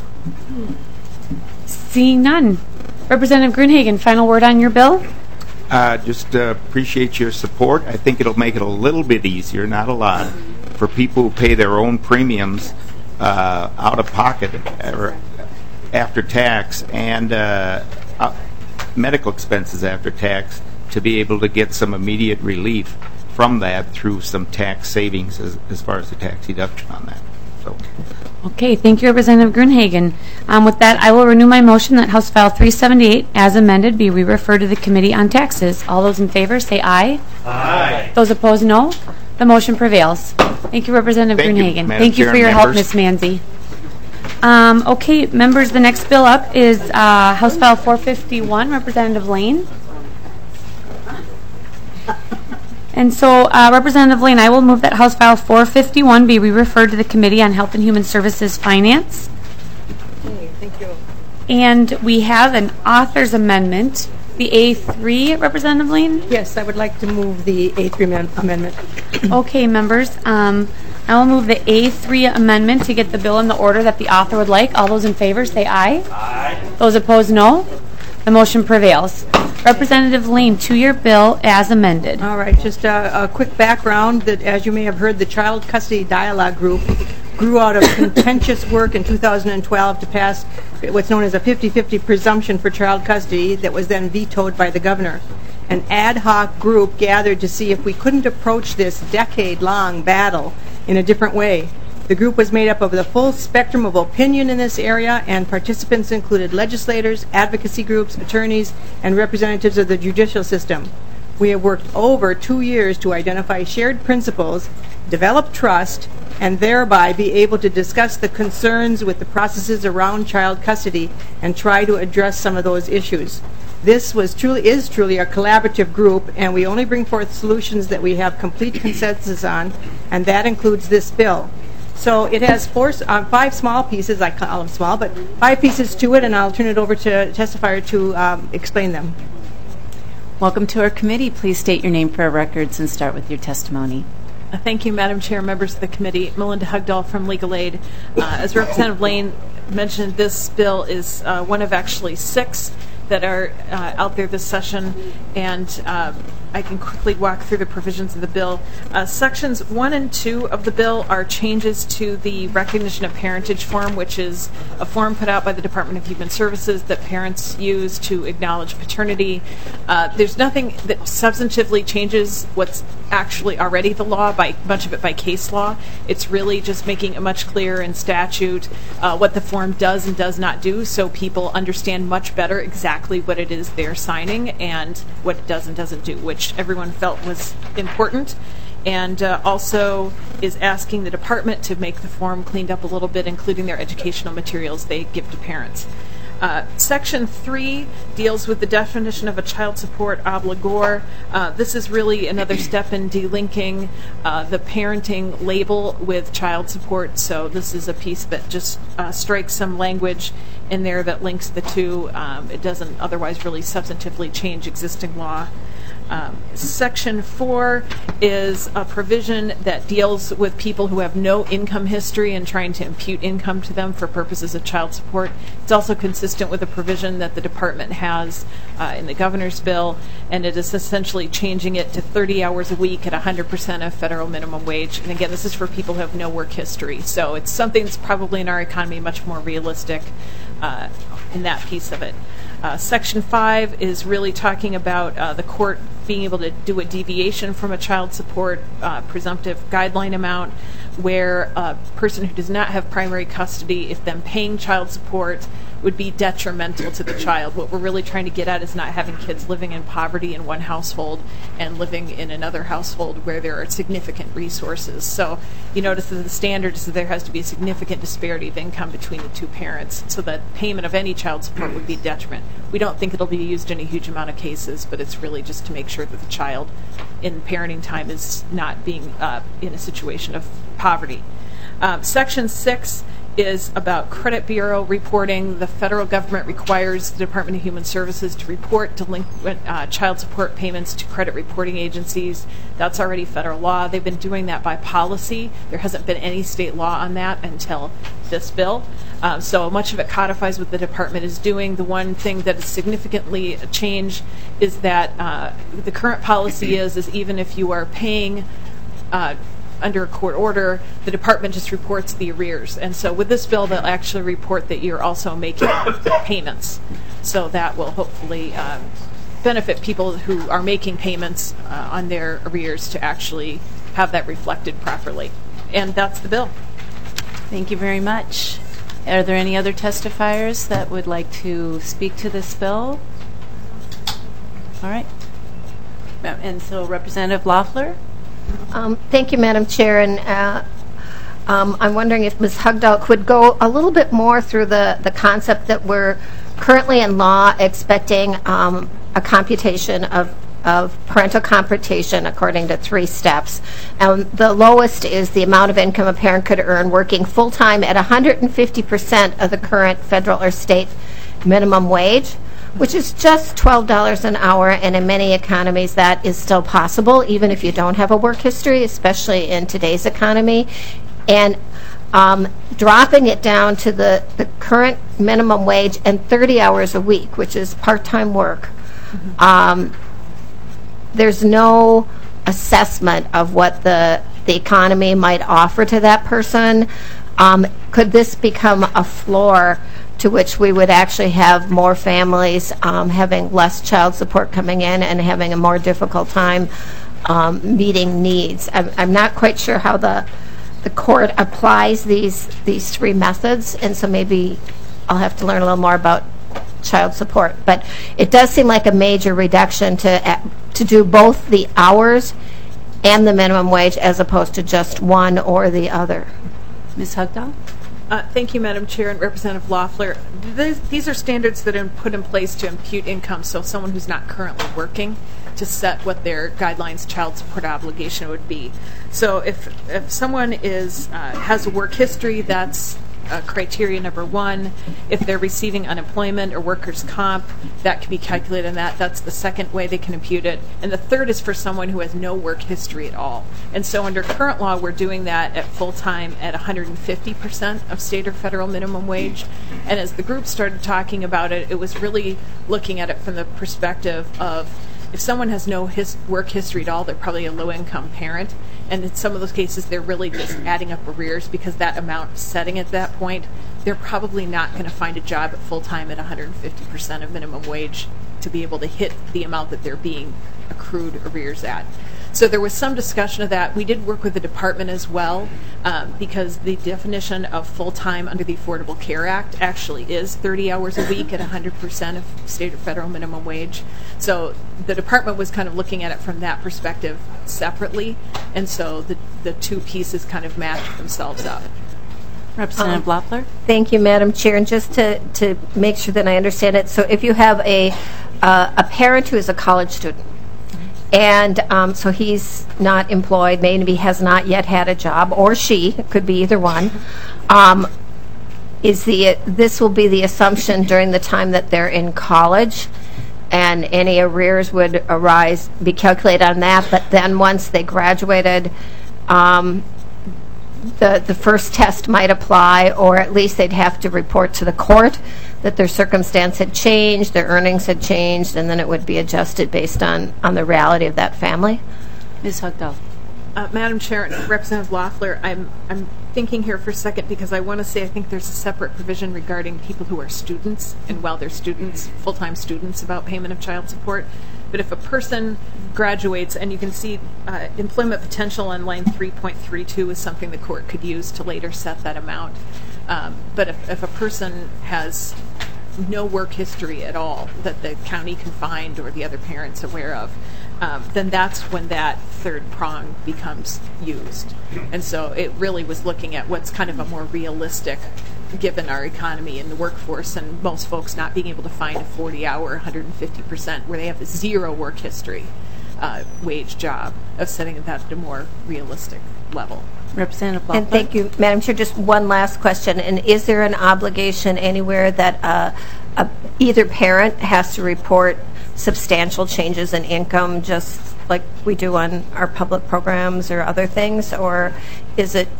Seeing none. Representative Gruenhagen, final word on your bill? Uh, just uh, appreciate your support. I think it'll make it a little bit easier, not a lot, for people who pay their own premiums uh, out of pocket or after tax and uh, uh, medical expenses after tax to be able to get some immediate relief from that through some tax savings as, as far as the tax deduction on that. So Okay, thank you, Representative Grunhagen. Um, with that, I will renew my motion that House File three seventy-eight, as amended, be re-referred to the Committee on Taxes. All those in favor say aye. Aye. Those opposed, no. The motion prevails. Thank you, Representative Thank you, Grunhagen. Madam Thank you Chair for your and help, members. Miz Manzi. Um, okay, members, the next bill up is uh, House File four fifty-one, Representative Lane. And so, uh, Representative Lane, I will move that House File four fifty-one be re-referred to the Committee on Health and Human Services Finance. Okay, thank you. And we have an author's amendment, the A three, Representative Lane? Yes, I would like to move the A three amend- amendment. Okay, members, um, I will move the A three amendment to get the bill in the order that the author would like. All those in favor say aye. Aye. Those opposed, no. The motion prevails. Representative Lane, to your bill as amended. All right, just a, a quick background that, as you may have heard, the Child Custody Dialogue Group grew out of contentious work in two thousand twelve to pass what's known as a fifty-fifty presumption for child custody that was then vetoed by the governor. An ad hoc group gathered to see if we couldn't approach this decade-long battle in a different way. The group was made up of the full spectrum of opinion in this area, and participants included legislators, advocacy groups, attorneys, and representatives of the judicial system. We have worked over two years to identify shared principles, develop trust, and thereby be able to discuss the concerns with the processes around child custody and try to address some of those issues. This was truly is truly a collaborative group, and we only bring forth solutions that we have complete consensus on, and that includes this bill. So it has four, uh, five small pieces, I call them small, but five pieces to it, and I'll turn it over to testifier to um, explain them. Welcome to our committee. Please state your name for our records and start with your testimony. Uh, Thank you, Madam Chair, members of the committee. Melinda Hugdahl from Legal Aid. Uh, as Representative Lane mentioned, this bill is uh, one of actually six that are uh, out there this session, and uh, I can quickly walk through the provisions of the bill. Uh, sections one and two of the bill are changes to the recognition of parentage form, which is a form put out by the Department of Human Services that parents use to acknowledge paternity. Uh, there's nothing that substantively changes what's actually already the law, by much of it by case law. It's really just making it much clearer in statute uh, what the form does and does not do, so people understand much better exactly what it is they're signing and what it does and doesn't do, which everyone felt was important, and uh, also is asking the department to make the form cleaned up a little bit, including their educational materials they give to parents. Uh, Section three deals with the definition of a child support obligor. Uh, this is really another step in delinking uh, the parenting label with child support, so this is a piece that just uh, strikes some language in there that links the two. Um, it doesn't otherwise really substantively change existing law. Um, Section four is a provision that deals with people who have no income history and trying to impute income to them for purposes of child support. It's also consistent with a provision that the department has uh, in the governor's bill, and it is essentially changing it to thirty hours a week at one hundred percent of federal minimum wage. And again, this is for people who have no work history. So it's something that's probably in our economy much more realistic uh, in that piece of it. Uh, Section five is really talking about uh, the court being able to do a deviation from a child support uh, presumptive guideline amount, where a person who does not have primary custody, if them paying child support, would be detrimental to the child. What we're really trying to get at is not having kids living in poverty in one household and living in another household where there are significant resources. So you notice that the standard is that there has to be a significant disparity of income between the two parents, so that payment of any child support would be a detriment. We don't think it'll be used in a huge amount of cases, but it's really just to make sure that the child in parenting time is not being uh, in a situation of poverty. Um, Section six is about credit bureau reporting. The federal government requires the Department of Human Services to report delinquent uh, child support payments to credit reporting agencies. That's already federal law. They've been doing that by policy. There hasn't been any state law on that until this bill. Um, so much of it codifies what the department is doing. The one thing that is significantly a change is that uh, the current policy is, is even if you are paying uh, under a court order, the department just reports the arrears. And so with this bill, they'll actually report that you're also making payments. So that will hopefully um, benefit people who are making payments uh, on their arrears to actually have that reflected properly. And that's the bill. Thank you very much. Are there any other testifiers that would like to speak to this bill? All right. And so Representative Loeffler? Um, Thank you, Madam Chair. And uh, um, I'm wondering if Miz Hugdahl could go a little bit more through the, the concept that we're currently in law expecting um, a computation of of parental computation according to three steps. Um, the lowest is the amount of income a parent could earn working full-time at one hundred fifty percent of the current federal or state minimum wage, which is just twelve dollars an hour, and in many economies that is still possible, even if you don't have a work history, especially in today's economy. And um, dropping it down to the, the current minimum wage and thirty hours a week, which is part-time work. Mm-hmm. Um, there's no assessment of what the, the economy might offer to that person. Um, could this become a floor to which we would actually have more families um, having less child support coming in and having a more difficult time um, meeting needs? I'm, I'm not quite sure how the the court applies these these three methods, and so maybe I'll have to learn a little more about child support. But it does seem like a major reduction to to do both the hours and the minimum wage as opposed to just one or the other. Miz Hugdahl? Uh, thank you, Madam Chair and Representative Loeffler. These, these are standards that are put in place to impute income, so someone who's not currently working to set what their guidelines child support obligation would be. So if if someone is uh, has a work history, that's uh, criteria number one. If they're receiving unemployment or workers' comp, that can be calculated in that. That's the second way they can impute it. And the third is for someone who has no work history at all. And so under current law, we're doing that at full-time at one hundred fifty percent of state or federal minimum wage. And as the group started talking about it, it was really looking at it from the perspective of if someone has no his work history at all, they're probably a low-income parent. And in some of those cases, they're really just adding up arrears because that amount setting at that point, they're probably not going to find a job at full-time at one hundred fifty percent of minimum wage to be able to hit the amount that they're being accrued arrears at. So there was some discussion of that. We did work with the department as well um, because the definition of full-time under the Affordable Care Act actually is thirty hours a week at one hundred percent of state or federal minimum wage. So the department was kind of looking at it from that perspective separately, and so the, the two pieces kind of matched themselves up. Representative Um, Loeffler? Thank you, Madam Chair. And just to, to make sure that I understand it, so if you have a, uh, a parent who is a college student, and um, so he's not employed, maybe has not yet had a job, or she, it could be either one, um, is the this will be the assumption during the time that they're in college, and any arrears would arise, be calculated on that, but then once they graduated, um, the, the first test might apply, or at least they'd have to report to the court that their circumstance had changed, their earnings had changed, and then it would be adjusted based on, on the reality of that family. Miz Hugdahl? Uh, Madam Chair and Representative Loeffler, I'm, I'm thinking here for a second because I want to say I think there's a separate provision regarding people who are students, and while they're students, full-time students, about payment of child support. But if a person graduates, and you can see uh, employment potential on line three point three two is something the court could use to later set that amount. Um, but if, if a person has no work history at all that the county can find or the other parent's aware of, um, then that's when that third prong becomes used. And so it really was looking at what's kind of a more realistic, given our economy and the workforce and most folks not being able to find a forty hour, one hundred fifty percent, where they have zero work history uh, wage job, of setting that at a more realistic level. Representative Loeffler? And thank you, Madam Chair. Just one last question. And is there an obligation anywhere that uh, a, either parent has to report substantial changes in income, just like we do on our public programs or other things, or is it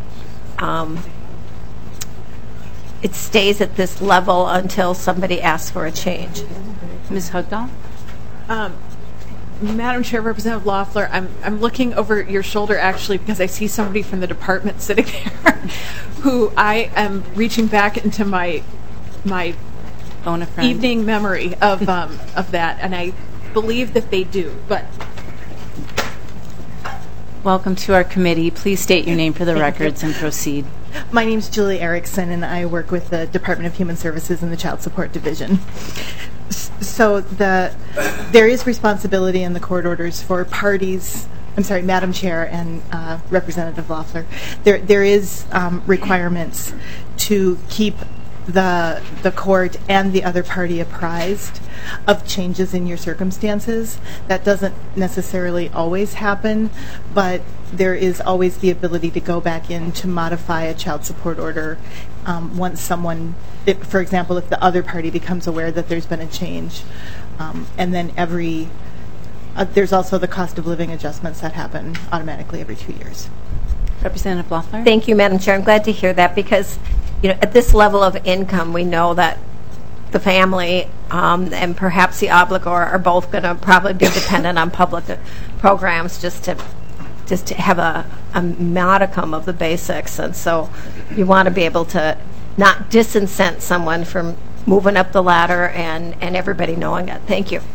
um, it stays at this level until somebody asks for a change? Miz Hugdahl? Um, Madam Chair, Representative Loeffler, I'm I'm looking over your shoulder actually because I see somebody from the department sitting there who I am reaching back into my my Phone a friend. evening memory of um, of that, and I believe that they do. But Welcome to our committee. Please state your name for the records and proceed. My name is Julie Erickson, and I work with the Department of Human Services in the Child Support Division. S- So the there is responsibility in the court orders for parties. I'm sorry, Madam Chair and uh, Representative Loeffler. There there is um, requirements to keep the the court and the other party apprised of changes in your circumstances. That doesn't necessarily always happen, but there is always the ability to go back in to modify a child support order um, once someone, if, for example, if the other party becomes aware that there's been a change. Um, and then every, uh, there's also the cost of living adjustments that happen automatically every two years. Representative Loeffler? Thank you, Madam Chair. I'm glad to hear that because, you know, at this level of income, we know that the family um, and perhaps the obligor are both going to probably be dependent on public programs just to just to have a, a modicum of the basics. And so you want to be able to not disincent someone from moving up the ladder and, and everybody knowing it. Thank you.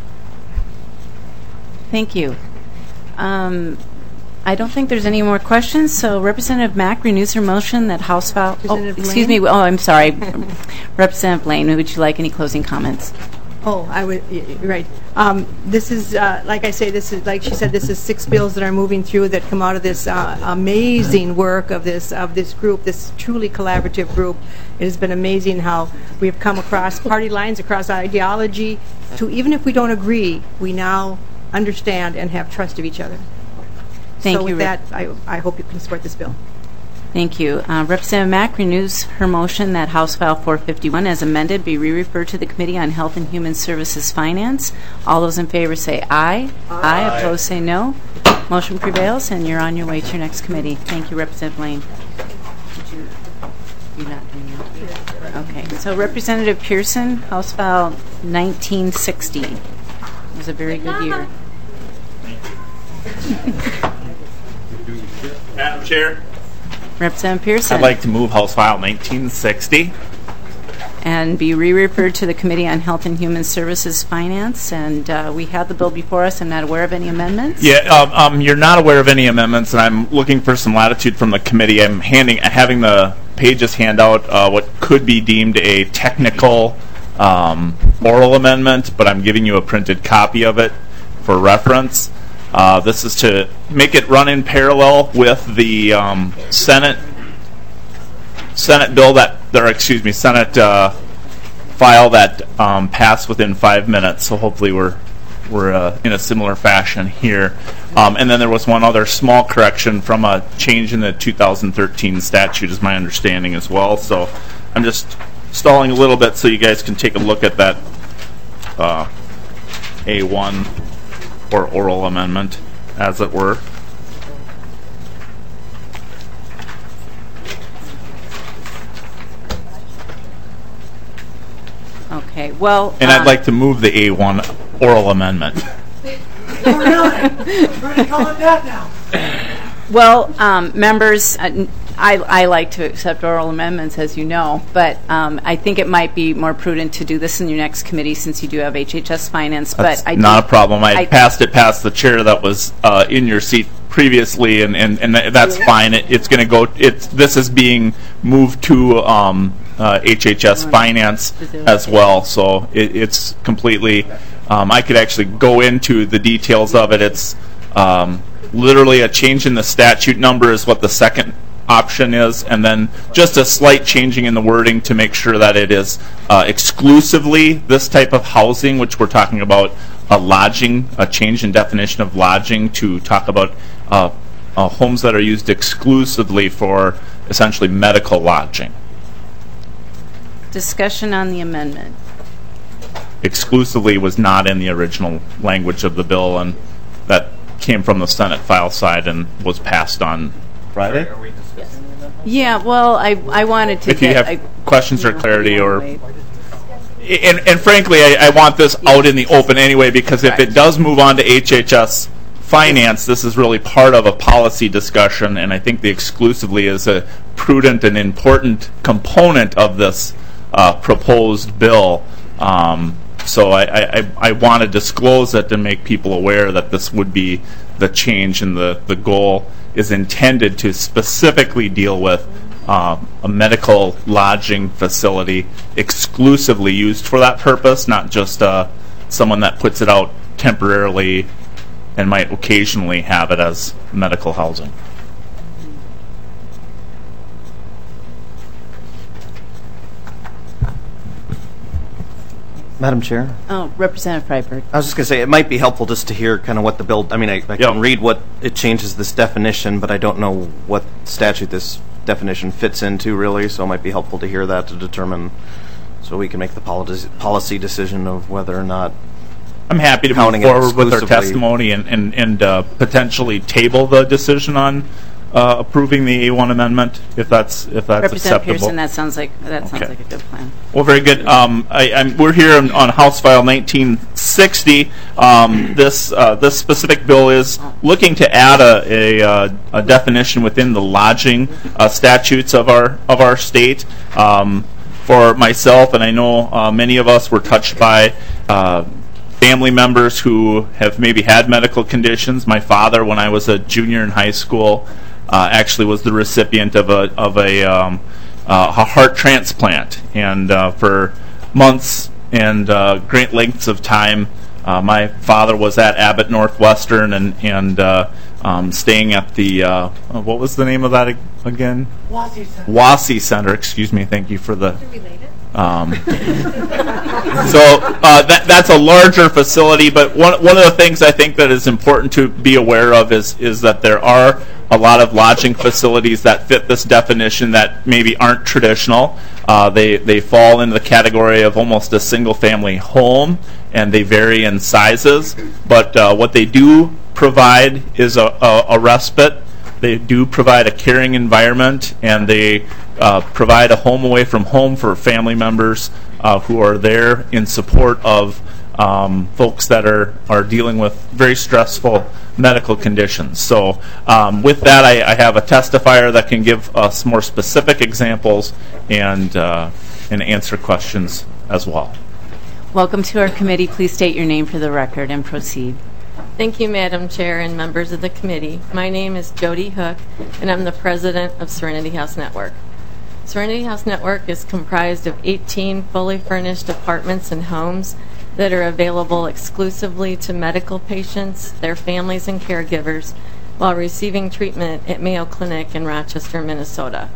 Thank you. Um, I don't think there's any more questions, so Representative Mack renews her motion that House file... Oh, excuse me. Oh, I'm sorry. Representative Lane, would you like any closing comments? Oh, I would, y- y- right. Um, This is, uh, like I say, this is, like she said, this is six bills that are moving through that come out of this uh, amazing work of this, of this group, this truly collaborative group. It has been amazing how we have come across party lines, across ideology, to even if we don't agree, we now understand and have trust of each other. Thank So you, with Rep- that, I I hope you can support this bill. Thank you. Uh, Representative Mack renews her motion that House File four fifty-one, as amended, be re-referred to the Committee on Health and Human Services Finance. All those in favor say aye. Aye. Aye. Opposed say no. Motion prevails, and you're on your way to your next committee. Thank you, Representative Lane. Did you, you're not doing that? Okay. So Representative Pearson, House File nineteen sixty. It was a very good year. Madam Chair, Representative Pearson. I'd like to move House File nineteen sixty. And be re-referred to the Committee on Health and Human Services Finance. And uh, we have the bill before us. I'm not aware of any amendments. Yeah, um, um, you're not aware of any amendments, and I'm looking for some latitude from the committee. I'm handing, having the pages hand out uh, what could be deemed a technical um, oral amendment, but I'm giving you a printed copy of it for reference. Uh, this is to make it run in parallel with the um, Senate Senate bill that, or excuse me, Senate uh, file that um, passed within five minutes. So hopefully we're we're uh, in a similar fashion here. Um, and then there was one other small correction from a change in the two thousand thirteen statute, is my understanding as well. So I'm just stalling a little bit so you guys can take a look at that uh, A one. Or oral amendment, as it were. Okay, well... And uh, I'd like to move the A one oral amendment. Oh, really? We're going to call it that now. Well, um, members, uh, I, I like to accept oral amendments, as you know, but um, I think it might be more prudent to do this in your next committee since you do have H H S Finance. That's but I not do, a problem. I, I passed it past the chair that was uh, in your seat previously, and, and, and that's fine. It, it's going to go. It's this is being moved to um, uh, H H S Finance as well, so it, it's completely. Um, I could actually go into the details of it. It's um, literally a change in the statute number is what the second option is, and then just a slight changing in the wording to make sure that it is uh, exclusively this type of housing, which we're talking about a lodging, a change in definition of lodging to talk about uh, uh, homes that are used exclusively for essentially medical lodging. Discussion on the amendment. Exclusively was not in the original language of the bill, and that came from the Senate file side and was passed on Friday. Yeah, well, I I wanted to If you get... have I, questions or clarity, or and, and frankly, I, I want this out in the open anyway, because if it does move on to H H S Finance, this is really part of a policy discussion, and I think the exclusively is a prudent and important component of this uh, proposed bill. Um, So I, I, I want to disclose it and make people aware that this would be the change, and the, the goal is intended to specifically deal with uh, a medical lodging facility exclusively used for that purpose, not just uh, someone that puts it out temporarily and might occasionally have it as medical housing. Madam Chair? Oh, Representative Freiberg. I was just going to say, it might be helpful just to hear kind of what the bill, I mean, I, I can read what it changes this definition, but I don't know what statute this definition fits into, really, so it might be helpful to hear that to determine, so we can make the policy policy decision of whether or not I'm happy to move forward with our testimony and, and, and uh, potentially table the decision on uh, approving the A one amendment, if that's if that's Representative acceptable. Pearson, that sounds like that sounds Okay. like a good plan. Well, very good. Um, I, I'm, we're here on, on House File nineteen sixty. Um, this uh, this specific bill is looking to add a, a, uh, a definition within the lodging uh, statutes of our of our state. Um, for myself, and I know uh, many of us were touched by uh, family members who have maybe had medical conditions. My father, when I was a junior in high school, uh, actually was the recipient of a of a, um, uh, a heart transplant, and uh, for months and uh, great lengths of time, uh, my father was at Abbott Northwestern and and uh, um, staying at the uh, what was the name of that again? Wassey Center. Wassey Center. Excuse me. Thank you for the. Um, so uh, that, that's a larger facility, but one one of the things I think that is important to be aware of is is that there are a lot of lodging facilities that fit this definition that maybe aren't traditional. Uh, they they fall into the category of almost a single family home, and they vary in sizes. But uh, what they do provide is a, a, a respite. They do provide a caring environment, and they uh, provide a home away from home for family members uh, who are there in support of um, folks that are, are dealing with very stressful medical conditions. So um, with that, I, I have a testifier that can give us more specific examples and, uh, and answer questions as well. Welcome to our committee. Please state your name for the record and proceed. Thank you, Madam Chair and members of the committee. My name is Jody Hook, and I'm the president of Serenity House Network. Serenity House Network is comprised of eighteen fully furnished apartments and homes that are available exclusively to medical patients, their families, and caregivers while receiving treatment at Mayo Clinic in Rochester, Minnesota.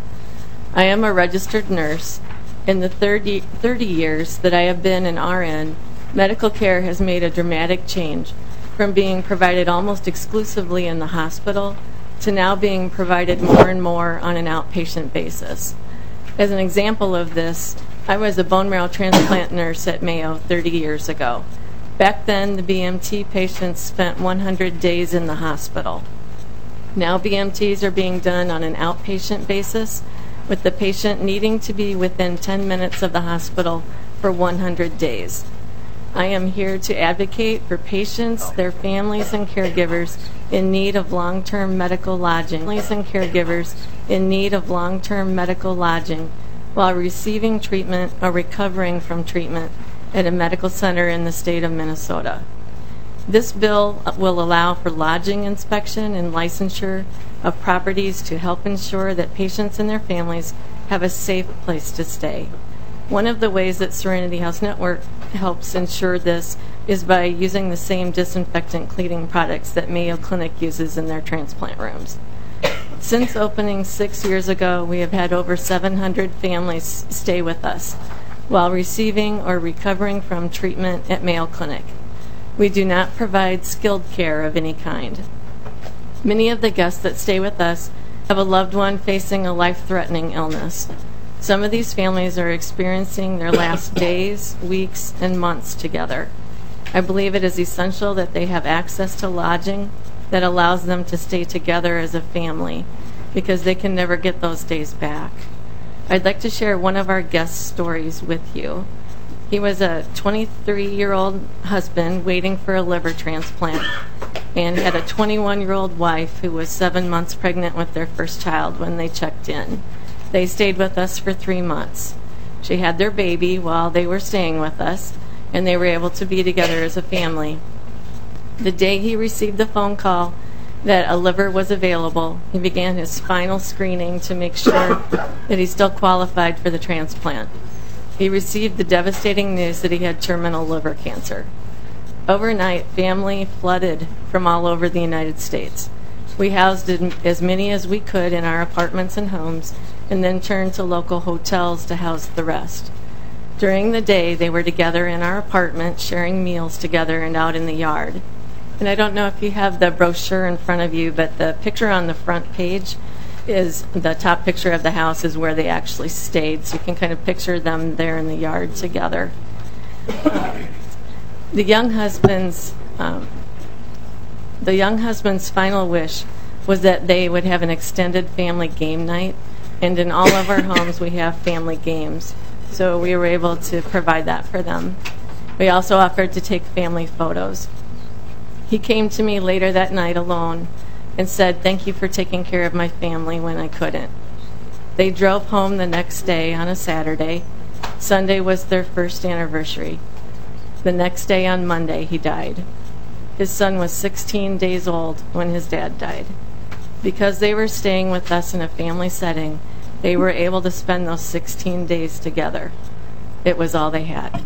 I am a registered nurse. In the thirty, thirty years that I have been an R N, medical care has made a dramatic change from being provided almost exclusively in the hospital to now being provided more and more on an outpatient basis. As an example of this, I was a bone marrow transplant nurse at Mayo thirty years ago. Back then, the B M T patients spent one hundred days in the hospital. Now B M Ts are being done on an outpatient basis, with the patient needing to be within ten minutes of the hospital for one hundred days. I am here to advocate for patients, their families, and caregivers in need of long-term medical lodging, families and caregivers in need of long-term medical lodging while receiving treatment or recovering from treatment at a medical center in the state of Minnesota. This bill will allow for lodging inspection and licensure of properties to help ensure that patients and their families have a safe place to stay. One of the ways that Serenity House Network helps ensure this is by using the same disinfectant cleaning products that Mayo Clinic uses in their transplant rooms. Since opening six years ago, we have had over seven hundred families stay with us while receiving or recovering from treatment at Mayo Clinic. We do not provide skilled care of any kind. Many of the guests that stay with us have a loved one facing a life-threatening illness. Some of these families are experiencing their last days, weeks, and months together. I believe it is essential that they have access to lodging that allows them to stay together as a family, because they can never get those days back. I'd like to share one of our guest stories with you. He was a twenty-three-year-old husband waiting for a liver transplant and had a twenty-one-year-old wife who was seven months pregnant with their first child when they checked in. They stayed with us for three months. She had their baby while they were staying with us, and they were able to be together as a family. The day he received the phone call that a liver was available, he began his final screening to make sure that he still qualified for the transplant. He received the devastating news that he had terminal liver cancer. Overnight, family flooded from all over the United States. We housed as many as we could in our apartments and homes, and then turned to local hotels to house the rest. During the day, they were together in our apartment, sharing meals together and out in the yard. And I don't know if you have the brochure in front of you, but the picture on the front page is the top picture of the house is where they actually stayed. So you can kind of picture them there in the yard together. The young husband's um, the young husband's final wish was that they would have an extended family game night. And in all of our homes, we have family games. So we were able to provide that for them. We also offered to take family photos. He came to me later that night alone and said, "Thank you for taking care of my family when I couldn't." They drove home the next day on a Saturday. Sunday was their first anniversary. The next day on Monday, he died. His son was sixteen days old when his dad died. Because they were staying with us in a family setting, they were able to spend those sixteen days together. It was all they had.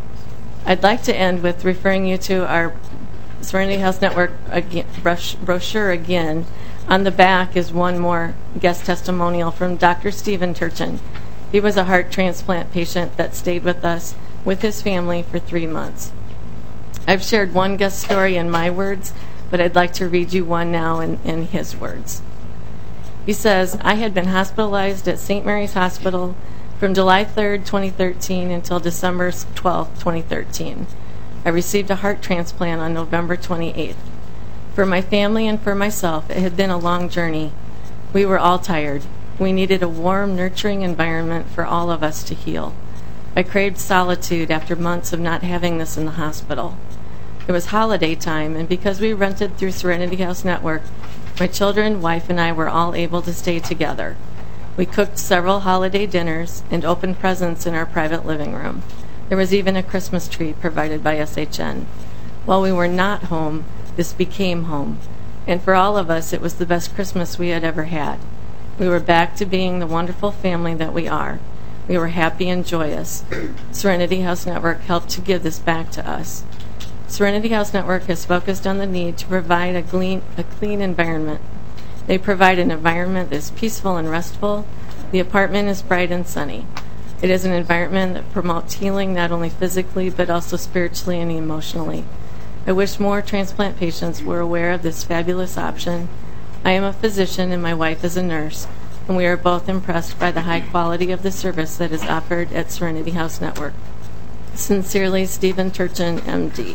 I'd like to end with referring you to our Serenity House Network again, brochure again. On the back is one more guest testimonial from Doctor Stephen Turchin. He was a heart transplant patient that stayed with us with his family for three months. I've shared one guest story in my words, but I'd like to read you one now in, in his words. He says, "I had been hospitalized at Saint Mary's Hospital from July third, twenty thirteen until December twelfth, twenty thirteen. I received a heart transplant on November twenty-eighth. For my family and for myself, it had been a long journey. We were all tired. We needed a warm, nurturing environment for all of us to heal. I craved solitude after months of not having this in the hospital. It was holiday time, and because we rented through Serenity House Network, my children, wife, and I were all able to stay together. We cooked several holiday dinners and opened presents in our private living room. There was even a Christmas tree provided by S H N. While we were not home, this became home. And for all of us, it was the best Christmas we had ever had. We were back to being the wonderful family that we are. We were happy and joyous. Serenity House Network helped to give this back to us. Serenity House Network has focused on the need to provide a clean, a clean environment. They provide an environment that is peaceful and restful. The apartment is bright and sunny. It is an environment that promotes healing not only physically but also spiritually and emotionally. I wish more transplant patients were aware of this fabulous option. I am a physician and my wife is a nurse, and we are both impressed by the high quality of the service that is offered at Serenity House Network. Sincerely, Stephen Turchin, M D.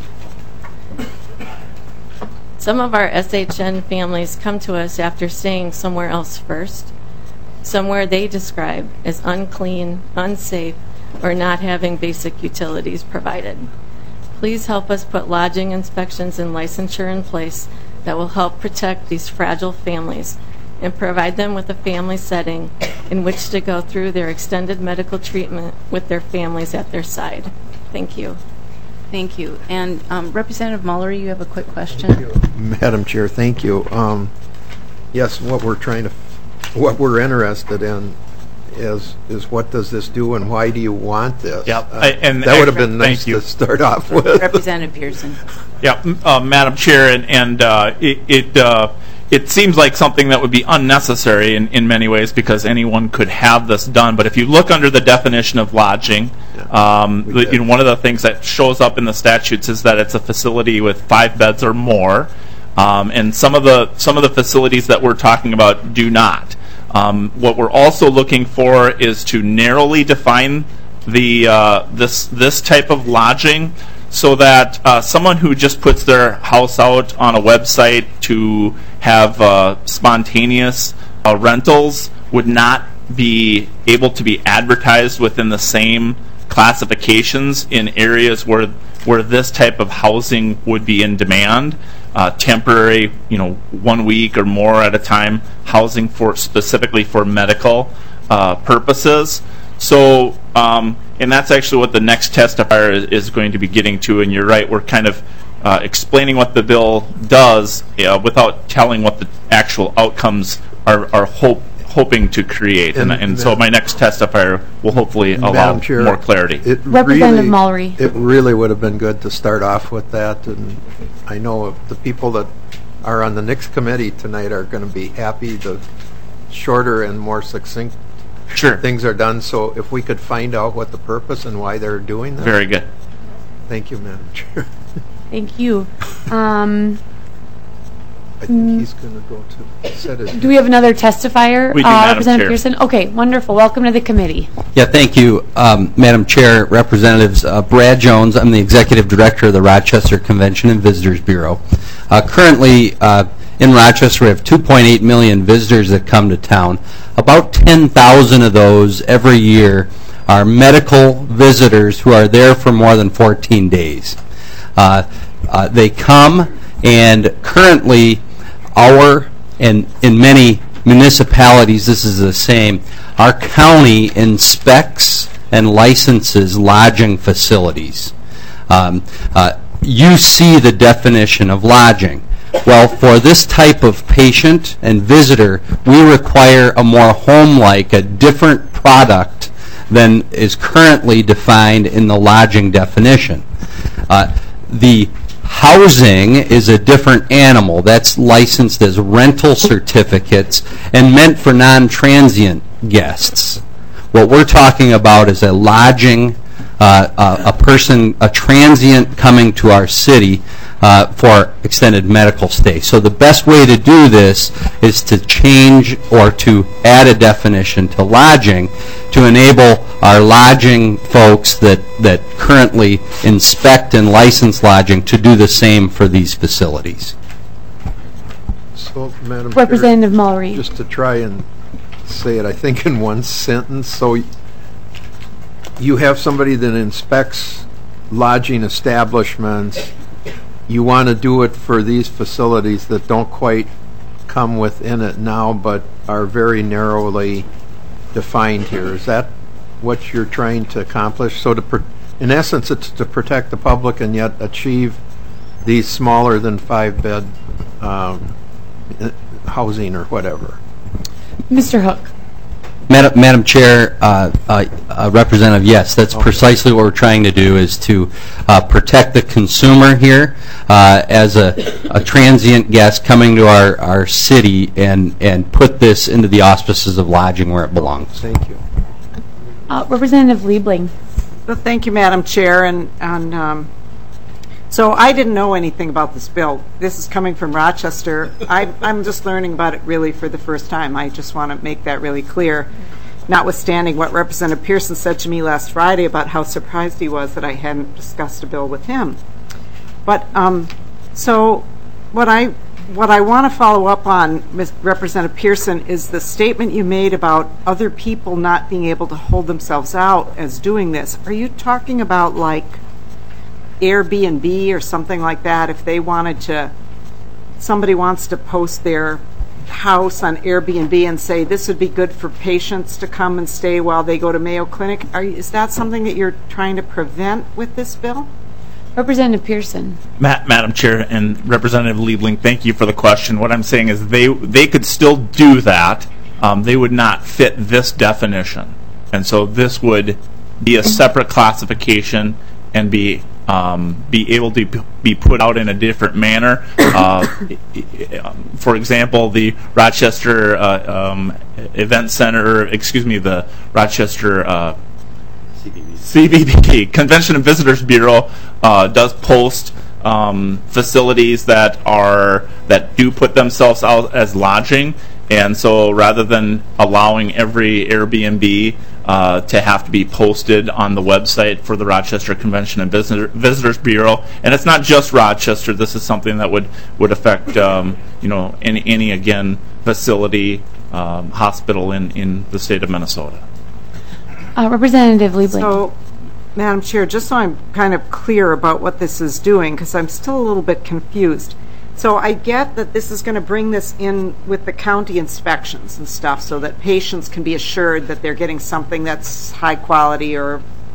Some of our S H N families come to us after staying somewhere else first, somewhere they describe as unclean, unsafe, or not having basic utilities provided. Please help us put lodging inspections and licensure in place that will help protect these fragile families and provide them with a family setting in which to go through their extended medical treatment with their families at their side. Thank you. Thank you. And um, Representative Muller, you have a quick question? Madam Chair, thank you. Um, yes, what we're trying to, what we're interested in is is what does this do and why do you want this? Yep. Uh, I, and that would have been thank nice you. to start off with. Representative Pearson. Yeah, uh, Madam Chair, and, and uh, it it, uh, it seems like something that would be unnecessary in, in many ways because anyone could have this done. But if you look under the definition of lodging, um, the, you know, one of the things that shows up in the statutes is that it's a facility with five beds or more, um, and some of the some of the facilities that we're talking about do not. Um, what we're also looking for is to narrowly define the uh, this this type of lodging, so that uh, someone who just puts their house out on a website to have uh, spontaneous uh, rentals would not be able to be advertised within the same classifications in areas where where this type of housing would be in demand. Uh, temporary, you know, one week or more at a time housing for specifically for medical uh, purposes. So um, and that's actually what the next testifier is, is going to be getting to. And you're right, we're kind of uh, explaining what the bill does uh, without telling what the actual outcomes are, are hope, hoping to create. And, and, and so my next testifier will hopefully allow Madam Chair, more clarity. It Representative really, Mullery. It really would have been good to start off with that, and I know the people that are on the next committee tonight are going to be happy the shorter and more succinct sure. things are done. So if we could find out what the purpose and why they're doing that. Very good. Thank you, Madam Chair. Thank you. Um, I think he's going to go to set it. do we have another testifier? We do, uh, Madam Representative Chair. Pearson? Okay, wonderful. Welcome to the committee. Yeah, thank you, um, Madam Chair, Representatives. Uh, Brad Jones, I'm the Executive Director of the Rochester Convention and Visitors Bureau. Uh, currently, uh, in Rochester, we have two point eight million visitors that come to town. About ten thousand of those every year are medical visitors who are there for more than fourteen days. Uh, uh, they come, and currently, our, and in many municipalities this is the same, our county inspects and licenses lodging facilities. Um, uh, you see the definition of lodging. Well, for this type of patient and visitor, we require a more home-like, a different product than is currently defined in the lodging definition. Uh, the housing is a different animal. That's licensed as rental certificates and meant for non-transient guests. What we're talking about is a lodging, uh, uh, a person, a transient coming to our city uh, for extended medical stay. So the best way to do this is to change or to add a definition to lodging to enable our lodging folks that, that currently inspect and license lodging to do the same for these facilities. So, Madam Representative Chair, Mullery. just to try and say it, I think in one sentence. So you have somebody that inspects lodging establishments. You want to do it for these facilities that don't quite come within it now, but are very narrowly defined here. Is that what you're trying to accomplish? So, to pr in essence, it's to protect the public and yet achieve these smaller than five-bed um, housing or whatever. Mister Hook. Madam, Madam Chair, uh, uh, uh, Representative, yes, that's okay. Precisely what we're trying to do, is to uh, protect the consumer here uh, as a, a transient guest coming to our, our city and, and put this into the auspices of lodging where it belongs. Thank you. Uh, Representative Liebling. Well, thank you, Madam Chair. And, and um, so I didn't know anything about this bill. This is coming from Rochester. I, I'm just learning about it really for the first time. I just want to make that really clear, notwithstanding what Representative Pearson said to me last Friday about how surprised he was that I hadn't discussed a bill with him. But um, so what I what I want to follow up on, Miz Representative Pearson, is the statement you made about other people not being able to hold themselves out as doing this. Are you talking about like Airbnb or something like that? If they wanted to, somebody wants to post their house on Airbnb and say this would be good for patients to come and stay while they go to Mayo Clinic, are you, is that something that you're trying to prevent with this bill? Representative Pearson. Ma Madam Chair and Representative Liebling, thank you for the question. What I'm saying is they they could still do that. Um, they would not fit this definition, and so this would be a separate classification and be um, be able to be put out in a different manner. Uh, for example, the Rochester uh, um, Event Center, excuse me, the Rochester uh, C V B, Convention and Visitors Bureau, uh, does post um, facilities that are that do put themselves out as lodging, and so rather than allowing every Airbnb uh, to have to be posted on the website for the Rochester Convention and Visitor, Visitors Bureau, and it's not just Rochester. This is something that would would affect um, you know any any again facility um, hospital in in the state of Minnesota. Uh, Representative Liebling. So, Madam Chair, just so I'm kind of clear about what this is doing, because I'm still a little bit confused. So I get that this is going to bring this in with the county inspections and stuff so that patients can be assured that they're getting something that's high quality or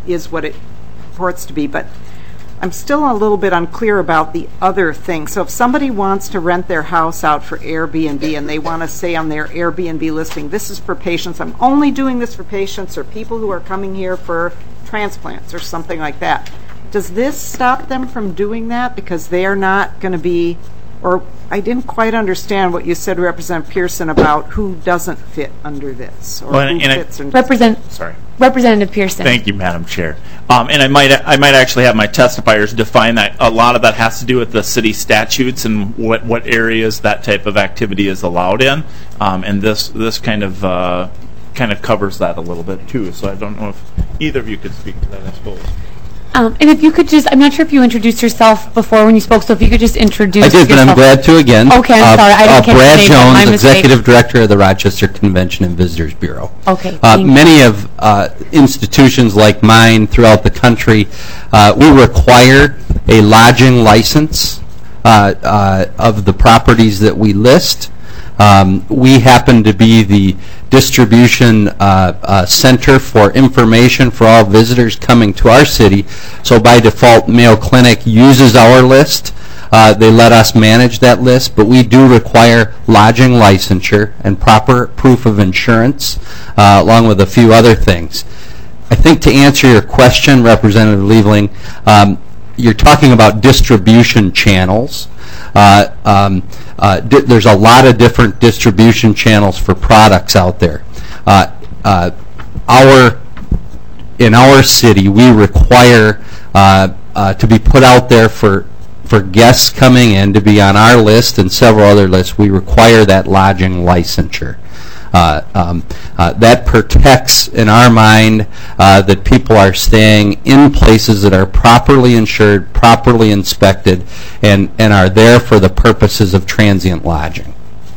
is what it purports to be, but I'm still a little bit unclear about the other thing. So if somebody wants to rent their house out for Airbnb and they want to say on their Airbnb listing, this is for patients, I'm only doing this for patients or people who are coming here for transplants or something like that, does this stop them from doing that because they are not going to be, or I didn't quite understand what you said, Representative Pearson, about who doesn't fit under this, or Well, who and I- fits under Represent, Sorry. Representative Pearson. Thank you, Madam Chair. Um, and I might I might actually have my testifiers define that. A lot of that has to do with the city statutes and what, what areas that type of activity is allowed in. Um, and this this kind of uh, kind of covers that a little bit too. So I don't know if either of you could speak to that, I suppose. Um, and if you could just, I'm not sure if you introduced yourself before when you spoke, so if you could just introduce I did, but I'm yourself. glad to again. Okay, I'm Uh, sorry, I uh, didn't catch Brad your name, but my Jones, mistake. Executive Director of the Rochester Convention and Visitors Bureau. Okay, Uh, thank you. Many of uh, institutions like mine throughout the country, uh, we require a lodging license uh, uh, of the properties that we list. Um, we happen to be the distribution uh, uh, center for information for all visitors coming to our city. So by default, Mayo Clinic uses our list. Uh, they let us manage that list, but we do require lodging licensure and proper proof of insurance, uh, along with a few other things. I think to answer your question, Representative Liebling, um, you're talking about distribution channels. Uh, um, uh, di- there's a lot of different distribution channels for products out there. Uh, uh, our in our city, we require uh, uh, to be put out there for for guests coming in to be on our list and several other lists. We require that lodging licensure. Uh, um, uh, that protects, in our mind, uh, that people are staying in places that are properly insured, properly inspected, and, and are there for the purposes of transient lodging.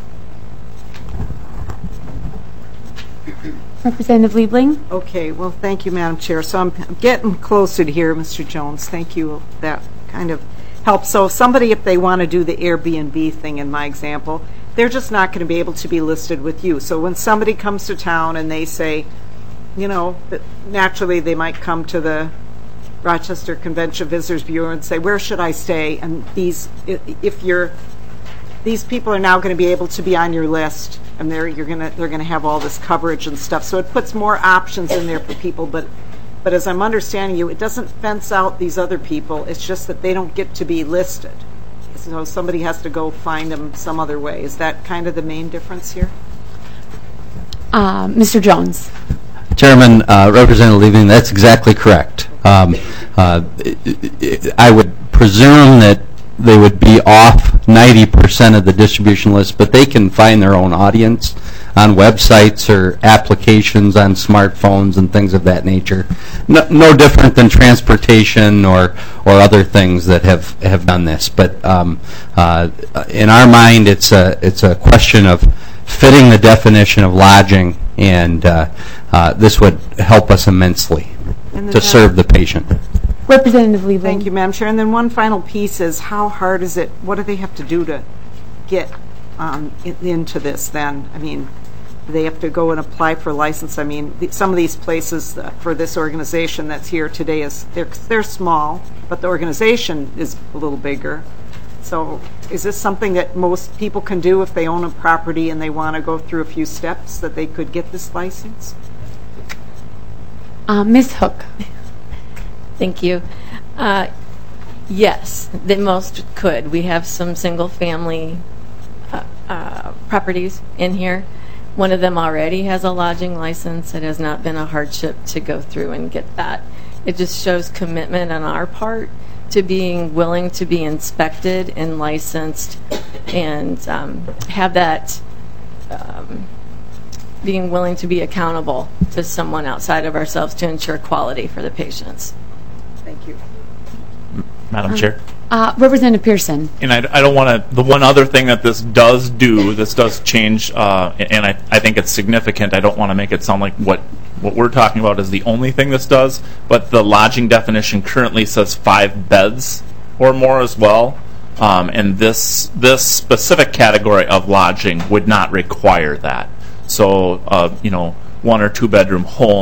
Representative Liebling. Okay, well, thank you, Madam Chair. So I'm getting closer to here, Mister Jones. Thank you. That kind of helps. So if somebody, if they want to do the Airbnb thing in my example, they're just not going to be able to be listed with you. So when somebody comes to town and they say, you know, that naturally they might come to the Rochester Convention Visitors Bureau and say, where should I stay? And these, if you're, these people are now going to be able to be on your list, and they're you're going to they're going to have all this coverage and stuff. So it puts more options in there for people. But but as I'm understanding you, it doesn't fence out these other people. It's just that they don't get to be listed. So somebody has to go find them some other way. Is that kind of the main difference here? Uh, Mister Jones. Chairman, uh, Representative Liebling, that's exactly correct. Um, uh, I would presume that they would be off ninety percent of the distribution list, but they can find their own audience on websites or applications on smartphones and things of that nature. No, no different than transportation or or other things that have, have done this. But um, uh, in our mind, it's a it's a question of fitting the definition of lodging, and uh, uh, this would help us immensely to serve the patient. Representative Liebling. Thank you, Madam Chair. And then one final piece is, how hard is it, what do they have to do to get um, in, into this then? I mean, do they have to go and apply for a license? I mean, the, some of these places uh, for this organization that's here today, is they're, they're small, but the organization is a little bigger. So is this something that most people can do if they own a property and they want to go through a few steps, that they could get this license? Uh, Miz Hook. Thank you. Uh, yes, the most could. We have some single-family uh, uh, properties in here. One of them already has a lodging license. It has not been a hardship to go through and get that. It just shows commitment on our part to being willing to be inspected and licensed, and um, have that um, being willing to be accountable to someone outside of ourselves to ensure quality for the patients. Thank you. Madam Um, Chair. Uh, Representative Pearson. And I, I don't want to, the one other thing that this does do, this does change, uh, and I, I think it's significant. I don't want to make it sound like what, what we're talking about is the only thing this does, but the lodging definition currently says five beds or more as well. Um, and this, this specific category of lodging would not require that. So, uh, you know, one or two bedroom home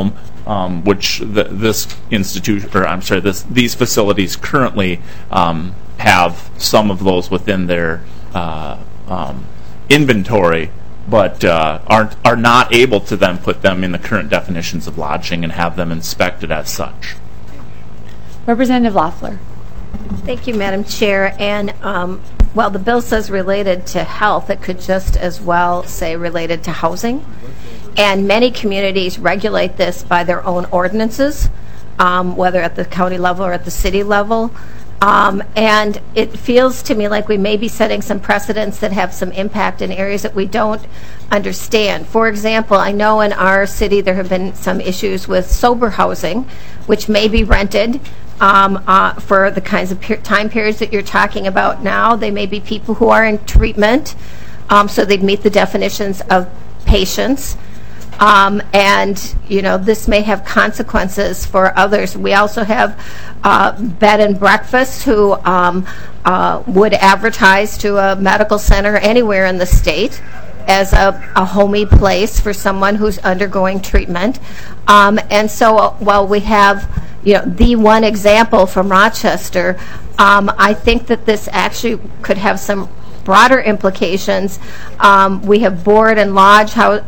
um, which the, this institution, or I'm sorry, this these facilities currently um, have some of those within their uh, um, inventory, but uh, aren't are not able to then put them in the current definitions of lodging and have them inspected as such. Representative Loeffler. Thank you, Madam Chair. And um, while the bill says related to health, it could just as well say related to housing. And many communities regulate this by their own ordinances, um, whether at the county level or at the city level. Um, and it feels to me like we may be setting some precedents that have some impact in areas that we don't understand. For example, I know in our city there have been some issues with sober housing, which may be rented um, uh, for the kinds of per- time periods that you're talking about now. They may be people who are in treatment, um, so they'd meet the definitions of patients. Um, and, you know, this may have consequences for others. We also have uh, bed and breakfasts who um, uh, would advertise to a medical center anywhere in the state as a, a homey place for someone who's undergoing treatment. Um, and so uh, while we have, you know, the one example from Rochester, um, I think that this actually could have some broader implications. Um, we have board and lodge how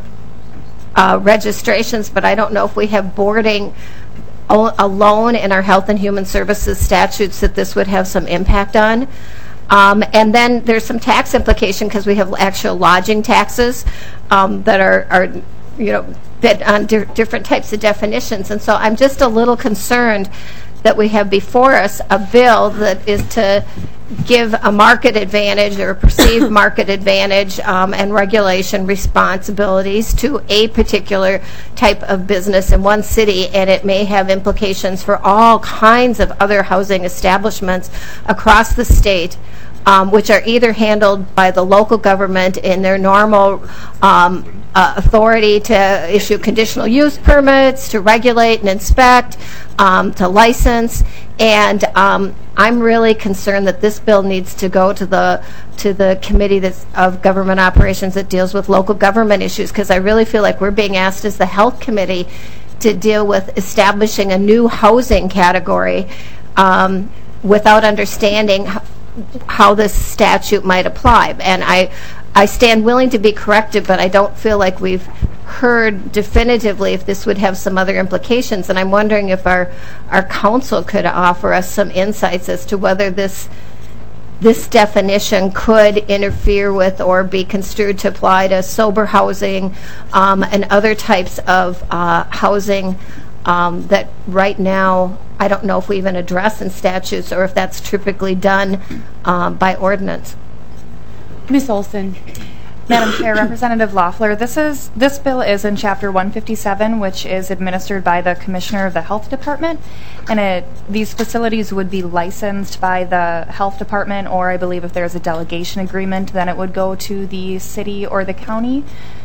Uh, registrations, but I don't know if we have boarding o- alone in our Health and Human Services statutes that this would have some impact on. Um, and then there's some tax implication because we have actual lodging taxes um, that are, are, you know, that on di- different types of definitions. And so I'm just a little concerned that we have before us a bill that is to give a market advantage or a perceived market advantage um, and regulation responsibilities to a particular type of business in one city, and it may have implications for all kinds of other housing establishments across the state, um, which are either handled by the local government in their normal um, uh, authority to issue conditional use permits, to regulate and inspect, um, to license, and um, I'm really concerned that this bill needs to go to the to the committee that's, of government operations that deals with local government issues, because I really feel like we're being asked as the health committee to deal with establishing a new housing category um, without understanding how, how this statute might apply. And I I stand willing to be corrected, but I don't feel like we've heard definitively if this would have some other implications, and I'm wondering if our our council could offer us some insights as to whether this this definition could interfere with or be construed to apply to sober housing um, and other types of uh, housing um, that right now I don't know if we even address in statutes or if that's typically done um, by ordinance. Miz Olson. Madam Chair, Representative Loeffler, this is this bill is in Chapter one fifty-seven, which is administered by the Commissioner of the Health Department, and it, these facilities would be licensed by the Health Department, or I believe if there's a delegation agreement, then it would go to the city or the county.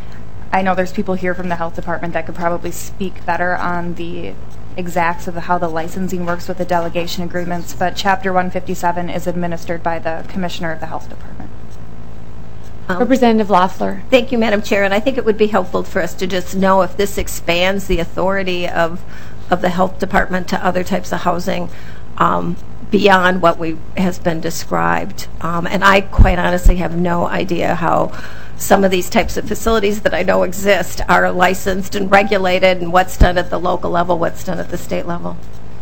I know there's people here from the Health Department that could probably speak better on the exacts of how the licensing works with the delegation agreements, but Chapter one fifty-seven is administered by the Commissioner of the Health Department. Um, Representative Loeffler. Thank you, Madam Chair, and I think it would be helpful for us to just know if this expands the authority of of the Health Department to other types of housing um, beyond what we has been described. Um, and I quite honestly have no idea how some of these types of facilities that I know exist are licensed and regulated, and what's done at the local level, what's done at the state level.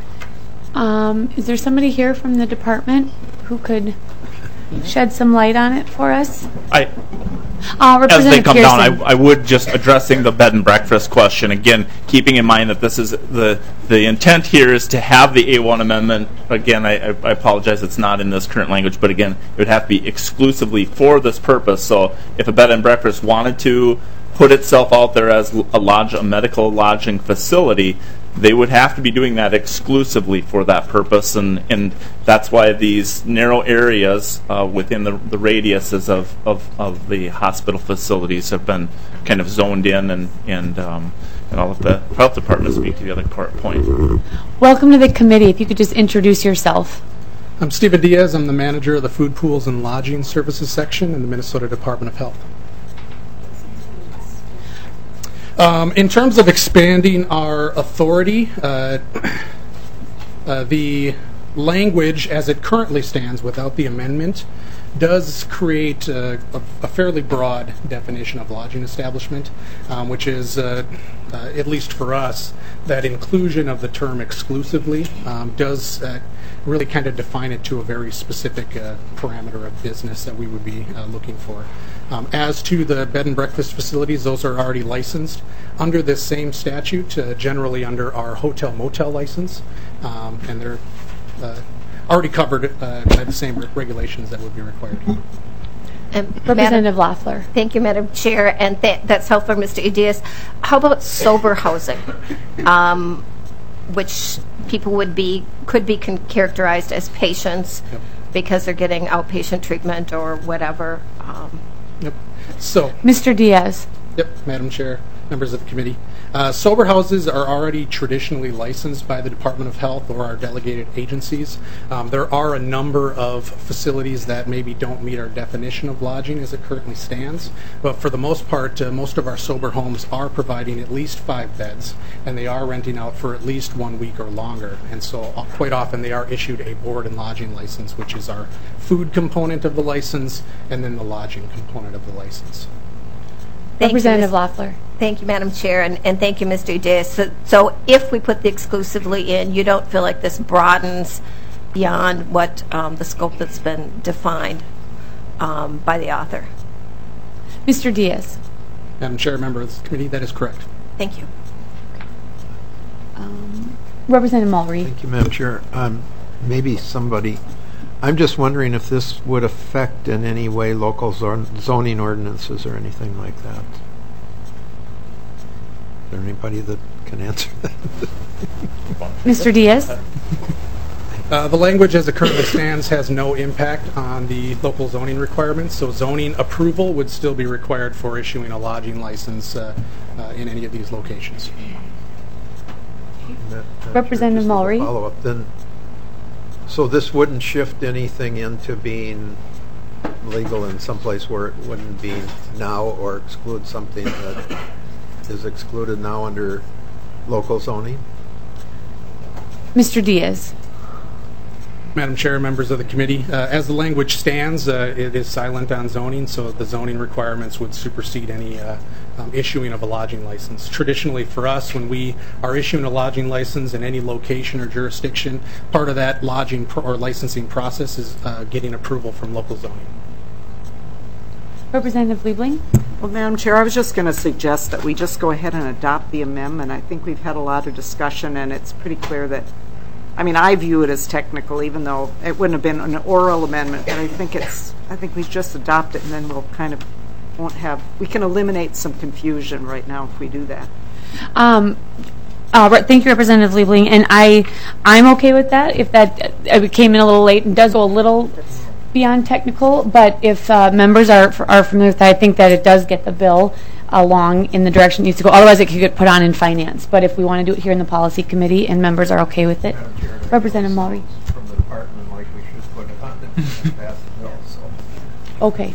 Um, is there somebody here from the department who could shed some light on it for us? I, uh, as they come Pearson. down, I, I would just addressing the bed and breakfast question again, keeping in mind that this is the the intent here is to have the A one amendment. Again, I, I apologize, it's not in this current language, but again, it would have to be exclusively for this purpose. So, if a bed and breakfast wanted to put itself out there as a lodge, a medical lodging facility, they would have to be doing that exclusively for that purpose, and, and that's why these narrow areas uh, within the, the radiuses of, of, of the hospital facilities have been kind of zoned in, and, and, um, and I'll let the health department speak to the other part point. Welcome to the committee. If you could just introduce yourself. I'm Stephen Diaz. I'm the manager of the Food Pools and Lodging Services section in the Minnesota Department of Health. Um, in terms of expanding our authority, uh, uh, the language as it currently stands without the amendment does create uh, a, a fairly broad definition of lodging establishment, um, which is, uh, uh, at least for us, that inclusion of the term exclusively um, does uh, really kind of define it to a very specific uh, parameter of business that we would be uh, looking for. Um, as to the bed and breakfast facilities, those are already licensed under this same statute, uh, generally under our hotel motel license, um, and they're uh, already covered uh, by the same re- regulations that would be required. And Representative Madam- Loeffler. Thank you, Madam Chair, and th- that's helpful, Mister Udias. How about sober housing, um, which people would be could be con- characterized as patients Yep. because they're getting outpatient treatment or whatever. Um, Yep. So, Mister Diaz. Yep, Madam Chair, members of the committee. Uh, sober houses are already traditionally licensed by the Department of Health or our delegated agencies. Um, there are a number of facilities that maybe don't meet our definition of lodging as it currently stands, but for the most part, uh, most of our sober homes are providing at least five beds, and they are renting out for at least one week or longer. And so uh, quite often they are issued a board and lodging license, which is our food component of the license, and then the lodging component of the license. Thank you, Representative Miz Loeffler. Thank you, Madam Chair, and, and thank you, Mister Udias. So, so if we put the exclusively in, you don't feel like this broadens beyond what um, the scope that's been defined um, by the author? Mister Diaz. Madam Chair, member of the committee, that is correct. Thank you. Um, Representative Mulry. Thank you, Madam Chair. Um, maybe somebody, I'm just wondering if this would affect in any way local zon- zoning ordinances or anything like that. Is there anybody that can answer that? Mister Diaz. Uh, the language as it currently stands has no impact on the local zoning requirements, so zoning approval would still be required for issuing a lodging license uh, uh, in any of these locations. That- that- Representative just as a Mulry. Follow-up, then, so this wouldn't shift anything into being legal in some place where it wouldn't be now, or exclude something that is excluded now under local zoning? Mister Diaz. Madam Chair, members of the committee, uh, as the language stands, uh, it is silent on zoning, so the zoning requirements would supersede any uh, um, issuing of a lodging license. Traditionally for us, when we are issuing a lodging license in any location or jurisdiction, part of that lodging pro- or licensing process is uh, getting approval from local zoning. Representative Liebling. Well, Madam Chair, I was just going to suggest that we just go ahead and adopt the amendment. I think we've had a lot of discussion, and it's pretty clear that, I mean, I view it as technical, even though it wouldn't have been an oral amendment, but I think it's, I think we just adopt it, and then we'll kind of, won't have, we can eliminate some confusion right now if we do that. Um, uh, re- thank you, Representative Liebling, and I, I'm okay with that. If that uh, it came in a little late and does go a little beyond technical, but if uh, members are are familiar with that, I think that it does get the bill along in the direction it needs to go. Otherwise, it could get put on in finance. But if we want to do it here in the policy committee and members are okay with it, Representative Mulry. From the department, like we should put it on and pass the bill, so. Okay.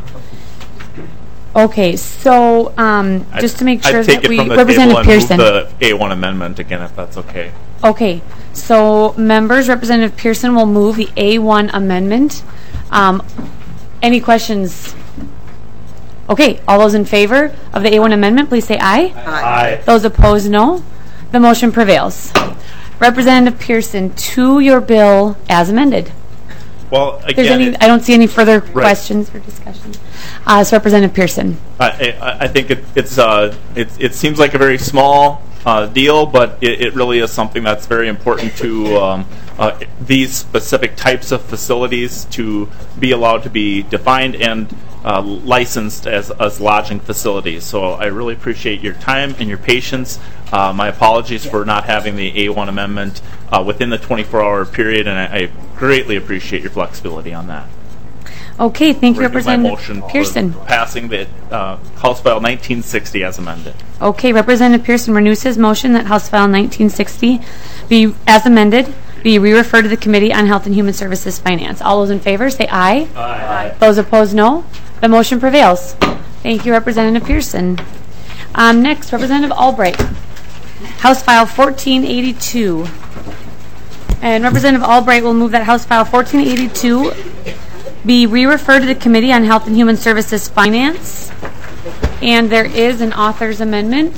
Okay, so um, just to make sure I'd take that it we, from the Representative table Pearson. and move the A one amendment again, if that's okay. Okay, so members, Representative Pearson will move the A one amendment. Um, any questions? Okay, all those in favor of the A one amendment, please say aye. Aye. Those opposed, no. The motion prevails. Representative Pearson, to your bill as amended. Well, There's again, any, it- I don't see any further questions or discussion. Uh, so Representative Pearson. I, I, I think it, it's uh, it, it seems like a very small uh, deal, but it, it really is something that's very important to um, uh, these specific types of facilities to be allowed to be defined and uh, licensed as, as lodging facilities. So I really appreciate your time and your patience. Uh, my apologies for not having the A one amendment uh, within the twenty-four hour period, and I, I greatly appreciate your flexibility on that. Okay, thank you, Renew my Representative motion for Pearson. passing the uh, House File nineteen sixty as amended. Okay, Representative Pearson renews his motion that House File nineteen sixty be, as amended, be re-referred to the Committee on Health and Human Services Finance. All those in favor say aye. Aye. Those opposed, no. The motion prevails. Thank you, Representative Pearson. Um, Next, Representative Albright, House File fourteen eighty-two. And Representative Albright will move that House File fourteen eighty-two be re-referred to the Committee on Health and Human Services Finance. And there is an author's amendment.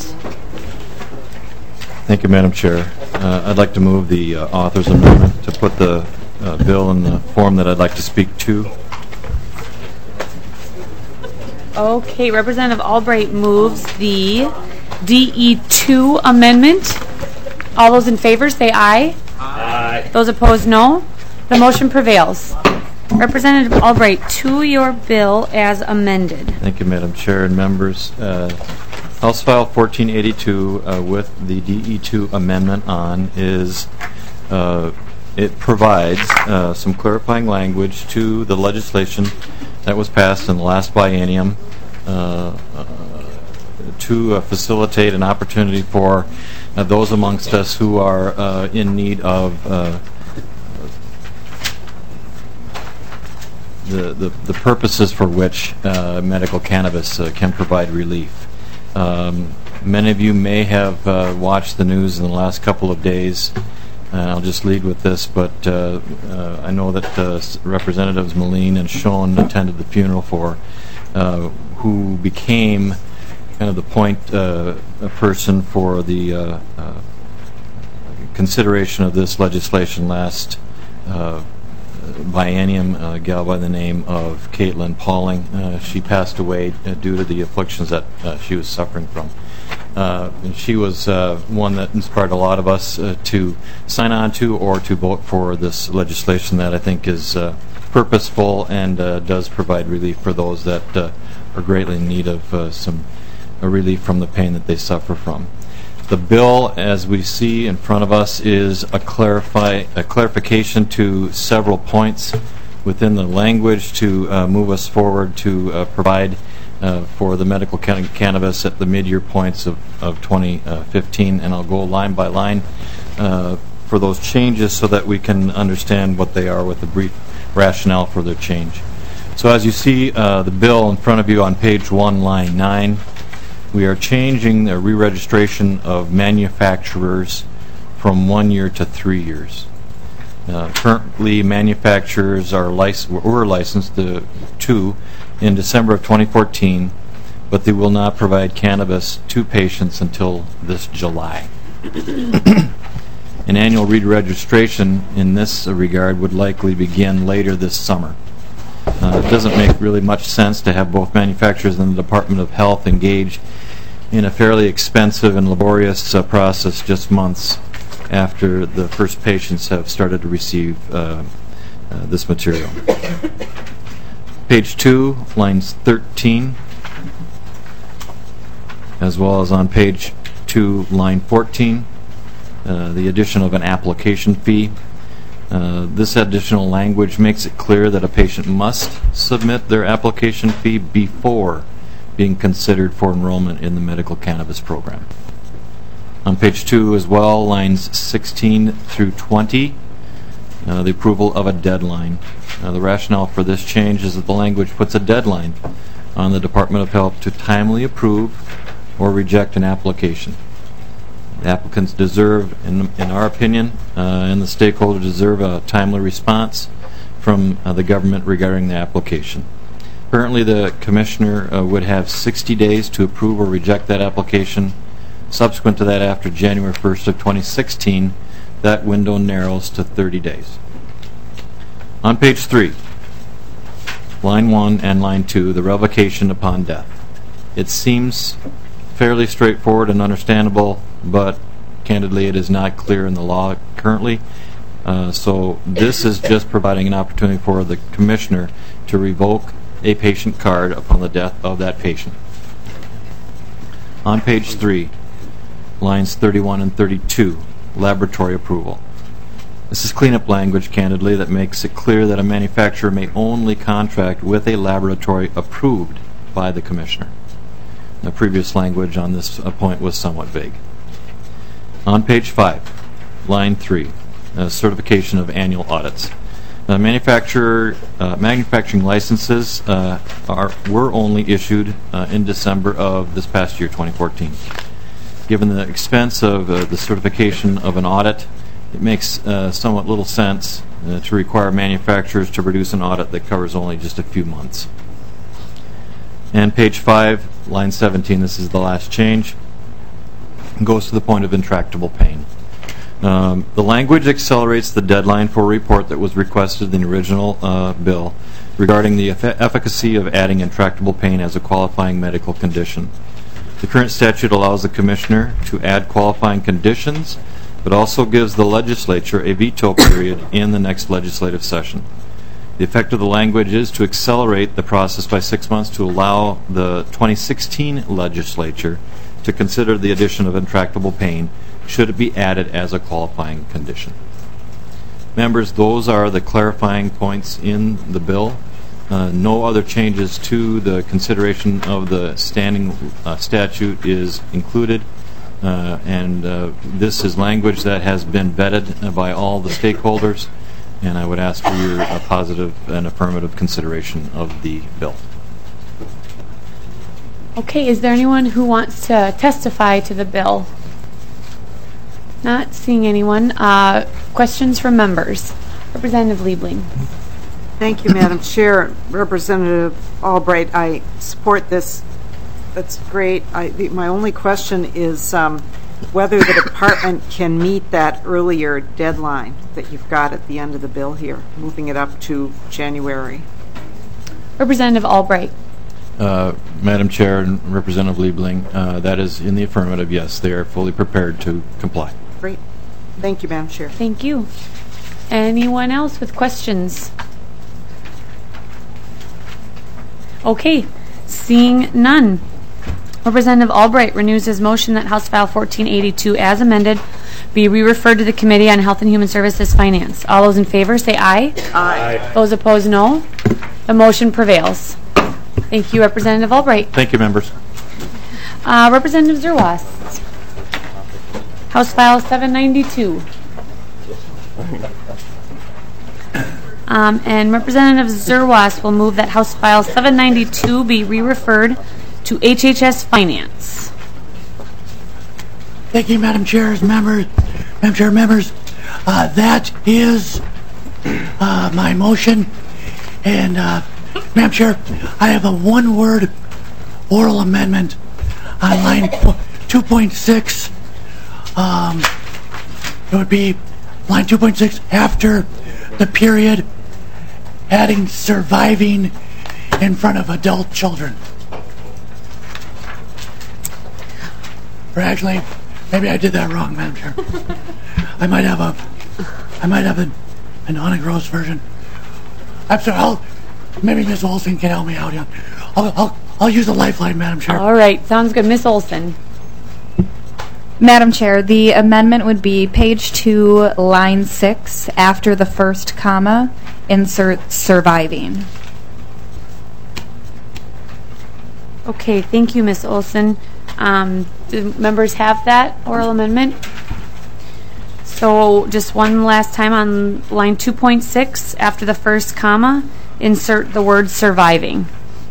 Thank you, Madam Chair. Uh, I'd like to move the uh, author's amendment to put the uh, bill in the form that I'd like to speak to. Okay, Representative Albright moves the D E two amendment. All those in favor say aye. Aye. Those opposed, no. The motion prevails. Representative Albright, to your bill as amended. Thank you, Madam Chair and members. Uh, House File fourteen eighty-two uh, with the D E two amendment on is uh, it provides uh, some clarifying language to the legislation that was passed in the last biennium uh, uh, to uh, facilitate an opportunity for uh, those amongst us who are uh, in need of uh, the, the, the purposes for which uh, medical cannabis uh, can provide relief. Um, many of you may have uh, watched the news in the last couple of days. Uh, I'll just lead with this, but uh, uh, I know that uh, Representatives Moline and Schoen attended the funeral for uh, who became kind of the point uh, person for the uh, uh, consideration of this legislation last uh, biennium, a gal by the name of Caitlin Pauling. Uh, she passed away uh, due to the afflictions that uh, she was suffering from. Uh, and she was uh, one that inspired a lot of us uh, to sign on to or to vote for this legislation that I think is uh, purposeful and uh, does provide relief for those that uh, are greatly in need of uh, some uh, relief from the pain that they suffer from. The bill, as we see in front of us, is a clarify a clarification to several points within the language to uh, move us forward to uh, provide uh, for the medical can cannabis at the mid-year points of, of twenty fifteen. And I'll go line by line uh, for those changes so that we can understand what they are with a brief rationale for their change. So as you see uh, the bill in front of you on page one, line nine, we are changing the re-registration of manufacturers from one year to three years. Uh, currently, manufacturers are lic were licensed to, to in December of twenty fourteen, but they will not provide cannabis to patients until this July. An annual re-registration in this regard would likely begin later this summer. Uh, it doesn't make really much sense to have both manufacturers and the Department of Health engage in a fairly expensive and laborious uh, process just months after the first patients have started to receive uh, uh, this material. Page two, lines thirteen, as well as on page two, line fourteen, uh, the addition of an application fee. Uh, this additional language makes it clear that a patient must submit their application fee before being considered for enrollment in the medical cannabis program. On page two as well, lines sixteen through twenty, uh, the approval of a deadline. Uh, the rationale for this change is that the language puts a deadline on the Department of Health to timely approve or reject an application. The applicants deserve, in, in our opinion, uh, and the stakeholders deserve a timely response from uh, the government regarding the application. Currently, the Commissioner uh, would have sixty days to approve or reject that application. Subsequent to that, after January first of twenty sixteen, that window narrows to thirty days. On page three, line one and line two, the revocation upon death. It seems fairly straightforward and understandable, but candidly it is not clear in the law currently. Uh, so this is just providing an opportunity for the Commissioner to revoke a patient card upon the death of that patient. On page three, lines thirty-one and thirty-two, laboratory approval. This is cleanup language, candidly, that makes it clear that a manufacturer may only contract with a laboratory approved by the Commissioner. The previous language on this uh, point was somewhat vague. On page five, line three, uh, certification of annual audits. Uh, manufacturer, uh, manufacturing licenses uh, are were only issued uh, in December of this past year, twenty fourteen. Given the expense of uh, the certification of an audit, it makes uh, somewhat little sense uh, to require manufacturers to produce an audit that covers only just a few months. And page five, line seventeen, this is the last change, goes to the point of intractable pain. Um, the language accelerates the deadline for a report that was requested in the original uh, bill regarding the eff- efficacy of adding intractable pain as a qualifying medical condition. The current statute allows the Commissioner to add qualifying conditions, but also gives the legislature a veto period in the next legislative session. The effect of the language is to accelerate the process by six months to allow the twenty sixteen legislature to consider the addition of intractable pain should it be added as a qualifying condition. Members, those are the clarifying points in the bill. Uh, no other changes to the consideration of the standing uh, statute is included. Uh, and uh, this is language that has been vetted by all the stakeholders, and I would ask for your uh, positive and affirmative consideration of the bill. Okay, is there anyone who wants to testify to the bill? Not seeing anyone. Uh, questions from members? Representative Liebling. Thank you, Madam Chair. Representative Albright, I support this. That's great. I, the, my only question is um, whether the department can meet that earlier deadline that you've got at the end of the bill here, moving it up to January. Representative Albright. Uh, Madam Chair and Representative Liebling, uh, that is in the affirmative. Yes, they are fully prepared to comply. Great. Thank you, Madam Chair. Thank you. Anyone else with questions? Okay, seeing none. Representative Albright renews his motion that House File fourteen eighty-two, as amended, be re-referred to the Committee on Health and Human Services Finance. All those in favor say aye. Aye. Those opposed, no. The motion prevails. Thank you, Representative Albright. Thank you, members. Uh, Representative Zerwas. House File seven ninety-two. Um, and Representative Zerwas will move that House File seven ninety-two be re-referred to H H S Finance. Thank you, Madam Chair, members, Madam Chair, members. Uh, that is uh, my motion, and uh, Madam Chair, I have a one-word oral amendment on line two point six. Um, it would be line two point six after the period, adding surviving in front of adult children. Or actually, maybe I did that wrong, Madam Chair. I might have a, I might have an, an Anna Gross version. I'm sorry. I'll, maybe Miz Olson can help me out here. I'll, I'll, I'll use a lifeline, Madam Chair. All right, sounds good. Miz Olson. Madam Chair, the amendment would be page two, line six, after the first comma, insert surviving. Okay, thank you, Miz Olson. Um, do members have that oral amendment? So just one last time on line two point six, after the first comma, insert the word surviving.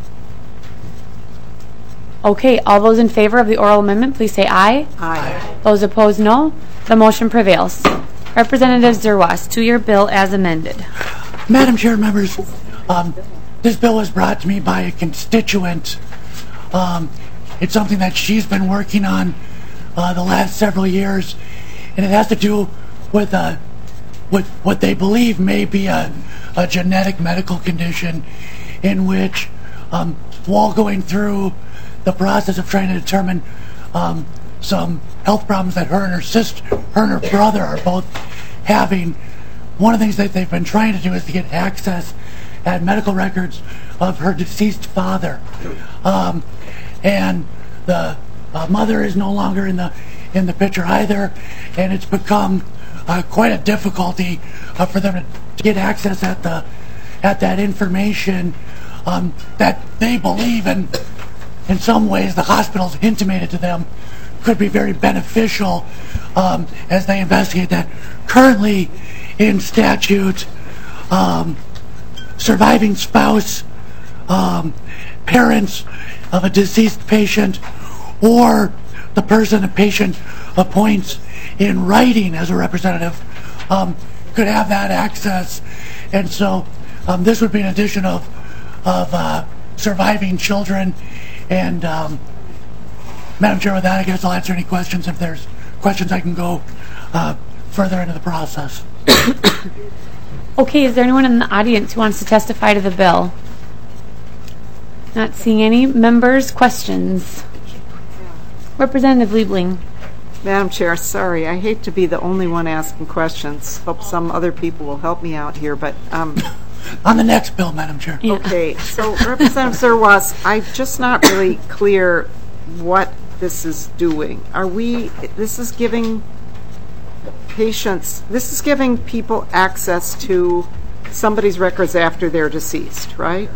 Okay, all those in favor of the oral amendment, please say aye. Aye. Those opposed, no. The motion prevails. Representative Zerwas, to your bill as amended. Madam Chair, members, um, this bill was brought to me by a constituent. Um, it's something that she's been working on uh, the last several years, and it has to do with uh, with what they believe may be a, a genetic medical condition in which, um, while going through the process of trying to determine um, some health problems that her and her sister, her and her brother are both having, one of the things that they've been trying to do is to get access at medical records of her deceased father. Um, and the uh, mother is no longer in the in the picture either, and it's become uh, quite a difficulty uh, for them to, to get access at the at that information um, that they believe, and in some ways the hospitals intimated to them could be very beneficial um, as they investigate that. Currently in statute, um, surviving spouse, um, parents of a deceased patient, or the person a patient appoints in writing as a representative um, could have that access. And so um, this would be an addition of, of uh, surviving children. And um, Madam Chair, with that, I guess I'll answer any questions. If there's questions, I can go uh, further into the process. Okay, is there anyone in the audience who wants to testify to the bill? Not seeing any. Members, questions? Representative Liebling. Madam Chair, sorry, I hate to be the only one asking questions. Hope some other people will help me out here, but... Um, on the next bill, Madam Chair. Yeah. Okay, so Representative Zerwas, I'm just not really clear what this is doing. Are we, this is giving patients, this is giving people access to somebody's records after they're deceased, right?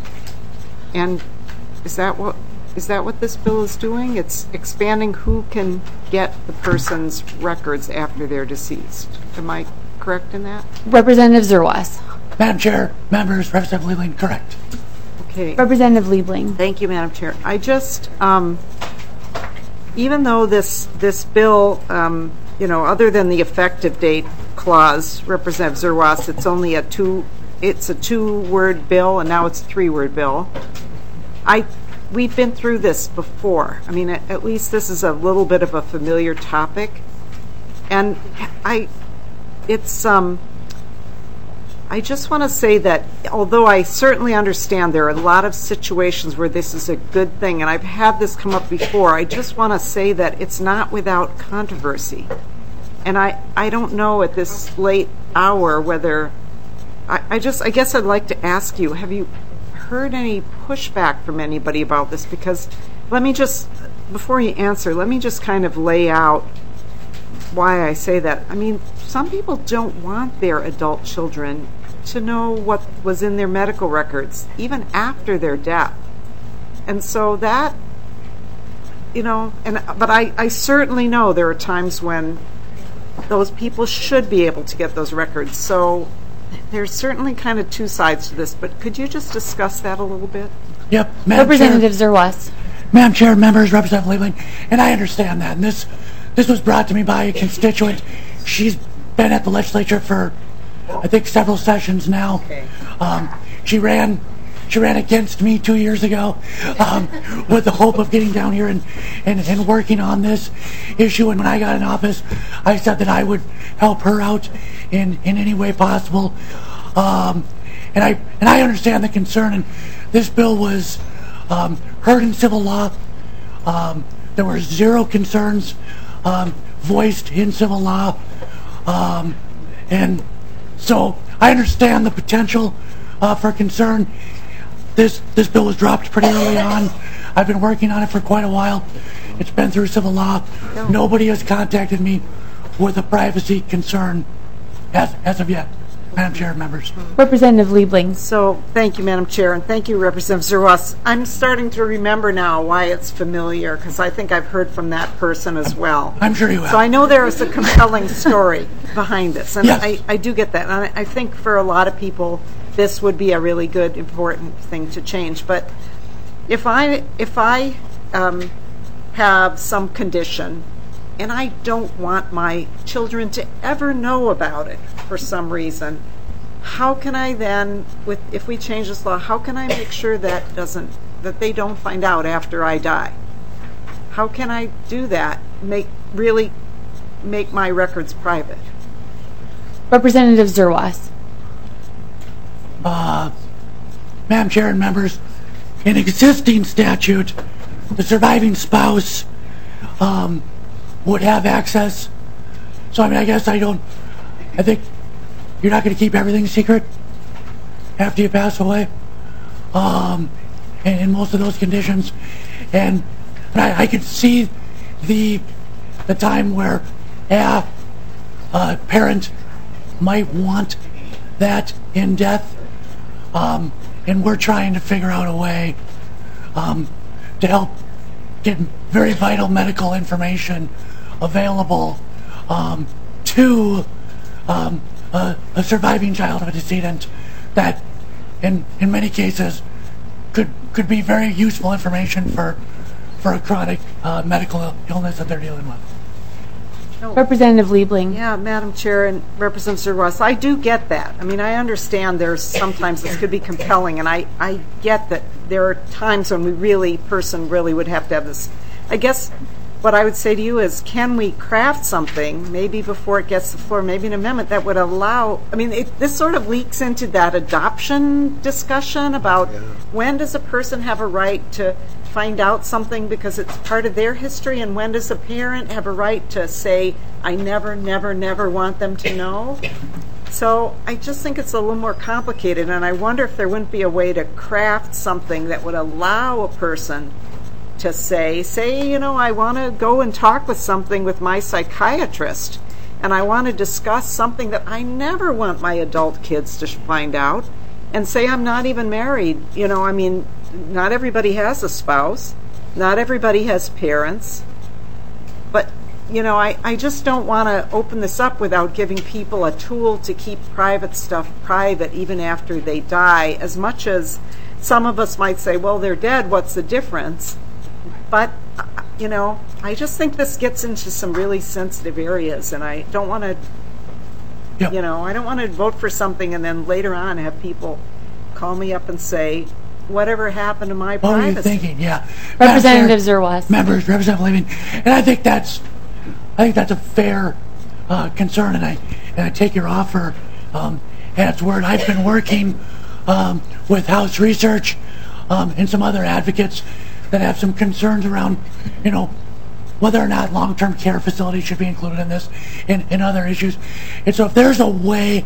And is that what, is that what this bill is doing? It's expanding who can get the person's records after they're deceased. Am I correct in that? Representative Zerwas. Madam Chair, members, Representative Liebling, correct. Okay. Representative Liebling. Thank you, Madam Chair. I just, um, even though this this bill, um, you know, other than the effective date clause, Representative Zerwas, it's only a two, it's a two-word bill, and now it's a three-word bill. I, we've been through this before. I mean, at, at least this is a little bit of a familiar topic, and I, it's um. I just want to say that although I certainly understand there are a lot of situations where this is a good thing, and I've had this come up before, I just want to say that it's not without controversy. And I, I don't know at this late hour whether, I, I just, I guess I'd like to ask you, have you heard any pushback from anybody about this? Because let me just, before you answer, let me just kind of lay out why I say that. I mean, some people don't want their adult children to know what was in their medical records, even after their death. And so that, you know, and but I, I certainly know there are times when those people should be able to get those records. So there's certainly kind of two sides to this, but could you just discuss that a little bit? Yep. Madam Representative Zerwas. Madam Chair, members, Representative Liebling, and I understand that. And this, this was brought to me by a constituent. She's been at the legislature for, I think, several sessions now. Okay. Um, she ran, she ran against me two years ago um, with the hope of getting down here and, and, and working on this issue. And when I got in office, I said that I would help her out in, in any way possible. Um, and I and I understand the concern. And this bill was um, heard in civil law. Um, there were zero concerns um, voiced in civil law. Um, and so I understand the potential uh, for concern. This this bill was dropped pretty early on. I've been working on it for quite a while. It's been through civil law. Nobody has contacted me with a privacy concern as as of yet. Madam Chair, members. Representative Liebling. So, thank you, Madam Chair, and thank you, Representative Zerwas. I'm starting to remember now why it's familiar, because I think I've heard from that person as well. I'm sure you have. So I know there is a compelling story behind this, and yes. I, I do get that. And I, I think for a lot of people, this would be a really good, important thing to change. But if I if I um, have some condition, and I don't want my children to ever know about it for some reason, how can I then, with if we change this law, how can I make sure that doesn't that they don't find out after I die? How can I do that? Make really make my records private? Representative Zerwas. Uh, Madam Chair and members, in existing statute, the surviving spouse um, would have access. So I mean, I guess I don't. I think you're not going to keep everything secret after you pass away, um, in, in most of those conditions. And, and I, I could see the the time where a, a parent might want that in death, um, and we're trying to figure out a way um, to help get very vital medical information available um, to um, uh, a surviving child of a decedent that, in in many cases, could could be very useful information for for a chronic uh, medical illness that they're dealing with. No. Representative Liebling. Yeah, Madam Chair and Representative Ross, I do get that. I mean, I understand there's sometimes this could be compelling, and I, I get that there are times when we really, person really would have to have this. I guess what I would say to you is, can we craft something, maybe before it gets to the floor, maybe an amendment that would allow, I mean, it, this sort of leaks into that adoption discussion about yeah. when does a person have a right to find out something because it's part of their history, and when does a parent have a right to say, I never, never, never want them to know? So I just think it's a little more complicated, and I wonder if there wouldn't be a way to craft something that would allow a person to say, say, you know, I want to go and talk with something with my psychiatrist, and I want to discuss something that I never want my adult kids to find out, and say I'm not even married. You know, I mean, not everybody has a spouse, not everybody has parents, but, you know, I, I just don't want to open this up without giving people a tool to keep private stuff private even after they die, as much as some of us might say, well, they're dead, what's the difference? But, you know, I just think this gets into some really sensitive areas, and I don't want to, yep. you know, I don't want to vote for something and then later on have people call me up and say, whatever happened to my what privacy? What are you thinking? Yeah. Representative Zerwas. Members, Representative Levin, and I think that's, I think that's a fair uh, concern, and I, and I take your offer um, at its word. I've been working um, with House Research um, and some other advocates that have some concerns around, you know, whether or not long-term care facilities should be included in this, and, and other issues. And so if there's a way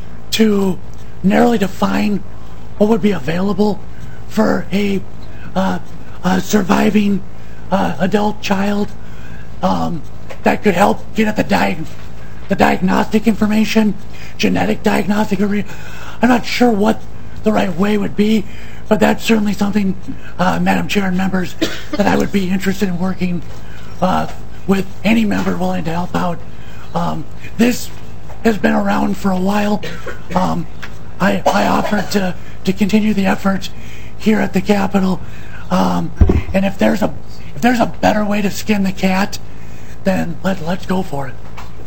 to narrowly define what would be available for a, uh, a surviving uh, adult child um, that could help get at the, diag the diagnostic information, genetic diagnostic, I'm not sure what the right way would be, but that's certainly something, uh, Madam Chair and members, that I would be interested in working uh, with any member willing to help out. Um, this has been around for a while. Um, I, I offered to, to continue the effort here at the Capitol, um, and if there's a if there's a better way to skin the cat, then let, let's go for it.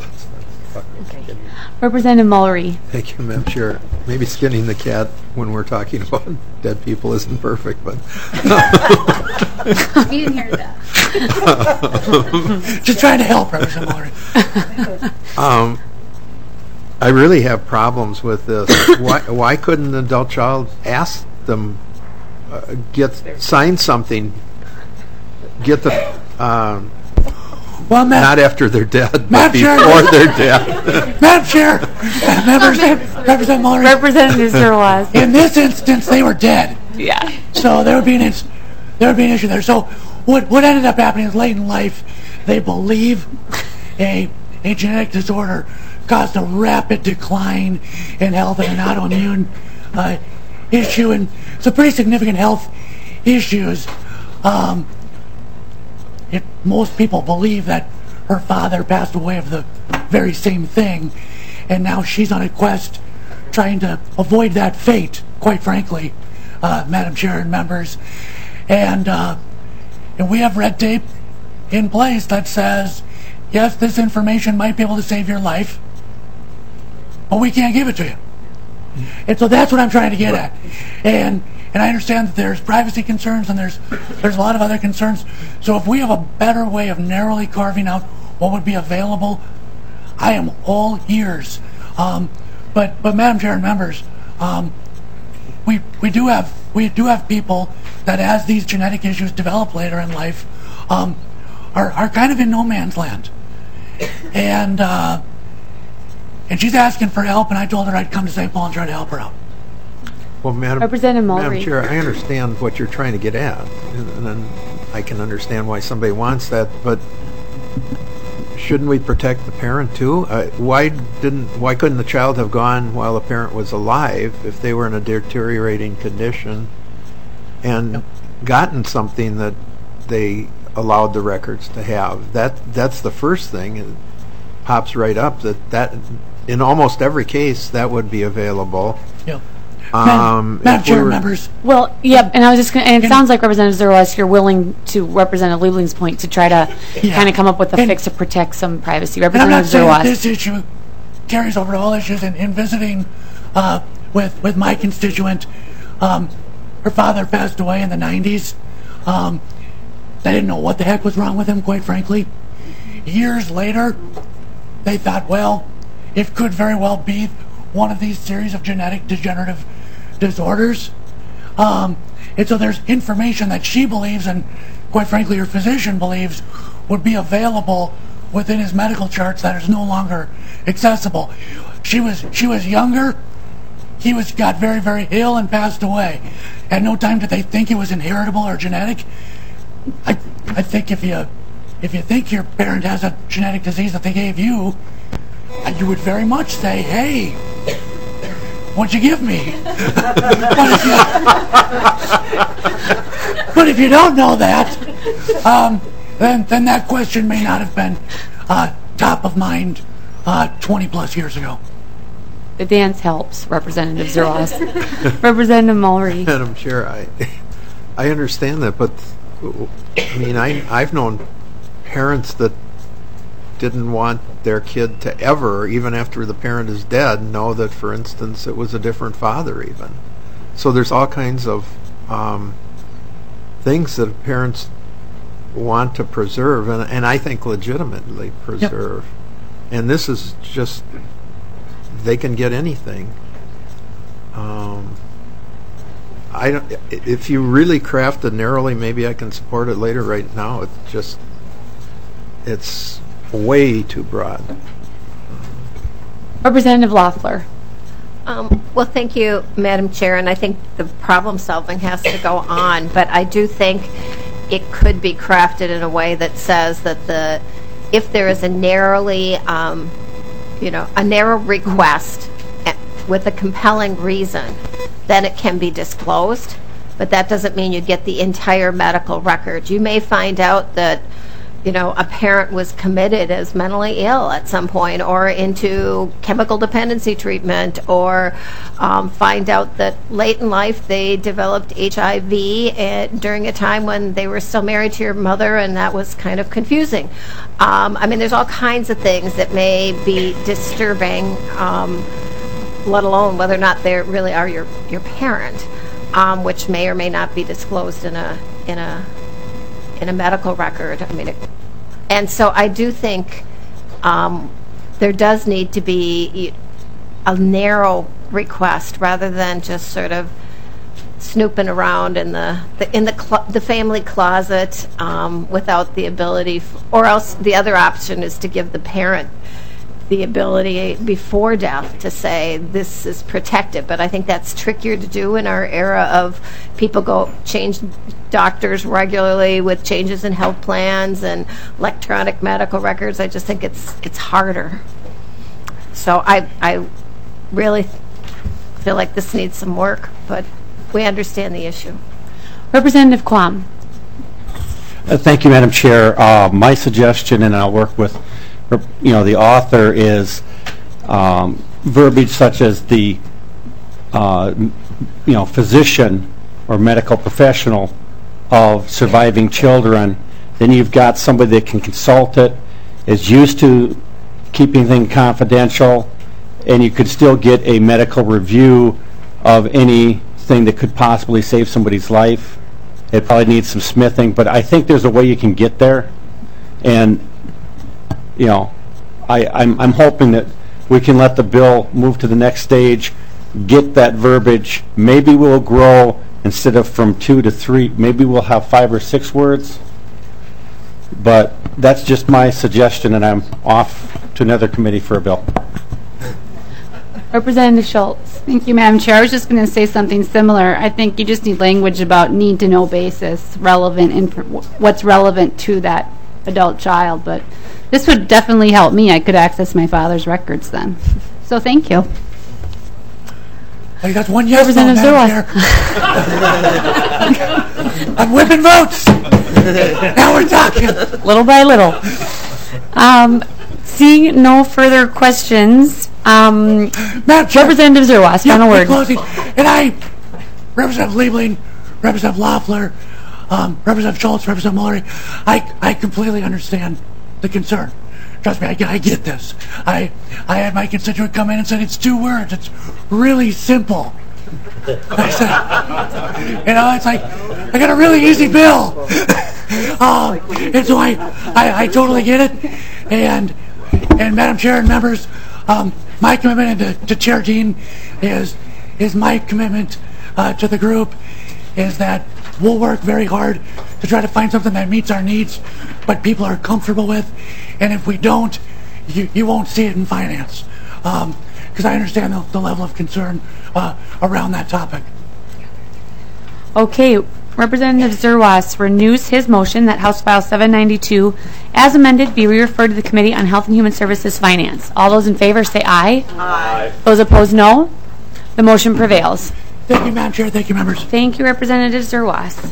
Okay. Representative Mullery. Thank you, Madam Chair. Maybe skinning the cat when we're talking about dead people isn't perfect, but we didn't hear that. Just trying to help, Representative Mullery. Um, I really have problems with this. Why, why couldn't an adult child ask them, uh, get sign something, get the, um, well, not after they're dead, Madam but before Chair, they're dead. Madam Chair, members, Representative Mullery. Representative Zerwas. In this instance, they were dead. Yeah. So there would be an ins there would be an issue there. So what what ended up happening is late in life, they believe a a genetic disorder caused a rapid decline in health and an autoimmune uh, issue, and some pretty significant health issues. Um, it, most people believe that her father passed away of the very same thing, and now she's on a quest trying to avoid that fate, quite frankly, uh, Madam Chair and members. And, uh, and we have red tape in place that says, yes, this information might be able to save your life, but we can't give it to you. And so that's what I'm trying to get at. And and I understand that there's privacy concerns and there's there's a lot of other concerns. So if we have a better way of narrowly carving out what would be available, I am all ears. Um, but but Madam Chair and members, um, we we do have we do have people that, as these genetic issues develop later in life, um, are are kind of in no man's land. And uh, and she's asking for help, and I told her I'd come to Saint Paul and try to help her out. Well, Madam, Representative Mullery. Madam Chair, I understand what you're trying to get at, and, and then I can understand why somebody wants that, but shouldn't we protect the parent too? Uh, why didn't? Why couldn't the child have gone while the parent was alive if they were in a deteriorating condition, and yep. gotten something that they allowed the records to have? That that's the first thing. It pops right up that that in almost every case, that would be available. Yep. Um, Madam if we Chair, were- members. Well, yep, and I was just going to, and it sounds like Representative Zerwas, you're willing to, Representative Liebling's point, to try to Yeah. kind of come up with a And- fix to protect some privacy. And I'm not Representative saying that Zerwas. this issue carries over to all issues. In, in visiting uh, with with my constituent, um, her father passed away in the nineties. Um, they didn't know what the heck was wrong with him, quite frankly. Years later, they thought, well, it could very well be one of these series of genetic degenerative disorders. Um, and so there's information that she believes, and quite frankly her physician believes, would be available within his medical charts that is no longer accessible. She was she was younger. He was got very, very ill and passed away. At no time did they think it was inheritable or genetic. I I think if you if you think your parent has a genetic disease that they gave you, you would very much say, hey, what'd you give me? but, if you, but if you don't know that, um, then then that question may not have been uh, top of mind uh, twenty plus years ago. The dance helps, Representative Zerwas. Representative Mulry. Madam Chair, I I understand that, but I mean, I I've known parents that didn't want their kid to ever, even after the parent is dead, know that, for instance, it was a different father even. So there's all kinds of um, things that parents want to preserve, and, and I think legitimately preserve. Yep. And this is just, they can get anything. Um, I don't, if you really craft it narrowly, maybe I can support it later. Right now, it's just, it's way too broad. Representative Loeffler. Um, well, thank you, Madam Chair, and I think the problem solving has to go on, but I do think it could be crafted in a way that says that the, if there is a narrowly, um, you know, a narrow request with a compelling reason, then it can be disclosed, but that doesn't mean you get the entire medical record. You may find out that, you know, a parent was committed as mentally ill at some point, or into chemical dependency treatment, or um, find out that late in life they developed H I V at, during a time when they were still married to your mother, and that was kind of confusing. Um, I mean, there's all kinds of things that may be disturbing, um, let alone whether or not they really are your your parent, um, which may or may not be disclosed in a in a in a medical record. I mean, it, and so I do think um, there does need to be a narrow request rather than just sort of snooping around in the, the in the cl- the family closet um, without the ability, f- or else the other option is to give the parent the ability before death to say this is protected. But I think that's trickier to do in our era of people go change doctors regularly with changes in health plans and electronic medical records. I just think it's it's harder. So I I really feel like this needs some work, but we understand the issue. Representative Quam. Uh, thank you, Madam Chair. Uh, my suggestion, and I'll work with you know, the author, is um, verbiage such as the, uh, you know, physician or medical professional of surviving children. Then you've got somebody that can consult it, is used to keeping things confidential, and you could still get a medical review of anything that could possibly save somebody's life. It probably needs some smithing, but I think there's a way you can get there. And you know, I, I'm, I'm hoping that we can let the bill move to the next stage, get that verbiage. Maybe we'll grow, instead of from two to three, maybe we'll have five or six words. But that's just my suggestion, and I'm off to another committee for a bill. Representative Schultz. Thank you, Madam Chair. I was just going to say something similar. I think you just need language about need-to-know basis, relevant, inf- what's relevant to that adult child, but this would definitely help me. I could access my father's records then. So thank you. Well, you got one yes vote, Madam Chair. I'm whipping votes. Now we're talking. Little by little. Um, seeing no further questions Um, Representative Zerwas, final in word. closing, and I, Representative Liebling, Representative Loeffler, um, Representative Schultz, Representative Mallory, I, I completely understand the concern. Trust me, I, I get this. I, I had my constituent come in and said, it's two words. It's really simple. I said, you know, it's like, I got a really easy bill. um, and so I, I, I totally get it. And, and Madam Chair and members, um, my commitment and to, to Chair Dean is, is my commitment uh, to the group is that we'll work very hard to try to find something that meets our needs, but people are comfortable with. And if we don't, you, you won't see it in finance. Um, because I understand the, the level of concern uh, around that topic. Okay, Representative Zerwas renews his motion that House File seven ninety-two, as amended, be re-referred to the Committee on Health and Human Services Finance. All those in favor say aye. Aye. Those opposed, no. The motion prevails. Thank you, Madam Chair. Thank you, members. Thank you, Representative Zerwas.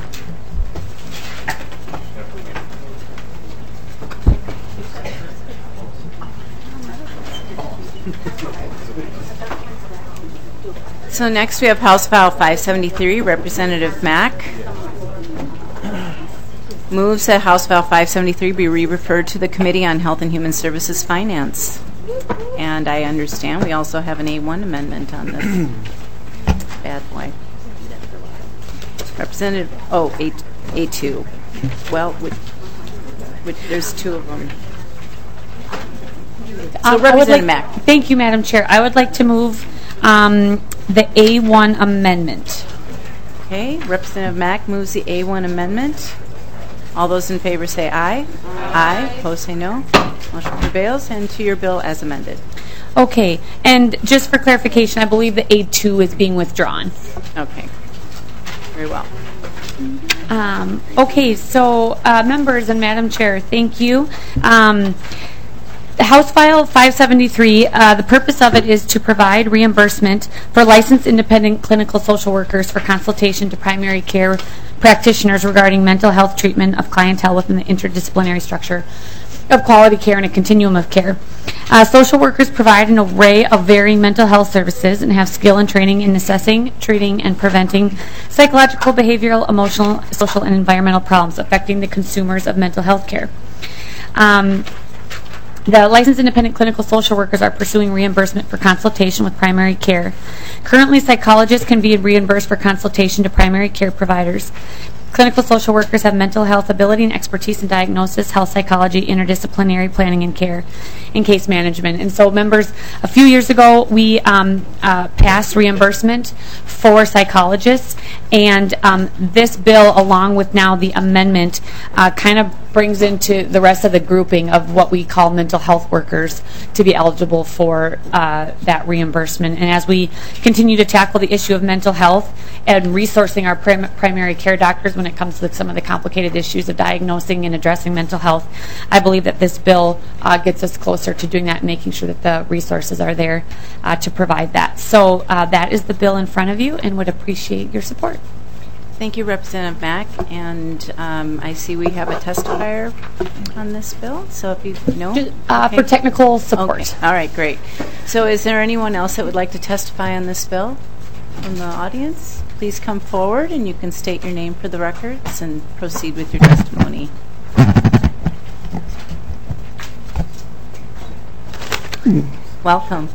So next we have House File five seventy-three, Representative Mack moves that House File five seventy-three be re-referred to the Committee on Health and Human Services Finance. And I understand we also have an A one amendment on this bad boy. Representative, oh, A, A two. Well, which, which, there's two of them. So Um, I would Representative like- Mack. Thank you, Madam Chair. I would like to move um, the A one amendment. Okay, Representative Mack moves the A one amendment. All those in favor say aye. Aye. Opposed say no. Motion prevails. And to your bill as amended. Okay, and just for clarification, I believe the A two is being withdrawn. Okay. Very well. Um, okay, so uh, members and Madam Chair, thank you. Um, The House File five seventy-three, uh, the purpose of it is to provide reimbursement for licensed independent clinical social workers for consultation to primary care practitioners regarding mental health treatment of clientele within the interdisciplinary structure of quality care and a continuum of care. Uh, social workers provide an array of varying mental health services and have skill and training in assessing, treating, and preventing psychological, behavioral, emotional, social, and environmental problems affecting the consumers of mental health care. Um, The licensed independent clinical social workers are pursuing reimbursement for consultation with primary care. Currently, psychologists can be reimbursed for consultation to primary care providers. Clinical social workers have mental health ability and expertise in diagnosis, health psychology, interdisciplinary planning and care, and case management. And so, members, a few years ago, we um, uh, passed reimbursement for psychologists, and um, this bill, along with now the amendment, uh, kind of brings into the rest of the grouping of what we call mental health workers to be eligible for uh, that reimbursement. And as we continue to tackle the issue of mental health and resourcing our prim- primary care doctors when it comes to some of the complicated issues of diagnosing and addressing mental health, I believe that this bill uh, gets us closer to doing that and making sure that the resources are there uh, to provide that. So uh, that is the bill in front of you, and would appreciate your support. Thank you, Representative Mack. And um, I see we have a testifier on this bill. So if you know. Uh, Okay. For technical support. Okay. All right, great. So is there anyone else that would like to testify on this bill from the audience? Please come forward and you can state your name for the records and proceed with your testimony. Welcome.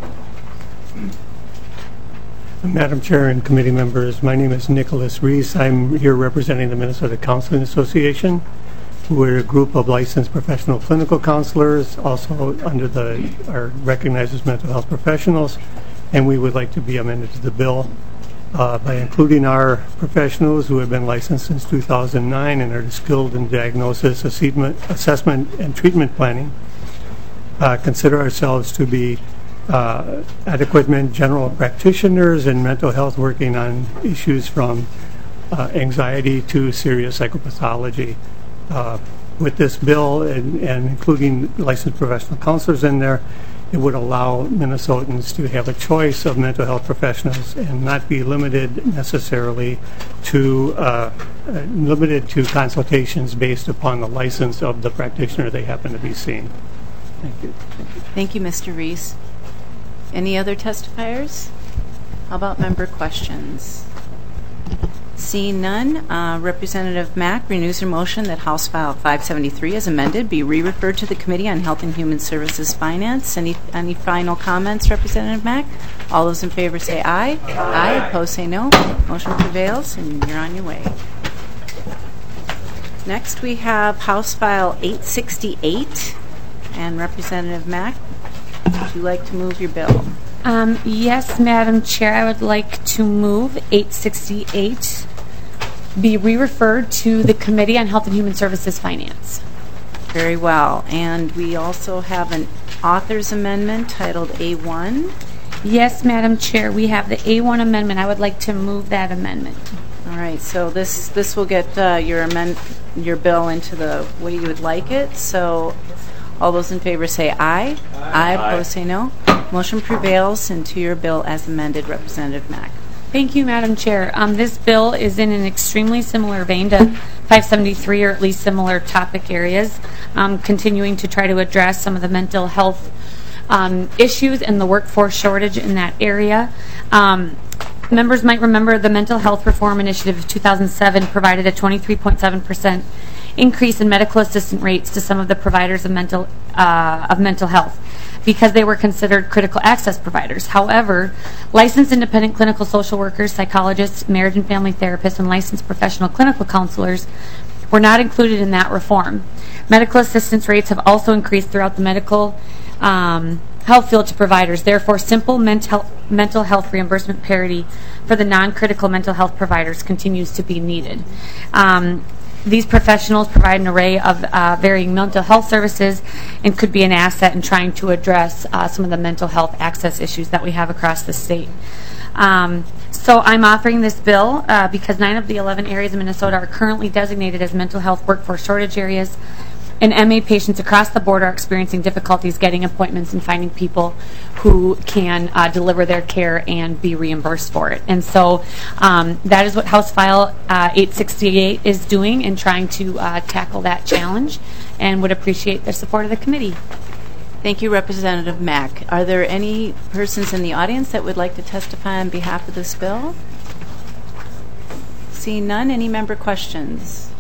Madam Chair and committee members, my name is Nicholas Reese. I'm here representing the Minnesota Counseling Association. We're a group of licensed professional clinical counselors, also under the are recognized as mental health professionals, and we would like to be amended to the bill uh, by including our professionals who have been licensed since two thousand nine and are skilled in diagnosis, assessment, assessment and treatment planning. Uh, consider ourselves to be Uh, adequate men, general practitioners in mental health working on issues from uh, anxiety to serious psychopathology. Uh, with this bill and, and including licensed professional counselors in there, it would allow Minnesotans to have a choice of mental health professionals and not be limited necessarily to uh, uh, limited to consultations based upon the license of the practitioner they happen to be seeing. Thank you. Thank you, Mister Reese. Any other testifiers? How about member questions? Seeing none, uh, Representative Mack renews her motion that House File five seventy-three as amended be re-referred to the Committee on Health and Human Services Finance. Any, any final comments, Representative Mack? All those in favor say aye. Aye. Opposed say no. Motion prevails, and you're on your way. Next, we have House File eight sixty-eight. And Representative Mack, would you like to move your bill? Um, yes, Madam Chair, I would like to move eight sixty-eight be re-referred to the Committee on Health and Human Services Finance. Very well. And we also have an author's amendment titled A one. Yes, Madam Chair, we have the A one amendment. I would like to move that amendment. All right, so this this will get uh, your amend your bill into the way you would like it. So all those in favor say aye. Aye. Aye. Opposed say no. Motion prevails, and to your bill as amended, Representative Mack. Thank you, Madam Chair. Um, this bill is in an extremely similar vein to five seventy-three, or at least similar topic areas, um, continuing to try to address some of the mental health um, issues and the workforce shortage in that area. Um, members might remember the Mental Health Reform Initiative of two thousand seven provided a twenty-three point seven percent increase in medical assistant rates to some of the providers of mental uh, of mental health, because they were considered critical access providers. However, licensed independent clinical social workers, psychologists, marriage and family therapists, and licensed professional clinical counselors were not included in that reform. Medical assistance rates have also increased throughout the medical um, health field to providers. Therefore, simple mental mental health reimbursement parity for the non-critical mental health providers continues to be needed. Um, These professionals provide an array of uh, varying mental health services and could be an asset in trying to address uh, some of the mental health access issues that we have across the state. Um, so I'm offering this bill uh, because nine of the eleven areas in Minnesota are currently designated as mental health workforce shortage areas, and M A patients across the board are experiencing difficulties getting appointments and finding people who can uh, deliver their care and be reimbursed for it. And so um, that is what House File uh, eight sixty-eight is doing, and trying to uh, tackle that challenge, and would appreciate the support of the committee. Thank you, Representative Mack. Are there any persons in the audience that would like to testify on behalf of this bill? Seeing none, any member questions?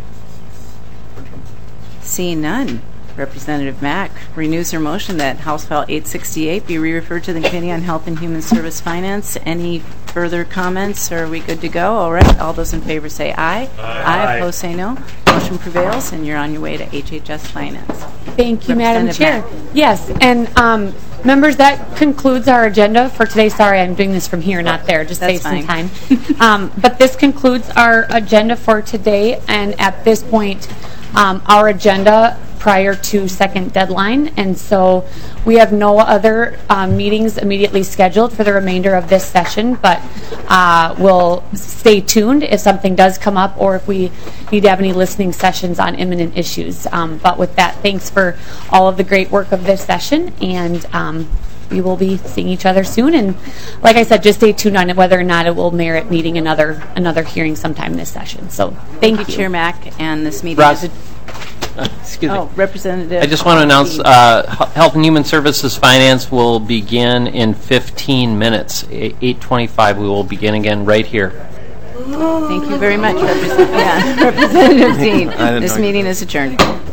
Seeing none, Representative Mack renews her motion that House File eight sixty-eight be re-referred to the Committee on Health and Human Service Finance. Any further comments, or are we good to go? All right, all those in favor say aye. Aye. Aye. Opposed say no. Motion prevails, and you're on your way to H H S Finance. Thank you, Madam Chair. Yes, and um, members, that concludes our agenda for today. Sorry, I'm doing this from here, not there. Just That's save some fine. time. um, but this concludes our agenda for today, and at this point, um, our agenda prior to second deadline, and so we have no other um, meetings immediately scheduled for the remainder of this session, but uh, we'll stay tuned if something does come up, or if we need to have any listening sessions on imminent issues. Um, but with that, thanks for all of the great work of this session, and um, we will be seeing each other soon. And like I said, just stay tuned on it, whether or not it will merit needing another another hearing sometime this session. So thank, Thank you, you, Chair Mack, and this meeting Ross. is. Excuse me. Oh, Representative. I just want to announce uh, Health and Human Services Finance will begin in fifteen minutes. eight twenty-five, we will begin again right here. Thank you very much, Representative, yeah, Representative Dean. This meeting is adjourned.